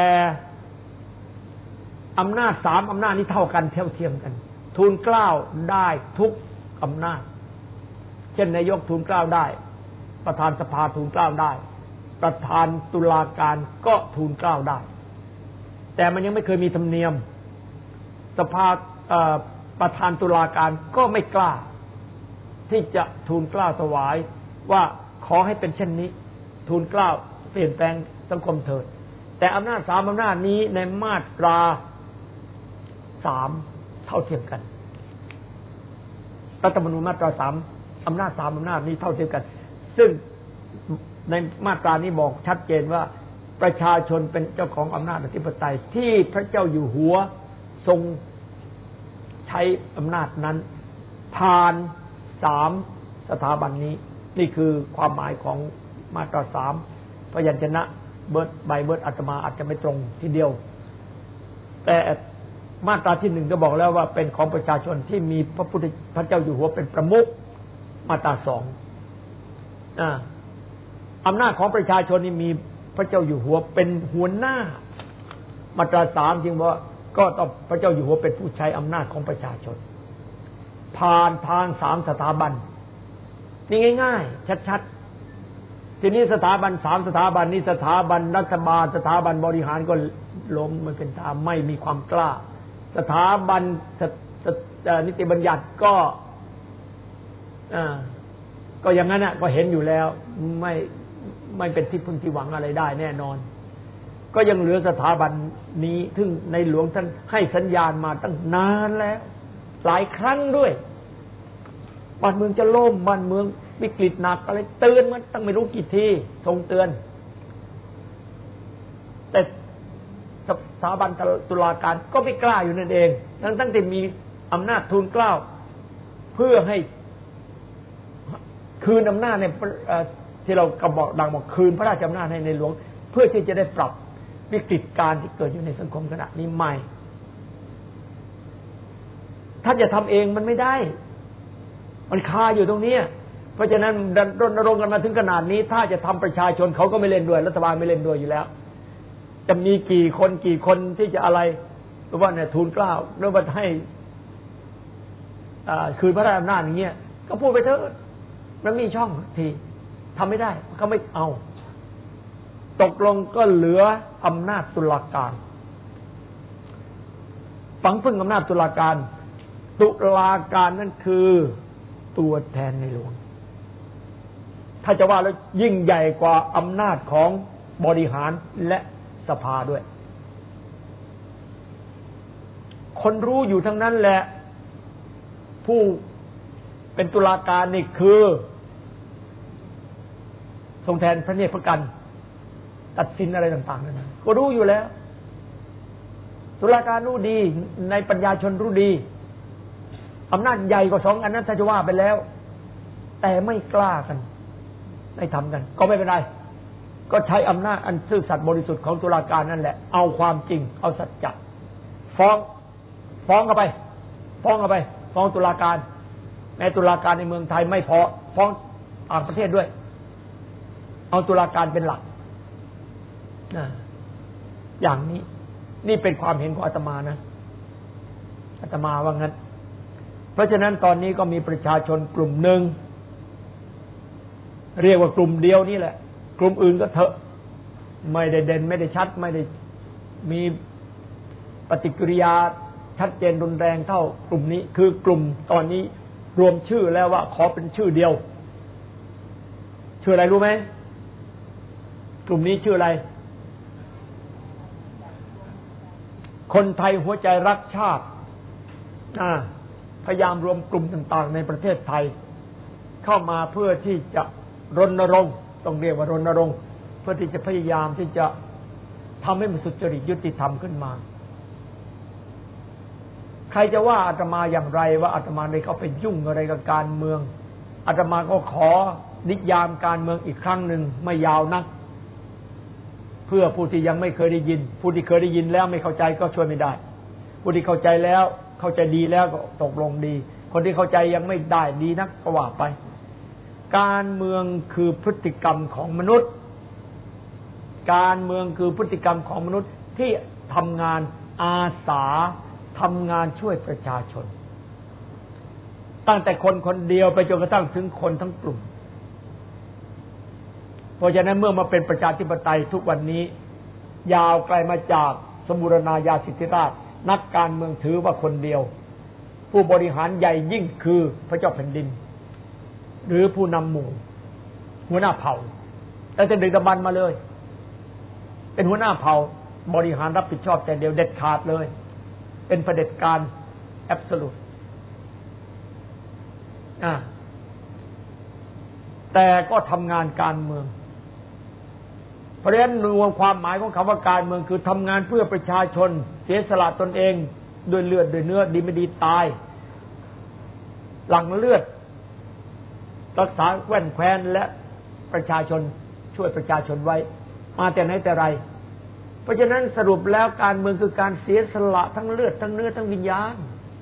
อำนาจสามอำนาจนี้เท่ากันเท่าเทียมกันทูลเกล้าได้ทุกอำนาจเช่นนายกทูลเกล้าได้ประธานสภาทูลเกล้าได้ประธานตุลาการก็ทูลเกล้าได้แต่มันยังไม่เคยมีธรรมเนียมสภาประธานตุลาการก็ไม่กล้าที่จะทูลเกล้าถวายว่าขอให้เป็นเช่นนี้ทูลเกล้าเปลี่ยนแปลงสังคมเถิดแต่อำนาจสามอำนาจนี้ในมาตราสามเท่าเทียมกันรัฐธรรมนูญมาตราสามอำนาจสามอำนาจนี้เท่าเทียมกันซึ่งในมาตรานี้บอกชัดเจนว่าประชาชนเป็นเจ้าของอำนาจอธิปไตยที่พระเจ้าอยู่หัวทรงใช้อำนาจนั้นผ่านสามสถาบันนี้นี่คือความหมายของมาตราสามพยัญชนะเบิร์ดใบเบิร์ดอาตมาอาจจะไม่ตรงทีเดียวแต่มาตราที่หนึ่งก็บอกแล้วว่าเป็นของประชาชนที่มีพระพุทธพระเจ้าอยู่หัวเป็นประมุขมาตราสองอ่าอำนาจของประชาชนนี่มีพระเจ้าอยู่หัวเป็นหัวหน้ามาตราสามจึงว่าก็ต้องพระเจ้าอยู่หัวเป็นผู้ใช้อำนาจของประชาชนผ่านทางสามสถาบันนี่ง่ายๆชัดๆทีนี้สถาบันสามสถาบันนี้สถาบันรัฐบาลสถาบันบริหารก็ล้มมันเป็นตามไม่มีความกล้าสถาบันนิติบัญญัติก็อ่าก็อย่างนั้นน่ะก็เห็นอยู่แล้วไม่ไม่เป็นที่พึ่งที่หวังอะไรได้แน่นอนก็ยังเหลือสถาบันนี้ซึ่งในหลวงท่านให้สัญญาณมาตั้งนานแล้วหลายครั้งด้วยบ้านเมืองจะล่มบ้านเมืองวิกฤตหนักอะไรเตือนมันตั้งไม่รู้กี่ทีทรงเตือนแต่สถาบันตุลาการก็ไม่กล้าอยู่นั่นเองทั้งทั้งที่มีอำนาจทูลเกล้าเพื่อให้คืนอำนาจในที่เรากำบอกดังบอกคืนพระราชอำนาจให้ในหลวงเพื่อที่จะได้ปรับวิกฤตการณ์ที่เกิดอยู่ในสังคมขณะนี้ใหม่ถ้าจะทำเองมันไม่ได้มันคาอยู่ตรงนี้เพราะฉะนั้นรณรงค์กันมาถึงขนาดนี้ถ้าจะทำประชาชนเขาก็ไม่เล่นด้วยรัฐบาลไม่เล่นด้วยอยู่แล้วจะมีกี่คนกี่คนที่จะอะไรหรือว่าเนี่ยทูลเกล้าหรือว่าให้คืนพระราชอำนาจอย่างเงี้ยก็พูดไปเถอะมันมีช่องทีทำไม่ได้เขาไม่เอาตกลงก็เหลืออำนาจตุลาการฝังพึ่งอำนาจตุลาการตุลาการนั่นคือตัวแทนในหลวงถ้าจะว่าแล้วยิ่งใหญ่กว่าอำนาจของบริหารและสภาด้วยคนรู้อยู่ทั้งนั้นแหละผู้เป็นตุลาการนี่คือทรงแทนพระเนตรพระกันตัดสินอะไรต่างๆนั่นนะก็รู้อยู่แล้วตุลาการรู้ดีในปัญญาชนรู้ดีอำนาจใหญ่กว่าสองอันนั้นถ้าจะว่าไปแล้วแต่ไม่กล้ากันไม่ทำกันก็ไม่เป็นไรก็ใช้อำนาจอันซื่อสัตย์บริสุทธิ์ของตุลาการนั่นแหละเอาความจริงเอาสัจจะฟ้องฟ้องเข้าไปฟ้องเข้าไปฟ้องตุลาการแม้ตุลาการในเมืองไทยไม่พอฟ้องต่างประเทศด้วยเอาตุลาการเป็นหลักอย่างนี้นี่เป็นความเห็นของอาตมานะอาตมาว่างั้นเพราะฉะนั้นตอนนี้ก็มีประชาชนกลุ่มหนึ่งเรียกว่ากลุ่มเดียวนี่แหละกลุ่มอื่นก็เถอะไม่ได้เด่นไม่ได้ชัดไม่ได้มีปฏิกิริยาชัดเจนรุนแรงเท่ากลุ่มนี้คือกลุ่มตอนนี้รวมชื่อแล้วว่าขอเป็นชื่อเดียวชื่ออะไรรู้ไหมกลุ่มนี้ชื่ออะไรคนไทยหัวใจรักชาติพยายามรวมกลุ่มต่างๆในประเทศไทยเข้ามาเพื่อที่จะรณรงค์ต้องเรียกว่ารณรงค์เพื่อที่จะพยายามที่จะทำให้มันสุจริตยุติธรรมขึ้นมาใครจะว่าอาตมาอย่างไรว่าอาตมาได้เข้าไปยุ่งอะไรกับการเมืองอาตมาก็ขอนิยามการเมืองอีกครั้งหนึ่งไม่ยาวนักเพื่อผู้ที่ยังไม่เคยได้ยินผู้ที่เคยได้ยินแล้วไม่เข้าใจก็ช่วยไม่ได้ผู้ที่เข้าใจแล้วเข้าใจดีแล้วก็ตกลงดีคนที่เข้าใจยังไม่ได้ดีนักก็ว่าไปการเมืองคือพฤติกรรมของมนุษย์การเมืองคือพฤติกรรมของมนุษย์ที่ทำงานอาสาทำงานช่วยประชาชนตั้งแต่คนคนเดียวไปจนกระทั่งถึงคนทั้งกลุ่มเพราะฉะนั้นเมื่อมาเป็นประชาธิปไตยทุกวันนี้ยาวไกลมาจากสมบูรณาญาสิทธิราชย์นักการเมืองถือว่าคนเดียวผู้บริหารใหญ่ยิ่งคือพระเจ้าแผ่นดินหรือผู้นำหมู่หัวหน้าเผ่าแต่จะดึกดำบรรพ์มาเลยเป็นหัวหน้าเผ่าบริหารรับผิดชอบแต่เดียวเด็ดขาดเลยเป็นเผด็จการแอบโซลูทอ่าแต่ก็ทำงานการเมืองเพราะฉะนั้นรวมความหมายของคำว่าการเมืองคือทำงานเพื่อประชาชนเสียสละตนเองด้วยเลือดด้วยเนื้อดีไม่ดีตายหลั่งเลือดรักษาแว่นแคว้นและประชาชนช่วยประชาชนไว้มาแต่ไหนแต่ไรเพราะฉะนั้นสรุปแล้วการเมืองคือการเสียสละทั้งเลือดทั้งเนื้อทั้งวิญญาณ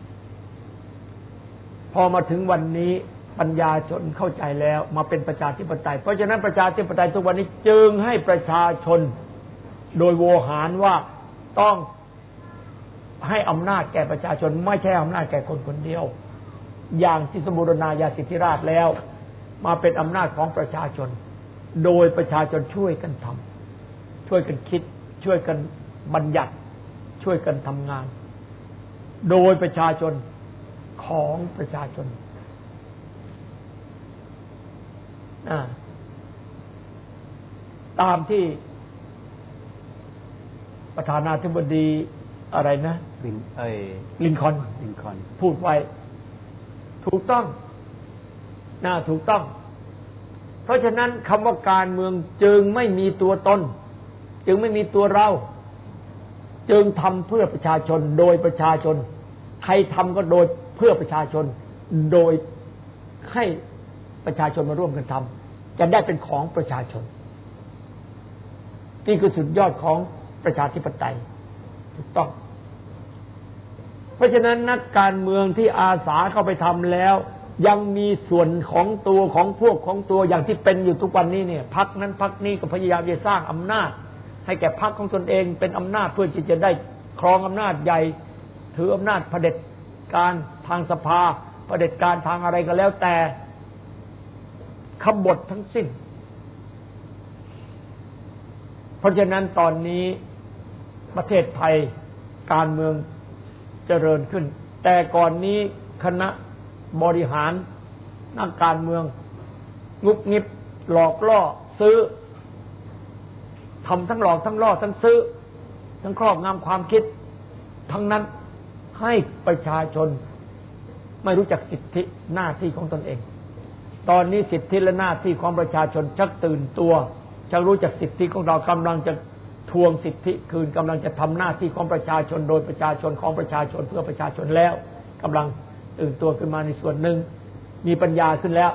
พอมาถึงวันนี้ปัญญาชนเข้าใจแล้วมาเป็นประชาธิปไตยเพราะฉะนั้นประชาธิปไตยทุกวันนี้จึงให้ประชาชนโดยโวหารว่าต้องให้อำนาจแก่ประชาชนไม่ใช่อำนาจแก่คนคนเดียวอย่างที่สมบูรณาญาสิทธิราชย์แล้วมาเป็นอำนาจของประชาชนโดยประชาชนช่วยกันทำช่วยกันคิดช่วยกันบัญญัติช่วยกันทำงานโดยประชาชนของประชาชนตามที่ประธานาธิบดีอะไรนะลินเอ้ยลินคอล์นลินคอล์นพูดไว้ถูกต้องน่าถูกต้องเพราะฉะนั้นคำว่าการเมืองจึงไม่มีตัวตนจึงไม่มีตัวเราจึงทำเพื่อประชาชนโดยประชาชนใครทำก็โดยเพื่อประชาชนโดยให้ประชาชนมาร่วมกันทำจะได้เป็นของประชาชนนี่คือสุดยอดของประชาธิปไตยถูกต้องเพราะฉะนั้นนักการเมืองที่อาสาเข้าไปทำแล้วยังมีส่วนของตัวของพวกของตัวอย่างที่เป็นอยู่ทุกวันนี้เนี่ยพรรคนั้นพรรคนี้ก็พยายามจะสร้างอำนาจให้แก่พรรคของตนเองเป็นอำนาจเพื่อที่จะได้ครองอำนาจใหญ่ถืออำนาจเผด็จการทางสภาเผด็จการทางอะไรก็แล้วแต่ขบฏทั้งสิ้นเพราะฉะนั้นตอนนี้ประเทศไทยการเมืองเจริญขึ้นแต่ก่อนนี้คณะบริหารนักการเมืองงุบงิบหลอกล่อซื้อทำทั้งหลอกทั้งล่อทั้งซื้อทั้งครอบงำความคิดทั้งนั้นให้ประชาชนไม่รู้จักสิทธิหน้าที่ของตนเองตอนนี้สิทธิและหน้าที่ของประชาชนชักตื่นตัวชักรู้จักสิทธิของเรากำลังจะทวงสิทธิคืนกำลังจะทำหน้าที่ของประชาชนโดยประชาชนของประชาชนเพื่อประชาชนแล้วกำลังตื่นตัวขึ้นมาในส่วนหนึ่งมีปัญญาขึ้นแล้ว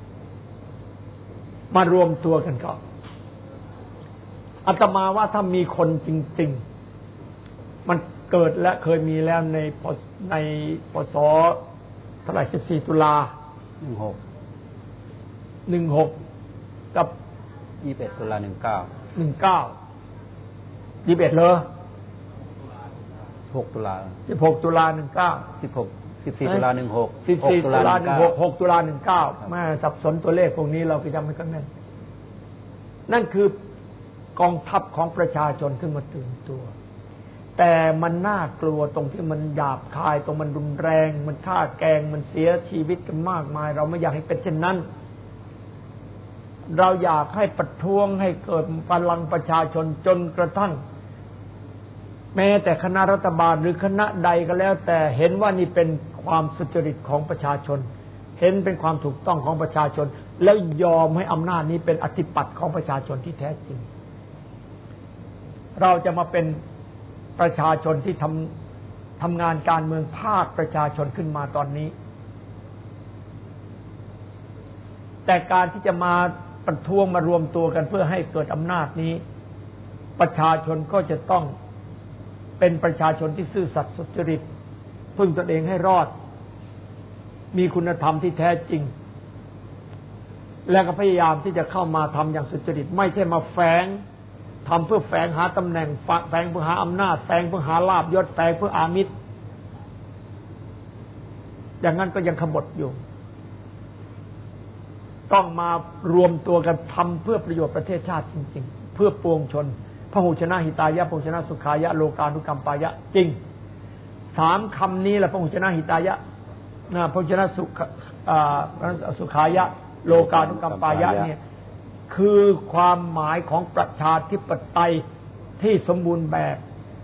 มารวมตัวกันก่อนอาตมาว่าถ้ามีคนจริงๆมันเกิดและเคยมีแล้วในในปศเท่าไหร่สิบสี่ตุลาหนึ่งหกหนึ่งหกกับยี่สิบเอ็ดตุลาหนึ่งเก้าหนึ่งเก้า ยี่สิบเอ็ดเลยหกตุลาสิบหกตุลาหนึ่งเก้าสิบหก สิบสี่ตุลาหนึ่งหกสิบสี่ตุลาหนึ่งหก หกตุลาหนึ่งเก้าแม่สับสนตัวเลขพวกนี้เราก็จำไม่ค่อยแม่นนั่นคือกองทัพของประชาชนขึ้นมาตื่นตัวแต่มันน่ากลัวตรงที่มันหยาบคายตรงมันรุนแรงมันฆ่าแกงมันเสียชีวิตกันมากมายเราไม่อยากให้เป็นเช่นนั้นเราอยากให้ประท้วงให้เกิดพลังประชาชนจนกระทั่งแม้แต่คณะรัฐบาลหรือคณะใดก็แล้วแต่เห็นว่านี่เป็นความสุจริตของประชาชนเห็นเป็นความถูกต้องของประชาชนแล้วยอมให้อำนาจนี้เป็นอธิปัตย์ของประชาชนที่แท้จริงเราจะมาเป็นประชาชนที่ทำทำงานการเมืองภาคประชาชนขึ้นมาตอนนี้แต่การที่จะมาประท้วงมารวมตัวกันเพื่อให้เกิดอำนาจนี้ประชาชนก็จะต้องเป็นประชาชนที่ซื่อสัตย์สุจริตพึ่งตนเองให้รอดมีคุณธรรมที่แท้จริงและก็พยายามที่จะเข้ามาทำอย่างสุจริตไม่ใช่มาแฝงทำเพื่อแฝงหาตำแหน่งแฝงเพื่อหาอำนาจแฝงเพื่อหาลาภยศแฝงเพื่ออามิตรอย่างนั้นก็ยังขบฏอยู่ต้องมารวมตัวกันทำเพื่อประโยชน์ประเทศชาติจริงๆเพื่อปวงชนพหุชนะหิตายะพหุชนะสุขายะโลกานุกัมปายะจริงสามคำนี้แหละพหุชนะหิตายะนะพหุชนะสุขอ่าสุขายะโลกานุกัมปายะเนี่ยคือความหมายของประชาธิปไตยที่สมบูรณ์แบบ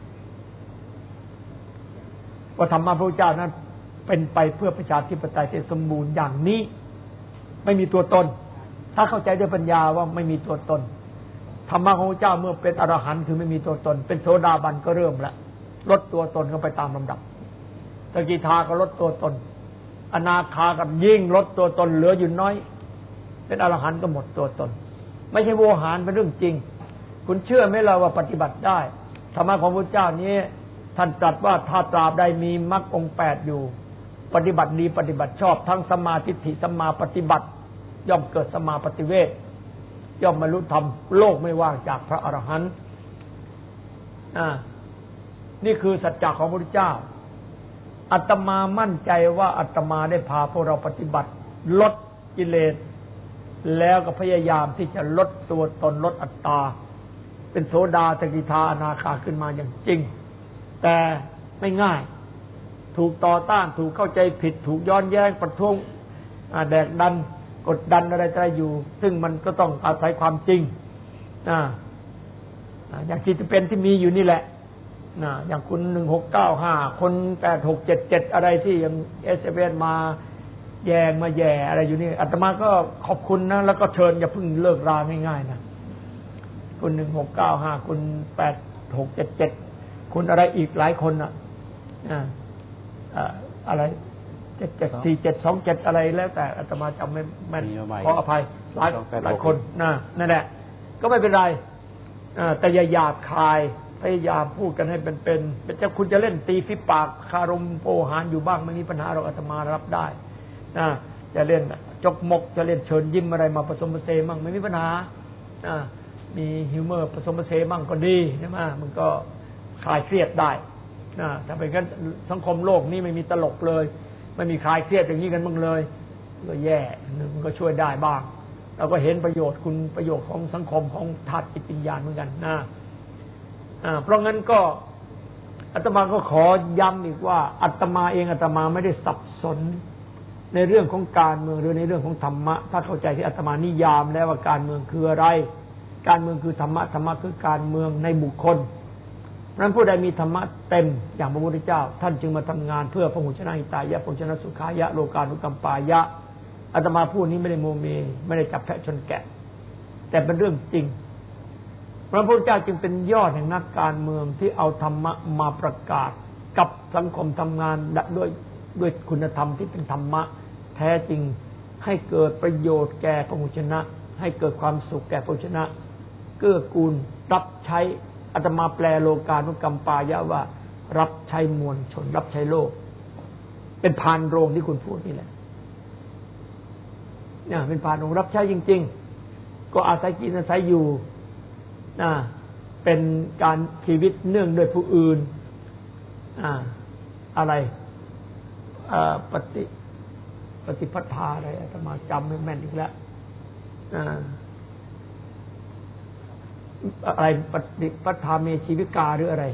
ว่าธรรมะพระพุทธเจ้านั้นเป็นไปเพื่อประชาธิปไตยที่สมบูรณ์อย่างนี้ไม่มีตัวตนถ้าเข้าใจด้วยปัญญาว่าไม่มีตัวตนธรรมะของพระเจ้าเมื่อเป็นอรหันต์คือไม่มีตัวตนเป็นโสดาบันก็เริ่มแล้วลดตัวตนเข้าไปตามลำดับสกิทาก็ลดตัวตนอนาคากับยิ่งลดตัวตนเหลืออยู่น้อยเป็นอรหันต์ก็หมดตัวตนไม่ใช่โวหารเป็นเรื่องจริงคุณเชื่อไหมเราว่าปฏิบัติได้ธรรมะของพระเจ้านี้ท่านตรัสว่าถ้าตราบใดมีมรรคองค์แปดอยู่ปฏิบัติดีปฏิบัติชอบทั้งสัมมาทิฏฐิสัมมาปฏิบัติย่อมเกิดสัมมาปฏิเวทย่อมบรรลุธรรมโลกไม่ว่างจากพระอรหันต์อ่านี่คือสัจจะของพระพุทธเจ้าอาตมามั่นใจว่าอาตมาได้พาพวกเราปฏิบัติลดกิเลสแล้วก็พยายามที่จะลดตัวตนลดอัตตาเป็นโสดาสกิทาอนาคาขึ้นมาอย่างจริงแต่ไม่ง่ายถูกต่อต้านถูกเข้าใจผิดถูกย้อนแย้งประท้วงแดกดันกดดันอะไรๆอยู่ซึ่งมันก็ต้องอาศัยความจริงนะอย่างที่จะเป็นที่มีอยู่นี่แหละนะอย่างคุณหนึ่งหกเก้าห้าคนแปดหกเจ็ดเจ็ดอะไรที่ยังเอสเอฟเอสมาแยงมาแย่อะไรอยู่นี่อาตมาก็ขอบคุณนะแล้วก็เชิญอย่าเพิ่งเลิกราง่ายๆนะคุณหนึ่งหกเก้าห้าคุณแปดหกเจ็ดเจ็ดคุณอะไรอีกหลายคนอ่ะอ่าอะไรเจ็ดเจ็ดสี่เจ็ดสองเจ็ดอะไรแล้วแต่อาตมาจำไม่แม่นขออภัยหลายหลายคนนะนั่นแหละก็ไม่เป็นไรแต่อย่าหยาบคายพยายามพูดกันให้เป็นเป็นจะคุณจะเล่นตีฝีปากคารมโปหารอยู่บ้างไม่มีปัญหาเราอาตมารับได้นะจะเล่นจกมกจะเล่นเชิญยิ้มอะไรมาผสมผสานมั่งไม่มีปัญหานะมีฮิวเมอร์ผสมผสานมั่งก็ดีใช่ไหมมันก็คลายเครียดได้นะถ้าเป็นงั้นสังคมโลกนี้ไม่มีตลกเลยไม่มีคลายเครียดอย่างนี้กันบ้างเลยก็แย่มันก็ช่วยได้บ้างเราก็เห็นประโยชน์คุณประโยชน์ของสังคมของธาตุจิตวิญญาณเหมือนกันนะอ่าเพราะงั้นก็อาตมาก็ขอย้ำอีกว่าอาตมาเองอาตมาไม่ได้สับสนในเรื่องของการเมืองหรือในเรื่องของธรรมะถ้าเข้าใจที่อาตมานิยามแล้วว่าการเมืองคืออะไรการเมืองคือธรรมะธรรมะคือการเมืองในบุคคลเพราะฉะนั้นผู้ใดมีธรรมะเต็มอย่างพระพุทธเจ้าท่านจึงมาทำงานเพื่อพระหุชนะหิตายะพระหุชนะสุขายะโลกานุกัมปายะอาตมาพูดนี้ไม่ได้โมเมไม่ได้จับแพะชนแกะแต่เป็นเรื่องจริงพระพุทธเจ้าจึงเป็นยอดแห่งนักการเมืองที่เอาธรรมะมาประกาศกับสังคมทำงานด้วยด้วยคุณธรรมที่เป็นธรรมะแท้จริงให้เกิดประโยชน์แก่พระหุชนะให้เกิดความสุขแก่พระหุชนะเกื้อกูลรับใช้อาตมาแปลโลกานุกัมปายะว่ารับใช้มวลชนรับใช้โลกเป็นพานโรงที่คุณพูดนี่แหละเนี่ยเป็นพานโรงรับใช้จริงๆก็อาศัยกินอาศัยอยู่นะเป็นการชีวิตเนื่องด้วยผู้อื่นอ่าอะไรอ่าปฏิปฏิปทาอะไรอาตมาจำไม่แม่นอีกแล้วอ่าอะไรปฏิปทาเมชีวิกาหรืออะไร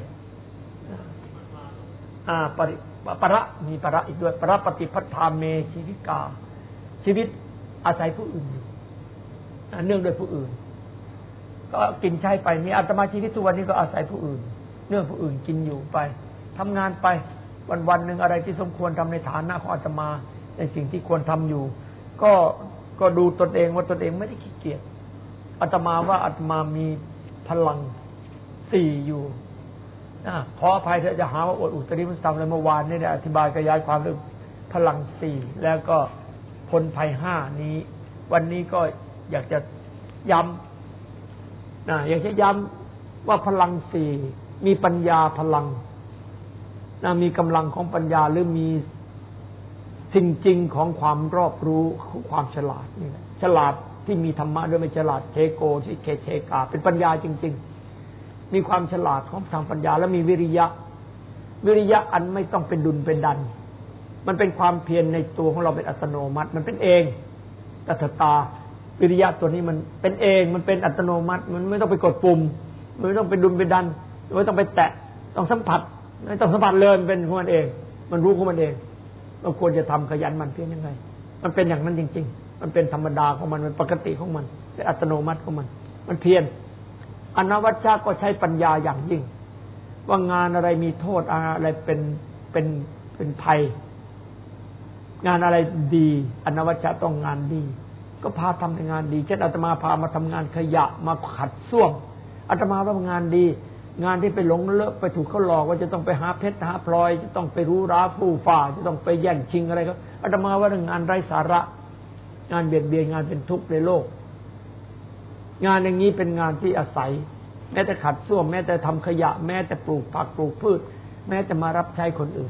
อ่าปริประมีประอีกด้วยประปฏิปทาเมชีวิกาชีวิตอาศัยผู้อื่นเนื่องโดยผู้อื่นก็กินใช้ไปมีอาตมาชีวิตทุกวันนี้ก็อาศัยผู้อื่นเนื่องผู้อื่นกินอยู่ไปทำงานไปวันวันหนึ่งอะไรที่สมควรทำในฐานะของอาตมาในสิ่งที่ควรทำอยู่ก็ก็ดูตนเองว่าตนเองไม่ได้ขี้เกียจอาตมาว่าอาตมามีพลังสี่อยู่นะขออภัยถ้าจะหาว่าอวดอุตริมุสตัมเลยเมื่อวานนี่ได้อธิบายขยายความเรื่องพลังสี่แล้วก็พ้นภัยห้านี้วันนี้ก็อยากจะย้ำนะอยากจะย้ำว่าพลังสี่มีปัญญาพลังนะมีกำลังของปัญญาหรือมีสิ่งจริงของความรอบรู้ของความฉลาดนี่แหละฉลาดที่มีธรรมะด้วยไม่ฉลาดเทโกที่เคเชกาเป็นปัญญาจริงๆมีความฉลาดของทางปัญญาและมีวิริยะวิริยะอันไม่ต้องเป็นดุลเป็นดันมันเป็นความเพียรในตัวของเราเป็นอัตโนมัติมันเป็นเองตัทตาวิริยะตัวนี้มันเป็นเองมันเป็นอัตโนมัติมันไม่ต้องไปกดปุ่มมันไม่ต้องไปดุลไปดันไม่ต้องไปแตะต้องสัมผัสไม่ต้องสัมผัสเลยมันเป็นของมันเองมันรู้ของมันเองเราควรจะทำขยันมันเพียรยังไงมันเป็นอย่างนั้นจริงๆมันเป็นธรรมดาของมันมันปกติของมันเป็นอัตโนมัติของมันมันเพียรอนวัชชะก็ใช้ปัญญาอย่างยิ่งว่างานอะไรมีโทษอะไรเป็นเป็นเป็นภัยงานอะไรดีอนวัชชะต้องงานดีก็พาทำในงานดีเช่นอาตมาพามาทำงานขยะมาขัดส้วมอาตมาว่างานดีงานที่ไปหลงเลอะไปถูกเขาหลอกว่าจะต้องไปหาเพชรหาพลอยจะต้องไปรู้ราผู้ฝ่าจะต้องไปแย่งชิงอะไรก็อาตมาว่าเรื่องงานไร้สาระงานเบียดเบียนงานเป็นทุกข์ในโลกงานอย่างนี้เป็นงานที่อาศัยแม้แต่ขัดส้วมแม้แต่ทำขยะแม้แต่ปลูกผักปลูกพืชแม้แต่มารับใช้คนอื่น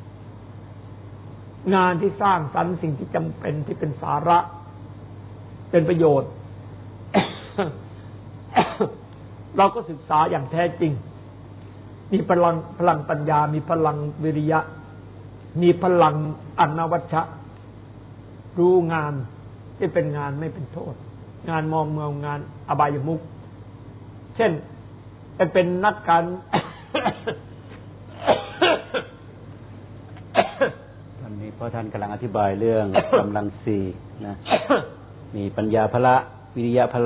งานที่สร้างสรรค์สิ่งที่จำเป็นที่เป็นสาระเป็นประโยชน์ เราก็ศึกษาอย่างแท้จริงมีพลังพลังปัญญามีพลังวิริยะมีพลังอนวัชชะรู้งานที่เป็นงานไม่เป็นโทษงานมองเมืองงานอบายมุขเช่นเป็นนักการตอนนี้เพราะท่านกำลังอธิบายเรื่อง กำลังสี่นะ มีปัญญาพละวิริยะพละ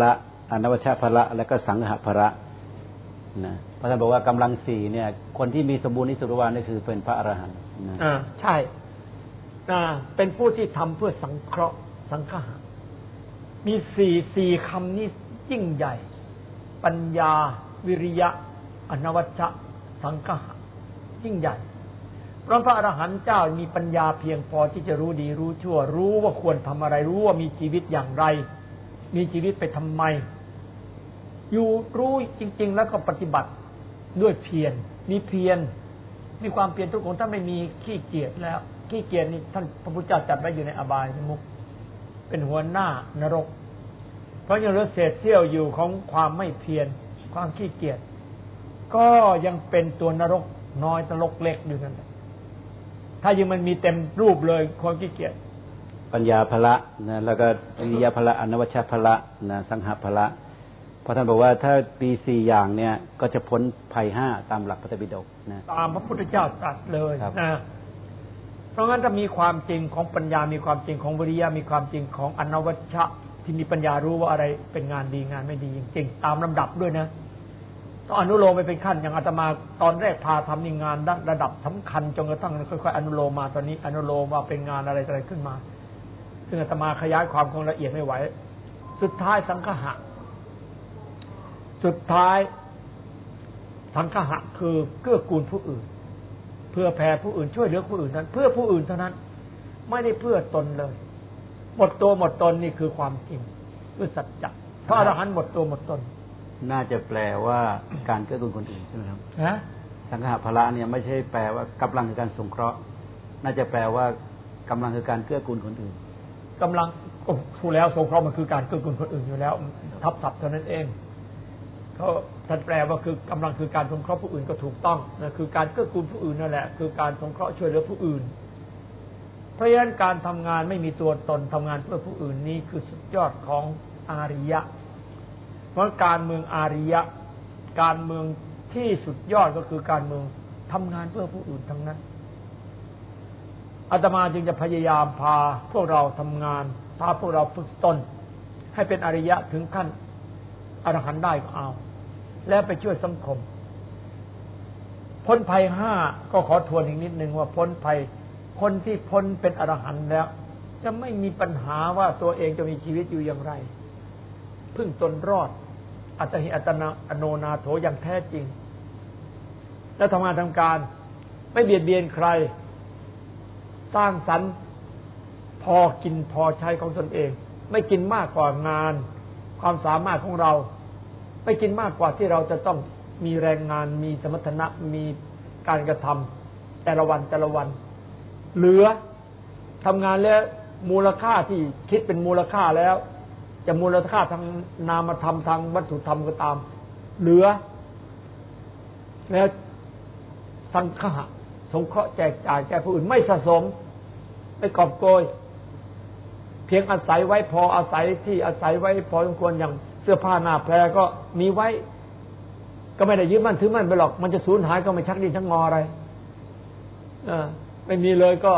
อนวัชชพละและก็สังหพละนะพระท่านบอกว่ากำลังสี่เนี่ยคนที่มีสมบูรณ์ที่สุดว่านี่คือเป็นพระอรหันต์นะอ่าใช่อ่าเป็นผู้ที่ทำเพื่อสังเคราะห์สังฆะมีสี่สี่คำนี้ยิ่งใหญ่ปัญญาวิริยะอนวัชชะสังฆะยิ่งใหญ่เพราะพระอรหันต์เจ้ามีปัญญาเพียงพอที่จะรู้ดีรู้ชั่วรู้ว่าควรทำอะไรรู้ว่ามีชีวิตอย่างไรมีชีวิตไปทำไมอยู่รู้จริงๆแล้วก็ปฏิบัติด้วยเพียรมีเพียรมีความเพียรทุกคนถ้าไม่มีขี้เกียจแล้วขี้เกียจนี่ท่านพระพุทธเจ้าจัดไว้อยู่ในอบายมุขเป็นหัวหน้านรกเพราะยังเหลือเศษเสี้ยวอยู่ของความไม่เพียรความขี้เกียจก็ยังเป็นตัวนรกน้อยนรกเล็กอยู่นั่นแหละถ้ายังมันมีเต็มรูปเลยความขี้เกียจปัญญาพละนะแล้วก็วิริยะพละอนวัชชพละนะสังหพละเพราะท่านบอกว่าถ้าปีสี่อย่างเนี่ยก็จะพ้นภัยห้าตามหลักพระไตรปิฎกนะตามพระพุทธเจ้าตรัสเลยนะเพราะงั้นจะมีความจริงของปัญญามีความจริงของวิริยะมีความจริงของอนวัชชะที่มีปัญญารู้ว่าอะไรเป็นงานดีงานไม่ดีจริงๆตามลำดับด้วยนะต้องอนุโลมไปเป็นขั้นอย่างอาตมาตอนแรกพาทำนี่งานระดับสำคัญจนกระทั่งค่อยๆอนุโลมมาตอนนี้อนุโลมว่าเป็นงานอะไรอะไรขึ้นมาซึ่งอาตมาขยายความคงละเอียดไม่ไหวสุดท้ายสังฆะสุดท้ายสังฆะคือเกื้อกูลผู้อื่นเพื่อแผ่ผู้อื่นช่วยเหลือผู้อื่นนั้นเพื่อผู้อื่นเท่านั้นไม่ได้เพื่อตนเลยหมดตัวหมดตนนี่คือความจริงคือสัจจะพระอรหันต์หมดตัวหมดตนน่าจะแปลว่าการเกื้อกูลคนอื่นใช่ไหมครับฮะสังฆะพละเนี่ยไม่ใช่แปลว่ากำลังคือการสงเคราะห์น่าจะแปลว่ากำลังคือการเกื้อกูลคนอื่นกำลังพูดแล้วสงเคราะห์มันคือการเกื้อกูลคนอื่นอยู่แล้วทับศัพท์เท่านั้นเองเขาท่านแปลว่าคือกำลังคือการสงเคราะห์ผู้อื่นก็ถูกต้องนะคือการเกื้อกูลผู้อื่นนั่นแหละคือการสงเคราะห์ช่วยเหลือผู้อื่นเพราะฉะนั้นการทำงานไม่มีตัวตนทำงานเพื่อผู้อื่นนี้คือสุดยอดของอาริยะเพราะการเมืองอาริยะการเมืองที่สุดยอดก็คือการเมืองทำงานเพื่อผู้อื่นทั้งนั้นอาตมาจึงจะพยายามพาพวกเราทำงานพาพวกเราฝึกตนให้เป็นอริยะถึงขั้นอรหันต์ได้ก็เอาแล้วไปช่วยสังคมพ้นภัยห้าก็ขอทวนอีกนิดนึงว่าพ้นภัยคนที่พ้นเป็นอรหันต์แล้วจะไม่มีปัญหาว่าตัวเองจะมีชีวิตอยู่อย่างไรพึ่งตนรอดอัตหิอัตนาอโนนาโถอย่างแท้จริงแล้วทำงานทำการไม่เบียดเบียนใครสร้างสรรค์พอกินพอใช้ของตนเองไม่กินมากกว่างานความสามารถของเราไม่กินมากกว่าที่เราจะต้องมีแรงงานมีสมรรถนะมีการกระทำแต่ละวันแต่ละวันเหลือทำงานแล้วมูลค่าที่คิดเป็นมูลค่าแล้วจะมูลค่าทางนามธรรมทางวัตถุธรรมก็ตามเหลือแล้วสังฆะสงเคราะห์แจกจ่ายแก่ผู้อื่นไม่สะสมไม่กอบโกยเพียงอาศัยไว้พออาศัยที่อาศัยไว้พอสมควรอย่างเสื้อผ้าหน้าแพรก็มีไว้ก็ไม่ได้ยึดมั่นถือมั่นไปหรอกมันจะสูญหายก็ไม่ชักดินชักงออะไรเออไม่มีเลยก็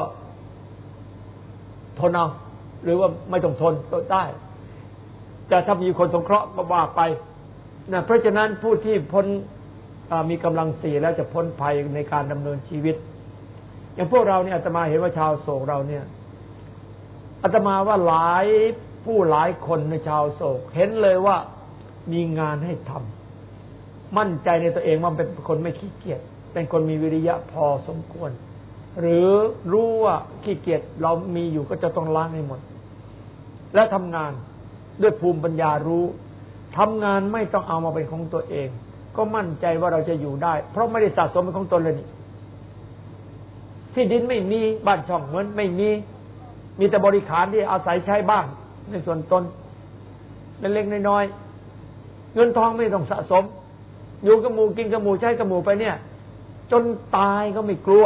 ทนเอาหรือว่าไม่ต้องทนก็ได้แต่ถ้ามีคนสงเคราะห์ก็ว่าไปนะเพราะฉะนั้นผู้ที่พ้นมีกำลังสี่แล้วจะพ้นภัยในการดำเนินชีวิตอย่างพวกเราเนี่ยอาตมาเห็นว่าชาวโศกเราเนี่ยอาตมาว่าหลายผู้หลายคนในชาวโศกเห็นเลยว่ามีงานให้ทำมั่นใจในตัวเองว่าเป็นคนไม่ขี้เกียจเป็นคนมีวิริยะพอสมควรหรือรู้ว่าขี้เกียจเรามีอยู่ก็จะต้องล้างให้หมดและทำงานด้วยภูมิปัญญารู้ทำงานไม่ต้องเอามาเป็นของตัวเองก็มั่นใจว่าเราจะอยู่ได้เพราะไม่ได้สะสมเป็นของตนเลยนี่ที่ดินไม่มีบ้านช่องเหมือนไม่มีมีแต่บริขารที่อาศัยใช้บ้างในส่วนตนเล็กๆน้อยๆเงินทองไม่ต้องสะสมอยู่กับหมู่กินกับหมู่ใช้กับหมู่ไปเนี่ยจนตายก็ไม่กลัว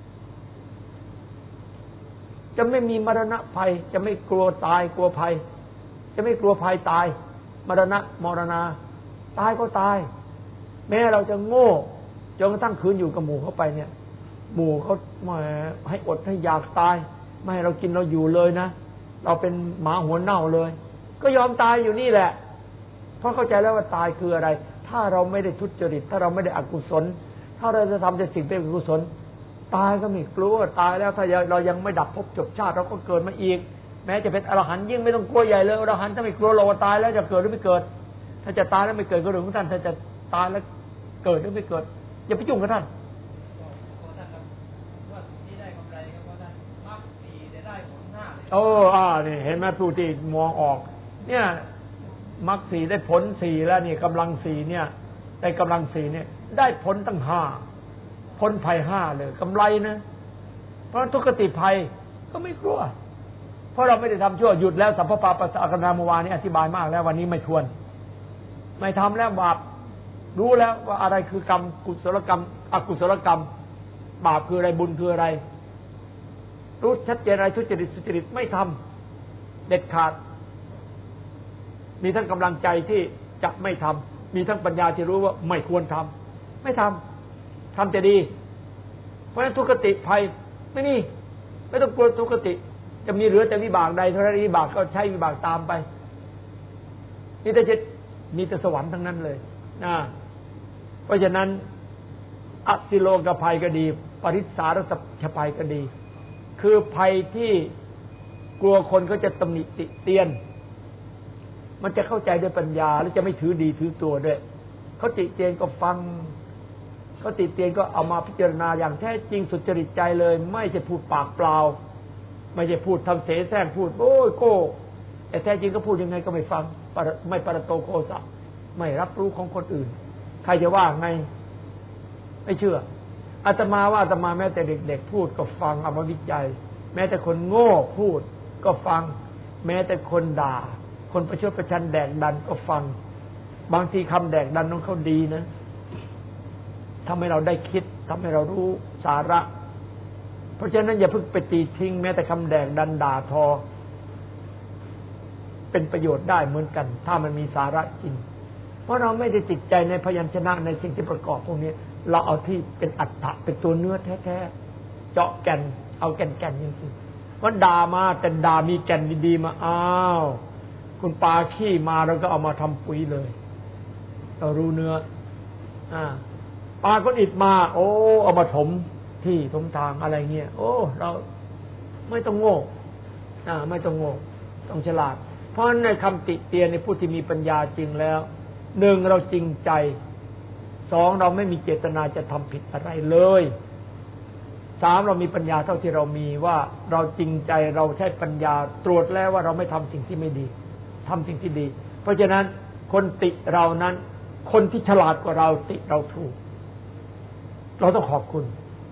จะไม่มีมรณะภัยจะไม่กลัวตายกลัวภัยจะไม่กลัวภัยตายมรณะมรณาตายก็ตายแม้เราจะโง่จนกระทั่งคืนอยู่กับหมู่เข้าไปเนี่ยหมู่เขาไม่ให้อดให้อยากตายไม่ให้เรากินเราอยู่เลยนะเราเป็นหมาหัวเน่าเลยก็ยอมตายอยู่นี่แหละเพราะเข้าใจแล้วว่าตายคืออะไรถ้าเราไม่ได้ทุจริตถ้าเราไม่ได้อกุศลถ้าเราจะทำแต่สิ่งเป็นกุศลตายก็ไม่กลัวตายแล้วถ้าเรายังไม่ดับภพจบชาติเราก็เกิดมาอีกแม้จะเป็นอรหันต์ยิ่งไม่ต้องกลัวใหญ่เลยอรหันต์ถ้าไม่กลัวเราตายแล้วจะเกิดหรือไม่เกิดถ้าจะตายแล้วไม่เกิดก็เรื่องของท่านถ้าจะตายแล้วเกิดหรือไม่เกิดอย่าไปยุ่งกับท่านโอ้อ่านี่เห็นไหมผู้ที่มองออกเนี่ยมรรคสี่ได้ผลสี่แล้วนี่กำลังสี่เนี่ยได้กำลังสี่เนี่ยได้ผลตั้งห้าพ้นภัยห้าเลยกำไรนะเพราะทุกขติภัยก็ไม่กลัวเพราะเราไม่ได้ทำชั่วหยุดแล้วสัพพปาปัสสะกันนาเมื่อวานนี้อธิบายมากแล้ววันนี้ไม่ทวนไม่ทำแล้วบาปรู้แล้วว่าอะไรคือกรรมกุศลกรรมอกุศลกรรมบาปคืออะไรบุญคืออะไรรู้ชัดเจนอะไรทุจริตสุจริตไม่ทำเด็ดขาดมีทั้งกำลังใจที่จะไม่ทำมีทั้งปัญญาที่รู้ว่าไม่ควรทำไม่ทำทำแต่ดีเพราะฉะนั้นทุกขติภัยไม่มีไม่ต้องกลัวทุกขติจะมีเหลือแต่วิบากใดเท่านั้นวิบากก็ใช้วิบากตามไปนี่แต่จะมีแต่สวรรค์ทั้งนั้นเลยนะเพราะฉะนั้นอสิโลกภัยก็ดีปริสารสัพภัยก็ดีคือภัยที่กลัวคนเขาจะตำหนิติเตียนมันจะเข้าใจด้วยปัญญาและจะไม่ถือดีถือตัวด้วยเขาติเตียนก็ฟังเขาติเตียนก็เอามาพิจารณาอย่างแท้จริงสุจริตใจเลยไม่ใช่พูดปากเปล่าไม่ใช่พูดทำเสแสร้งพูดโอ้ยโก้แต่แท้จริงก็พูดยังไงก็ไม่ฟังไม่ปรโตโคสะไม่รับรู้ของคนอื่นใครจะว่าไงไม่เชื่ออาตมาว่าอาตมาแม้แต่เด็กๆพูดก็ฟังเอามาวิจัยแม้แต่คนโง่พูดก็ฟังแม้แต่คนด่าคนประชดประชันแดกดันก็ฟังบางทีคำแดกดันของเขาดีนะทำให้เราได้คิดทำให้เรารู้สาระเพราะฉะนั้นอย่าเพิ่งไปตีทิ้งแม้แต่คำแดกดันด่าทอเป็นประโยชน์ได้เหมือนกันถ้ามันมีสาระจริงเพราะเราไม่ได้ติดใจในพยัญชนะในสิ่งที่ประกอบพวกนี้เราเอาที่เป็นอัตถะเป็นตัวเนื้อแท้ๆเจาะแก่นเอาแก่นแก่นจริงๆว่าด่ามาแต่ด่ามีแก่นดีๆมาอ้าวคุณปลาขี้มาเราก็เอามาทำปุ๋ยเลยเรารู้เนื้ออ่าปลาก้อนอิฐมาโอ้เอามาถมที่ถมทางอะไรเงี้ยโอ้เราไม่ต้องโง่อ่าไม่ต้องโง่ต้องฉลาดเพราะในคำติเตียนในผู้ที่มีปัญญาจริงแล้วหนึ่งเราจริงใจสองเราไม่มีเจตนาจะทำผิดอะไรเลยสามเรามีปัญญาเท่าที่เรามีว่าเราจริงใจเราใช้ปัญญาตรวจแล้วว่าเราไม่ทำสิ่งที่ไม่ดีทำสิ่งที่ดีเพราะฉะนั้นคนติเรานั้นคนที่ฉลาดกว่าเราติเราถูกเราต้องขอบคุณ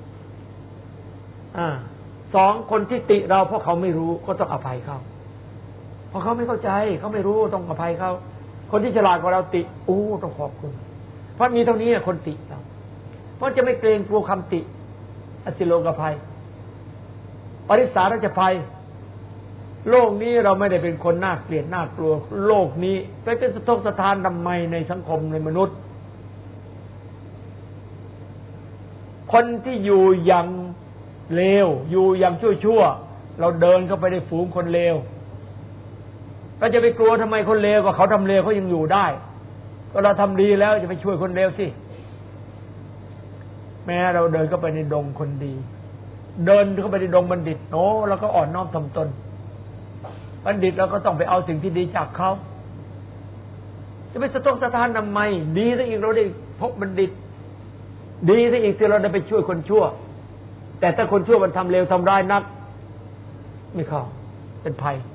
อ่าสองคนที่ติเราเพราะเขาไม่รู้ก็ต้องอภัยเขาเพราะเขาไม่เข้าใจเขาไม่รู้ต้องอภัยเขาคนที่ฉลาดกว่าเราติโอ้ต้องขอบคุณเพราะมีเท่านี้คนติเราเพราะจะไม่เกรงกลัวคำติอสิโลกภัยปริสารจะภัยโลกนี้เราไม่ได้เป็นคนน่าเกลียดน่ากลัวโลกนี้เป็นสะทกสะท้านทำไมในสังคมในมนุษย์คนที่อยู่อย่างเลวอยู่อย่างชั่วๆเราเดินเข้าไปในฝูงคนเลวเราจะไปกลัวทำไมคนเลวก็เขาทำเลวเขายังอยู่ได้ก็เราทำดีแล้วจะไปช่วยคนเลวสิแม้เราเดินเข้าไปในดงคนดีเดินเข้าไปในดงบัณฑิตโอ้เราก็อ่อนน้อมถ่อมตนบัณฑิตเราก็ต้องไปเอาสิ่งที่ดีจากเขาจะไปสะทกสะท้านทำไมดีซะอีกเราได้พบบัณฑิตดีซะอีกที่เราได้ไปช่วยคนชั่วแต่ถ้าคนชั่วมันทำเลวทำร้ายนักไม่เข้าเป็นภัย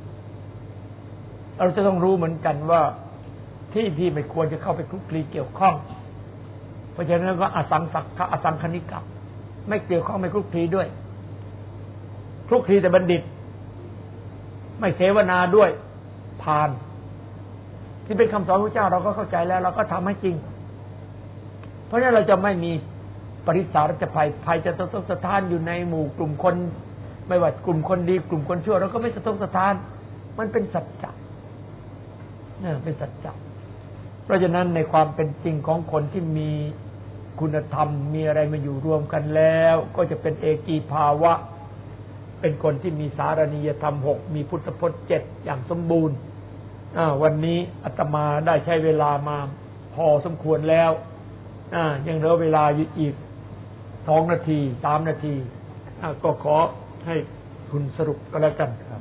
เราจะต้องรู้เหมือนกันว่าที่ที่ไม่ควรจะเข้าไปคลุกคลีเกี่ยวข้องเพราะฉะนั้นก็อสังสักขะอสังคณิกะไม่เกี่ยวข้องไม่คลุกคลีด้วยคลุกคลีแต่บัณฑิตไม่เสวนาด้วยพาลที่เป็นคำสอนพระเจ้าเราก็เข้าใจแล้วเราก็ทำให้จริงเพราะฉะนั้นเราจะไม่มีปริสารจะภัยภัยจะสะทกสะท้านอยู่ในหมู่กลุ่มคนไม่ว่ากลุ่มคนดีกลุ่มคนชั่วเราก็ไม่สะทกสะท้านมันเป็นสัจจะเนี่ยเป็นสัจจะเพราะฉะนั้นในความเป็นจริงของคนที่มีคุณธรรมมีอะไรมาอยู่รวมกันแล้วก็จะเป็นเอกีภาวะเป็นคนที่มีสารณียธรรมหกมีพุทธพจน์เจ็ดอย่างสมบูรณ์อ่าวันนี้อาตมาได้ใช้เวลามาพอสมควรแล้วอ่ายังเหลือเวลาอยู่อีกสองนาทีสามนาทีอ่าก็ขอให้คุณสรุปก็แล้วกันครับ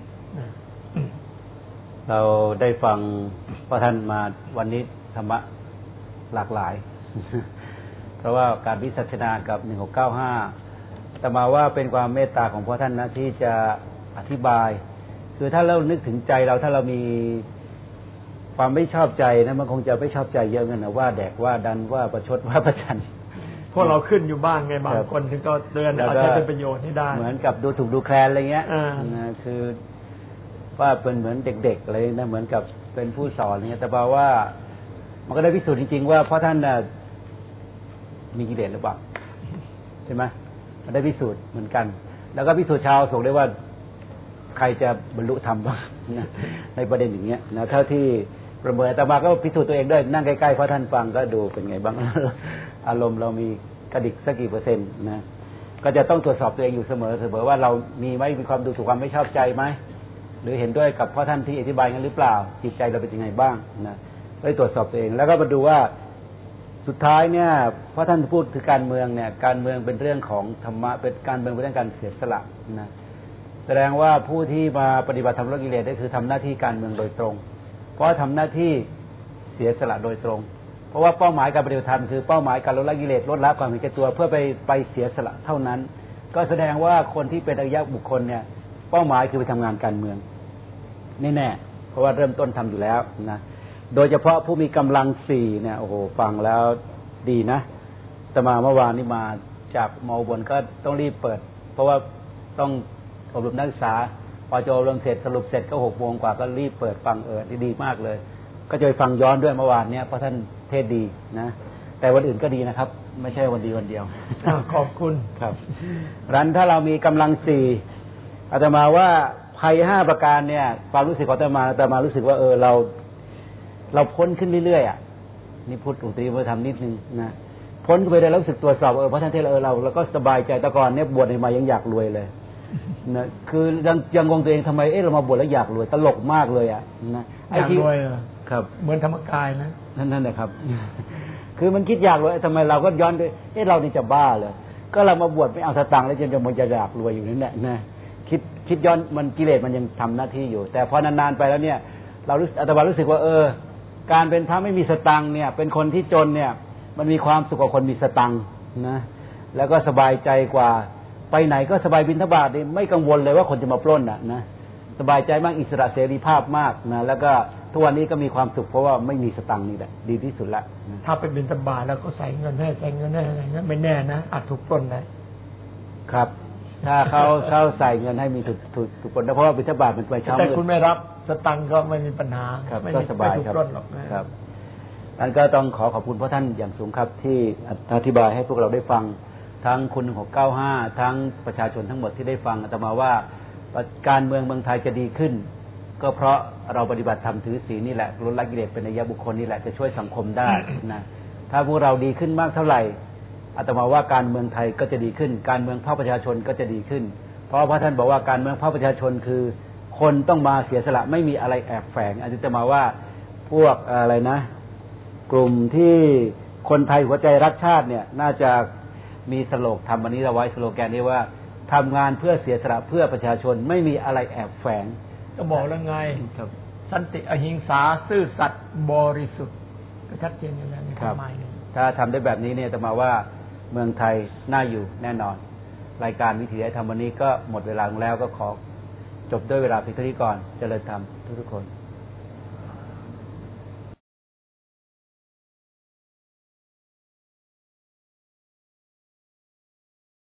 เราได้ฟังพระท่านมาวันนี้ธรรมะหลากหลาย เพราะว่าการวิสัชนากับหนึ่งหกเก้าห้าแต่มาว่าเป็นความเมตตาของพระท่านนะที่จะอธิบายคือถ้าเรานึกถึงใจเราถ้าเรามีความไม่ชอบใจนะมันคงจะไม่ชอบใจเยอะเงินนะว่าแดกว่าดันว่าประชดว่าประชันพวกเราขึ้นอยู่บ้างไงบางคนถึงก็เตือนอาจจะเป็นประโยชน์ให้ได้เหมือนกับดูถูกดูแคลนอะไรเงี้ยนะคือว่าเป็นเหมือนเด็กๆเลยนะเหมือนกับเป็นผู้สอนเนี่ยแต่บอกว่ามันก็ได้พิสูจน์จริงๆว่าเพราะท่านน่ะมีกิเลสหรือเปล่าใช่ไหมมันได้พิสูจน์เหมือนกันแล้วก็พิสูจน์ชาวโศกได้ว่าใครจะบรรลุธรรมบ้างนะในประเด็นอย่างเงี้ยนะเท่าที่ประเมินแต่มาก็พิสูจน์ตัวเองด้วยนั่งใกล้ๆเพราะท่านฟังก็ดูเป็นไงบ้างอารมณ์เรามีกระดิกสักกี่เปอร์เซ็นต์นะก็จะต้องตรวจสอบตัวเองอยู่เสมอเสมอว่าเรามีไหมมีความดูถูกความไม่ชอบใจไหมหรือเห็นด้วยกับพ่อท่านที่อธิบายกันหรือเปล่าจิตใจเราเป็นยังไงบ้างนะได้ตรวจสอบตัวเองแล้วก็มาดูว่าสุดท้ายเนี่ยเพราะท่านพูดถึงการเมืองเนี่ยการเมืองเป็นเรื่องของธรรมะเป็นการเมืองเป็นเรื่องการเสียสละนะแสดงว่าผู้ที่มาปฏิบัติธรรมลดกิเลสได้คือทำหน้าที่การเมืองโดยตรงเพราะทำหน้าที่เสียสละโดยตรงเพราะว่าเป้าหมายการปฏิบัติธรรมคือเป้าหมายการลดละกิเลสลดละความเห็นแก่ตัวเพื่อไปไปเสียสละเท่านั้นก็แสดงว่าคนที่เป็นอริยบุคคลเนี่ยเป้าหมายคือไปทำงานการเมืองนี่แน่เพราะว่าเริ่มต้นทำอยู่แล้วนะโดยเฉพาะผู้มีกำลังสี่เนี่ยโอ้โหฟังแล้วดีนะแต่มาเมื่อวานนี้มาจากมอบนก็ต้องรีบเปิดเพราะว่าต้องอบรมนักศึกษาพอจะอบรมเสร็จสรุปเสร็จก็หกโมงกว่าก็รีบเปิดฟังเออดีมากเลยก็จะไปฟังย้อนด้วยเมื่อวานเนี้ยเพราะท่านเทศดีนะแต่วันอื่นก็ดีนะครับไม่ใช่วันดีวันเดียวขอบคุณครับรันถ้าเรามีกำลังสี่อาตมาว่าภัยห้าประการเนี่ยความรู้สึกของอาตมาอาตมารู้สึกว่าเออเราเราพ้นขึ้นเรื่อยๆอ่ะนี่พูดอุตริมาทำนิดนึงนะพ้นไปได้แล้วรู้สึกตรวจสอบเออเพราะท่านเทศเออเราเราก็สบายใจแต่ก่อนเนี่ยบวชมายังอยากรวยเลยนะคือยังยังงงตัวเองทำไมเออเรามาบวชแล้วอยากรวยตลกมากเลยอ่ะนะอยากรวยครับเหมือนธรรมกายนะนั่นนั่นแหละครับคือมันคิดอยากรวยทำไมเราก็ย้อนด้วยเออเรานี่จะบ้าเลยก็เรามาบวชไม่เอาสตางค์แล้วจนจะมันจะอยากรวยอยู่นั่นแหละนะคิดคิดย้อนมันกิเลสมันยังทำหน้าที่อยู่แต่พอนานๆไปแล้วเนี่ยเรารู้อาตมารู้สึกว่าเออการเป็นพระไม่มีสตังค์เนี่ยเป็นคนที่จนเนี่ยมันมีความสุขกว่าคนมีสตังค์นะแล้วก็สบายใจกว่าไปไหนก็สบายบิณฑบาตไม่กังวลเลยว่าคนจะมาปล้นอ่ะนะสบายใจมากอิสระเสรีภาพมากนะแล้วก็ทุกวันนี้ก็มีความสุขเพราะว่าไม่มีสตังค์นี่แหละดีที่สุดละนะถ้าเป็นบิณฑบาตแล้วก็ใส่เงินให้ใส่เงินให้อะไรเงี้ยไม่แน่นะอาจถูกปล้นได้ครับถ้าเขาเขาใส่เงินให้มีถูกถูกถูกปล้นเพราะว่าบิณฑบาตมันไปเช้าแต่คุณไม่รับสตังค์ก็ไม่มีปัญหาก็สบายครับครับนั้นก็ต้องขอขอบคุณพระท่านอย่างสูงครับที่อธิบายให้พวกเราได้ฟังทั้งคุณหนึ่งหกเก้าห้าทั้งประชาชนทั้งหมดที่ได้ฟังอาตมาว่าการเมืองเมืองไทยจะดีขึ้นก็เพราะเราปฏิบัติธรรมถือศีลนี่แหละลดละกิเลสเป็นอริยบุคคลนี่แหละจะช่วยสังคมได้นะถ้าพวกเราดีขึ้นมากเท่าไหร่อาตมาว่าการเมืองไทยก็จะดีขึ้นการเมืองภาคประชาชนก็จะดีขึ้นเพราะพระท่านบอกว่าการเมืองภาคประชาชนคือคนต้องมาเสียสละไม่มีอะไรแอบแฝงอาตมาว่าพวกอะไรนะกลุ่มที่คนไทยหัวใจรักชาติเนี่ยน่าจะมีสโลกทำวันนี้เราไว้สโลแกนนี้ว่าทำงานเพื่อเสียสละเพื่อประชาชนไม่มีอะไรแอบแฝงก็บอกแล้วไงสันติอหิงสาซื่อสัตย์บริสุทธิ์ก็ชัดเจนอยู่แล้วในความหมายนี้ถ้าทำได้แบบนี้เนี่ยจะมาว่าเมืองไทยน่าอยู่แน่นอนรายการวิถีไทยธรรมวันนี้ก็หมดเวลาแล้วก็ขอจบด้วยเวลาเพียงเท่านี้ก่อนเจริญธรรมทุกๆคน